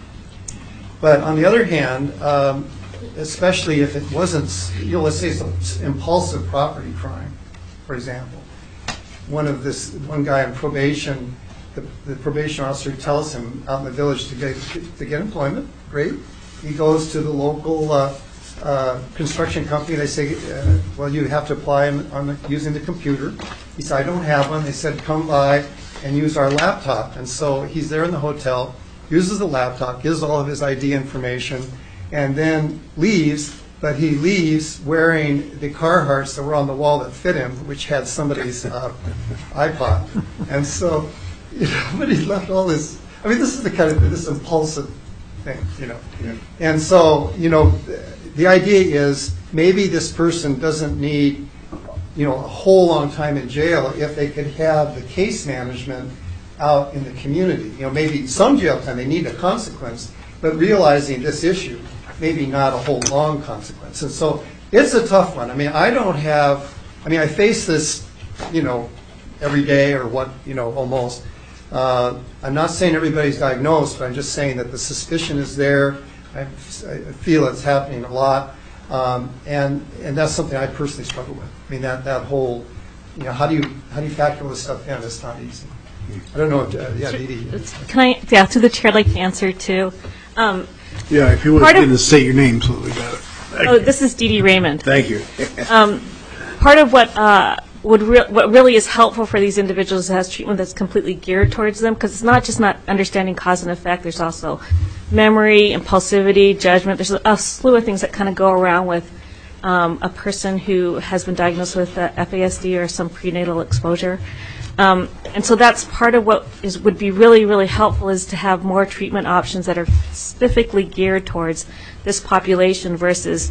But on the other hand, um, especially if it wasn't, you know, let's say it's an impulsive property crime, for example. One of this, one guy on probation, the, the probation officer tells him out in the village to get to get employment. Great. He goes to the local uh, uh, construction company. They say, uh, well, you have to apply on, on the, using the computer. He said, I don't have one. They said, come by and use our laptop. And so he's there in the hotel, uses the laptop, gives all of his I D information, and then leaves, but he leaves wearing the Carhartts that were on the wall that fit him, which had somebody's uh, iPod. And so, you know, but he left all this, I mean, this is the kind of, this impulsive thing, you know. Yeah. And so, you know, the idea is maybe this person doesn't need, you know, a whole long time in jail if they could have the case management out in the community. You know, maybe some jail time, they need a consequence, but realizing this issue, maybe not a whole long consequence. And so it's a tough one. I mean, I don't have, I mean, I face this, you know, every day or what, you know, almost. Uh, I'm not saying everybody's diagnosed, but I'm just saying that the suspicion is there. I, I feel it's happening a lot. Um, and and that's something I personally struggle with. I mean, that, that whole, you know, how do you how do you factor all this stuff in? It's not easy. I don't know if, uh, yeah, Dee Dee. Can I, yeah, to the chair, I'd like to answer too. Um, yeah, if you would have to state your name so that we got it. Thank oh, you. This is Dee Dee Raymond. Thank you. um, part of what uh, would re- what really is helpful for these individuals is has treatment that's completely geared towards them, because it's not just not understanding cause and effect. There's also memory, impulsivity, judgment. There's a slew of things that kind of go around with um, a person who has been diagnosed with uh, F A S D or some prenatal exposure. Um, and so that's part of what is would be really, really helpful, is to have more treatment options that are specifically geared towards this population versus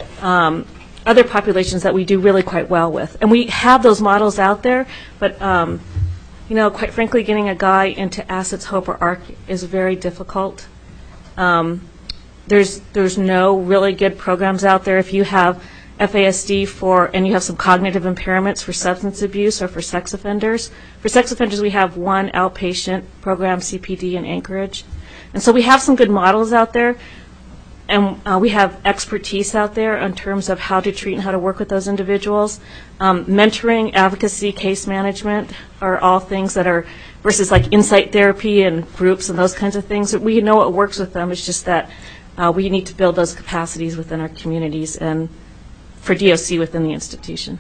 um, other populations that we do really quite well with. And we have those models out there, but um, you know, quite frankly, getting a guy into Assets, Hope, or ARC is very difficult. Um, there's there's no really good programs out there. If you have F A S D for, and you have some cognitive impairments for substance abuse or for sex offenders. For sex offenders, we have one outpatient program, C P D, in Anchorage. And so we have some good models out there, and uh, we have expertise out there in terms of how to treat and how to work with those individuals. Um, mentoring, advocacy, case management are all things that are, versus like insight therapy and groups and those kinds of things. We know what works with them. It's just that uh, we need to build those capacities within our communities and for D O C within the institution.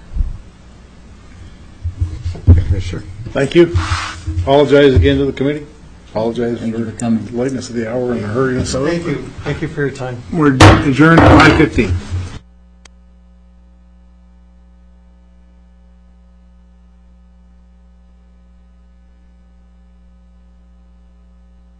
Sure. Thank you. Apologize again to the committee. Apologize for the lateness of the hour and the hurriedness of it. Thank you. Thank you for your time. We're adjourned at five fifteen.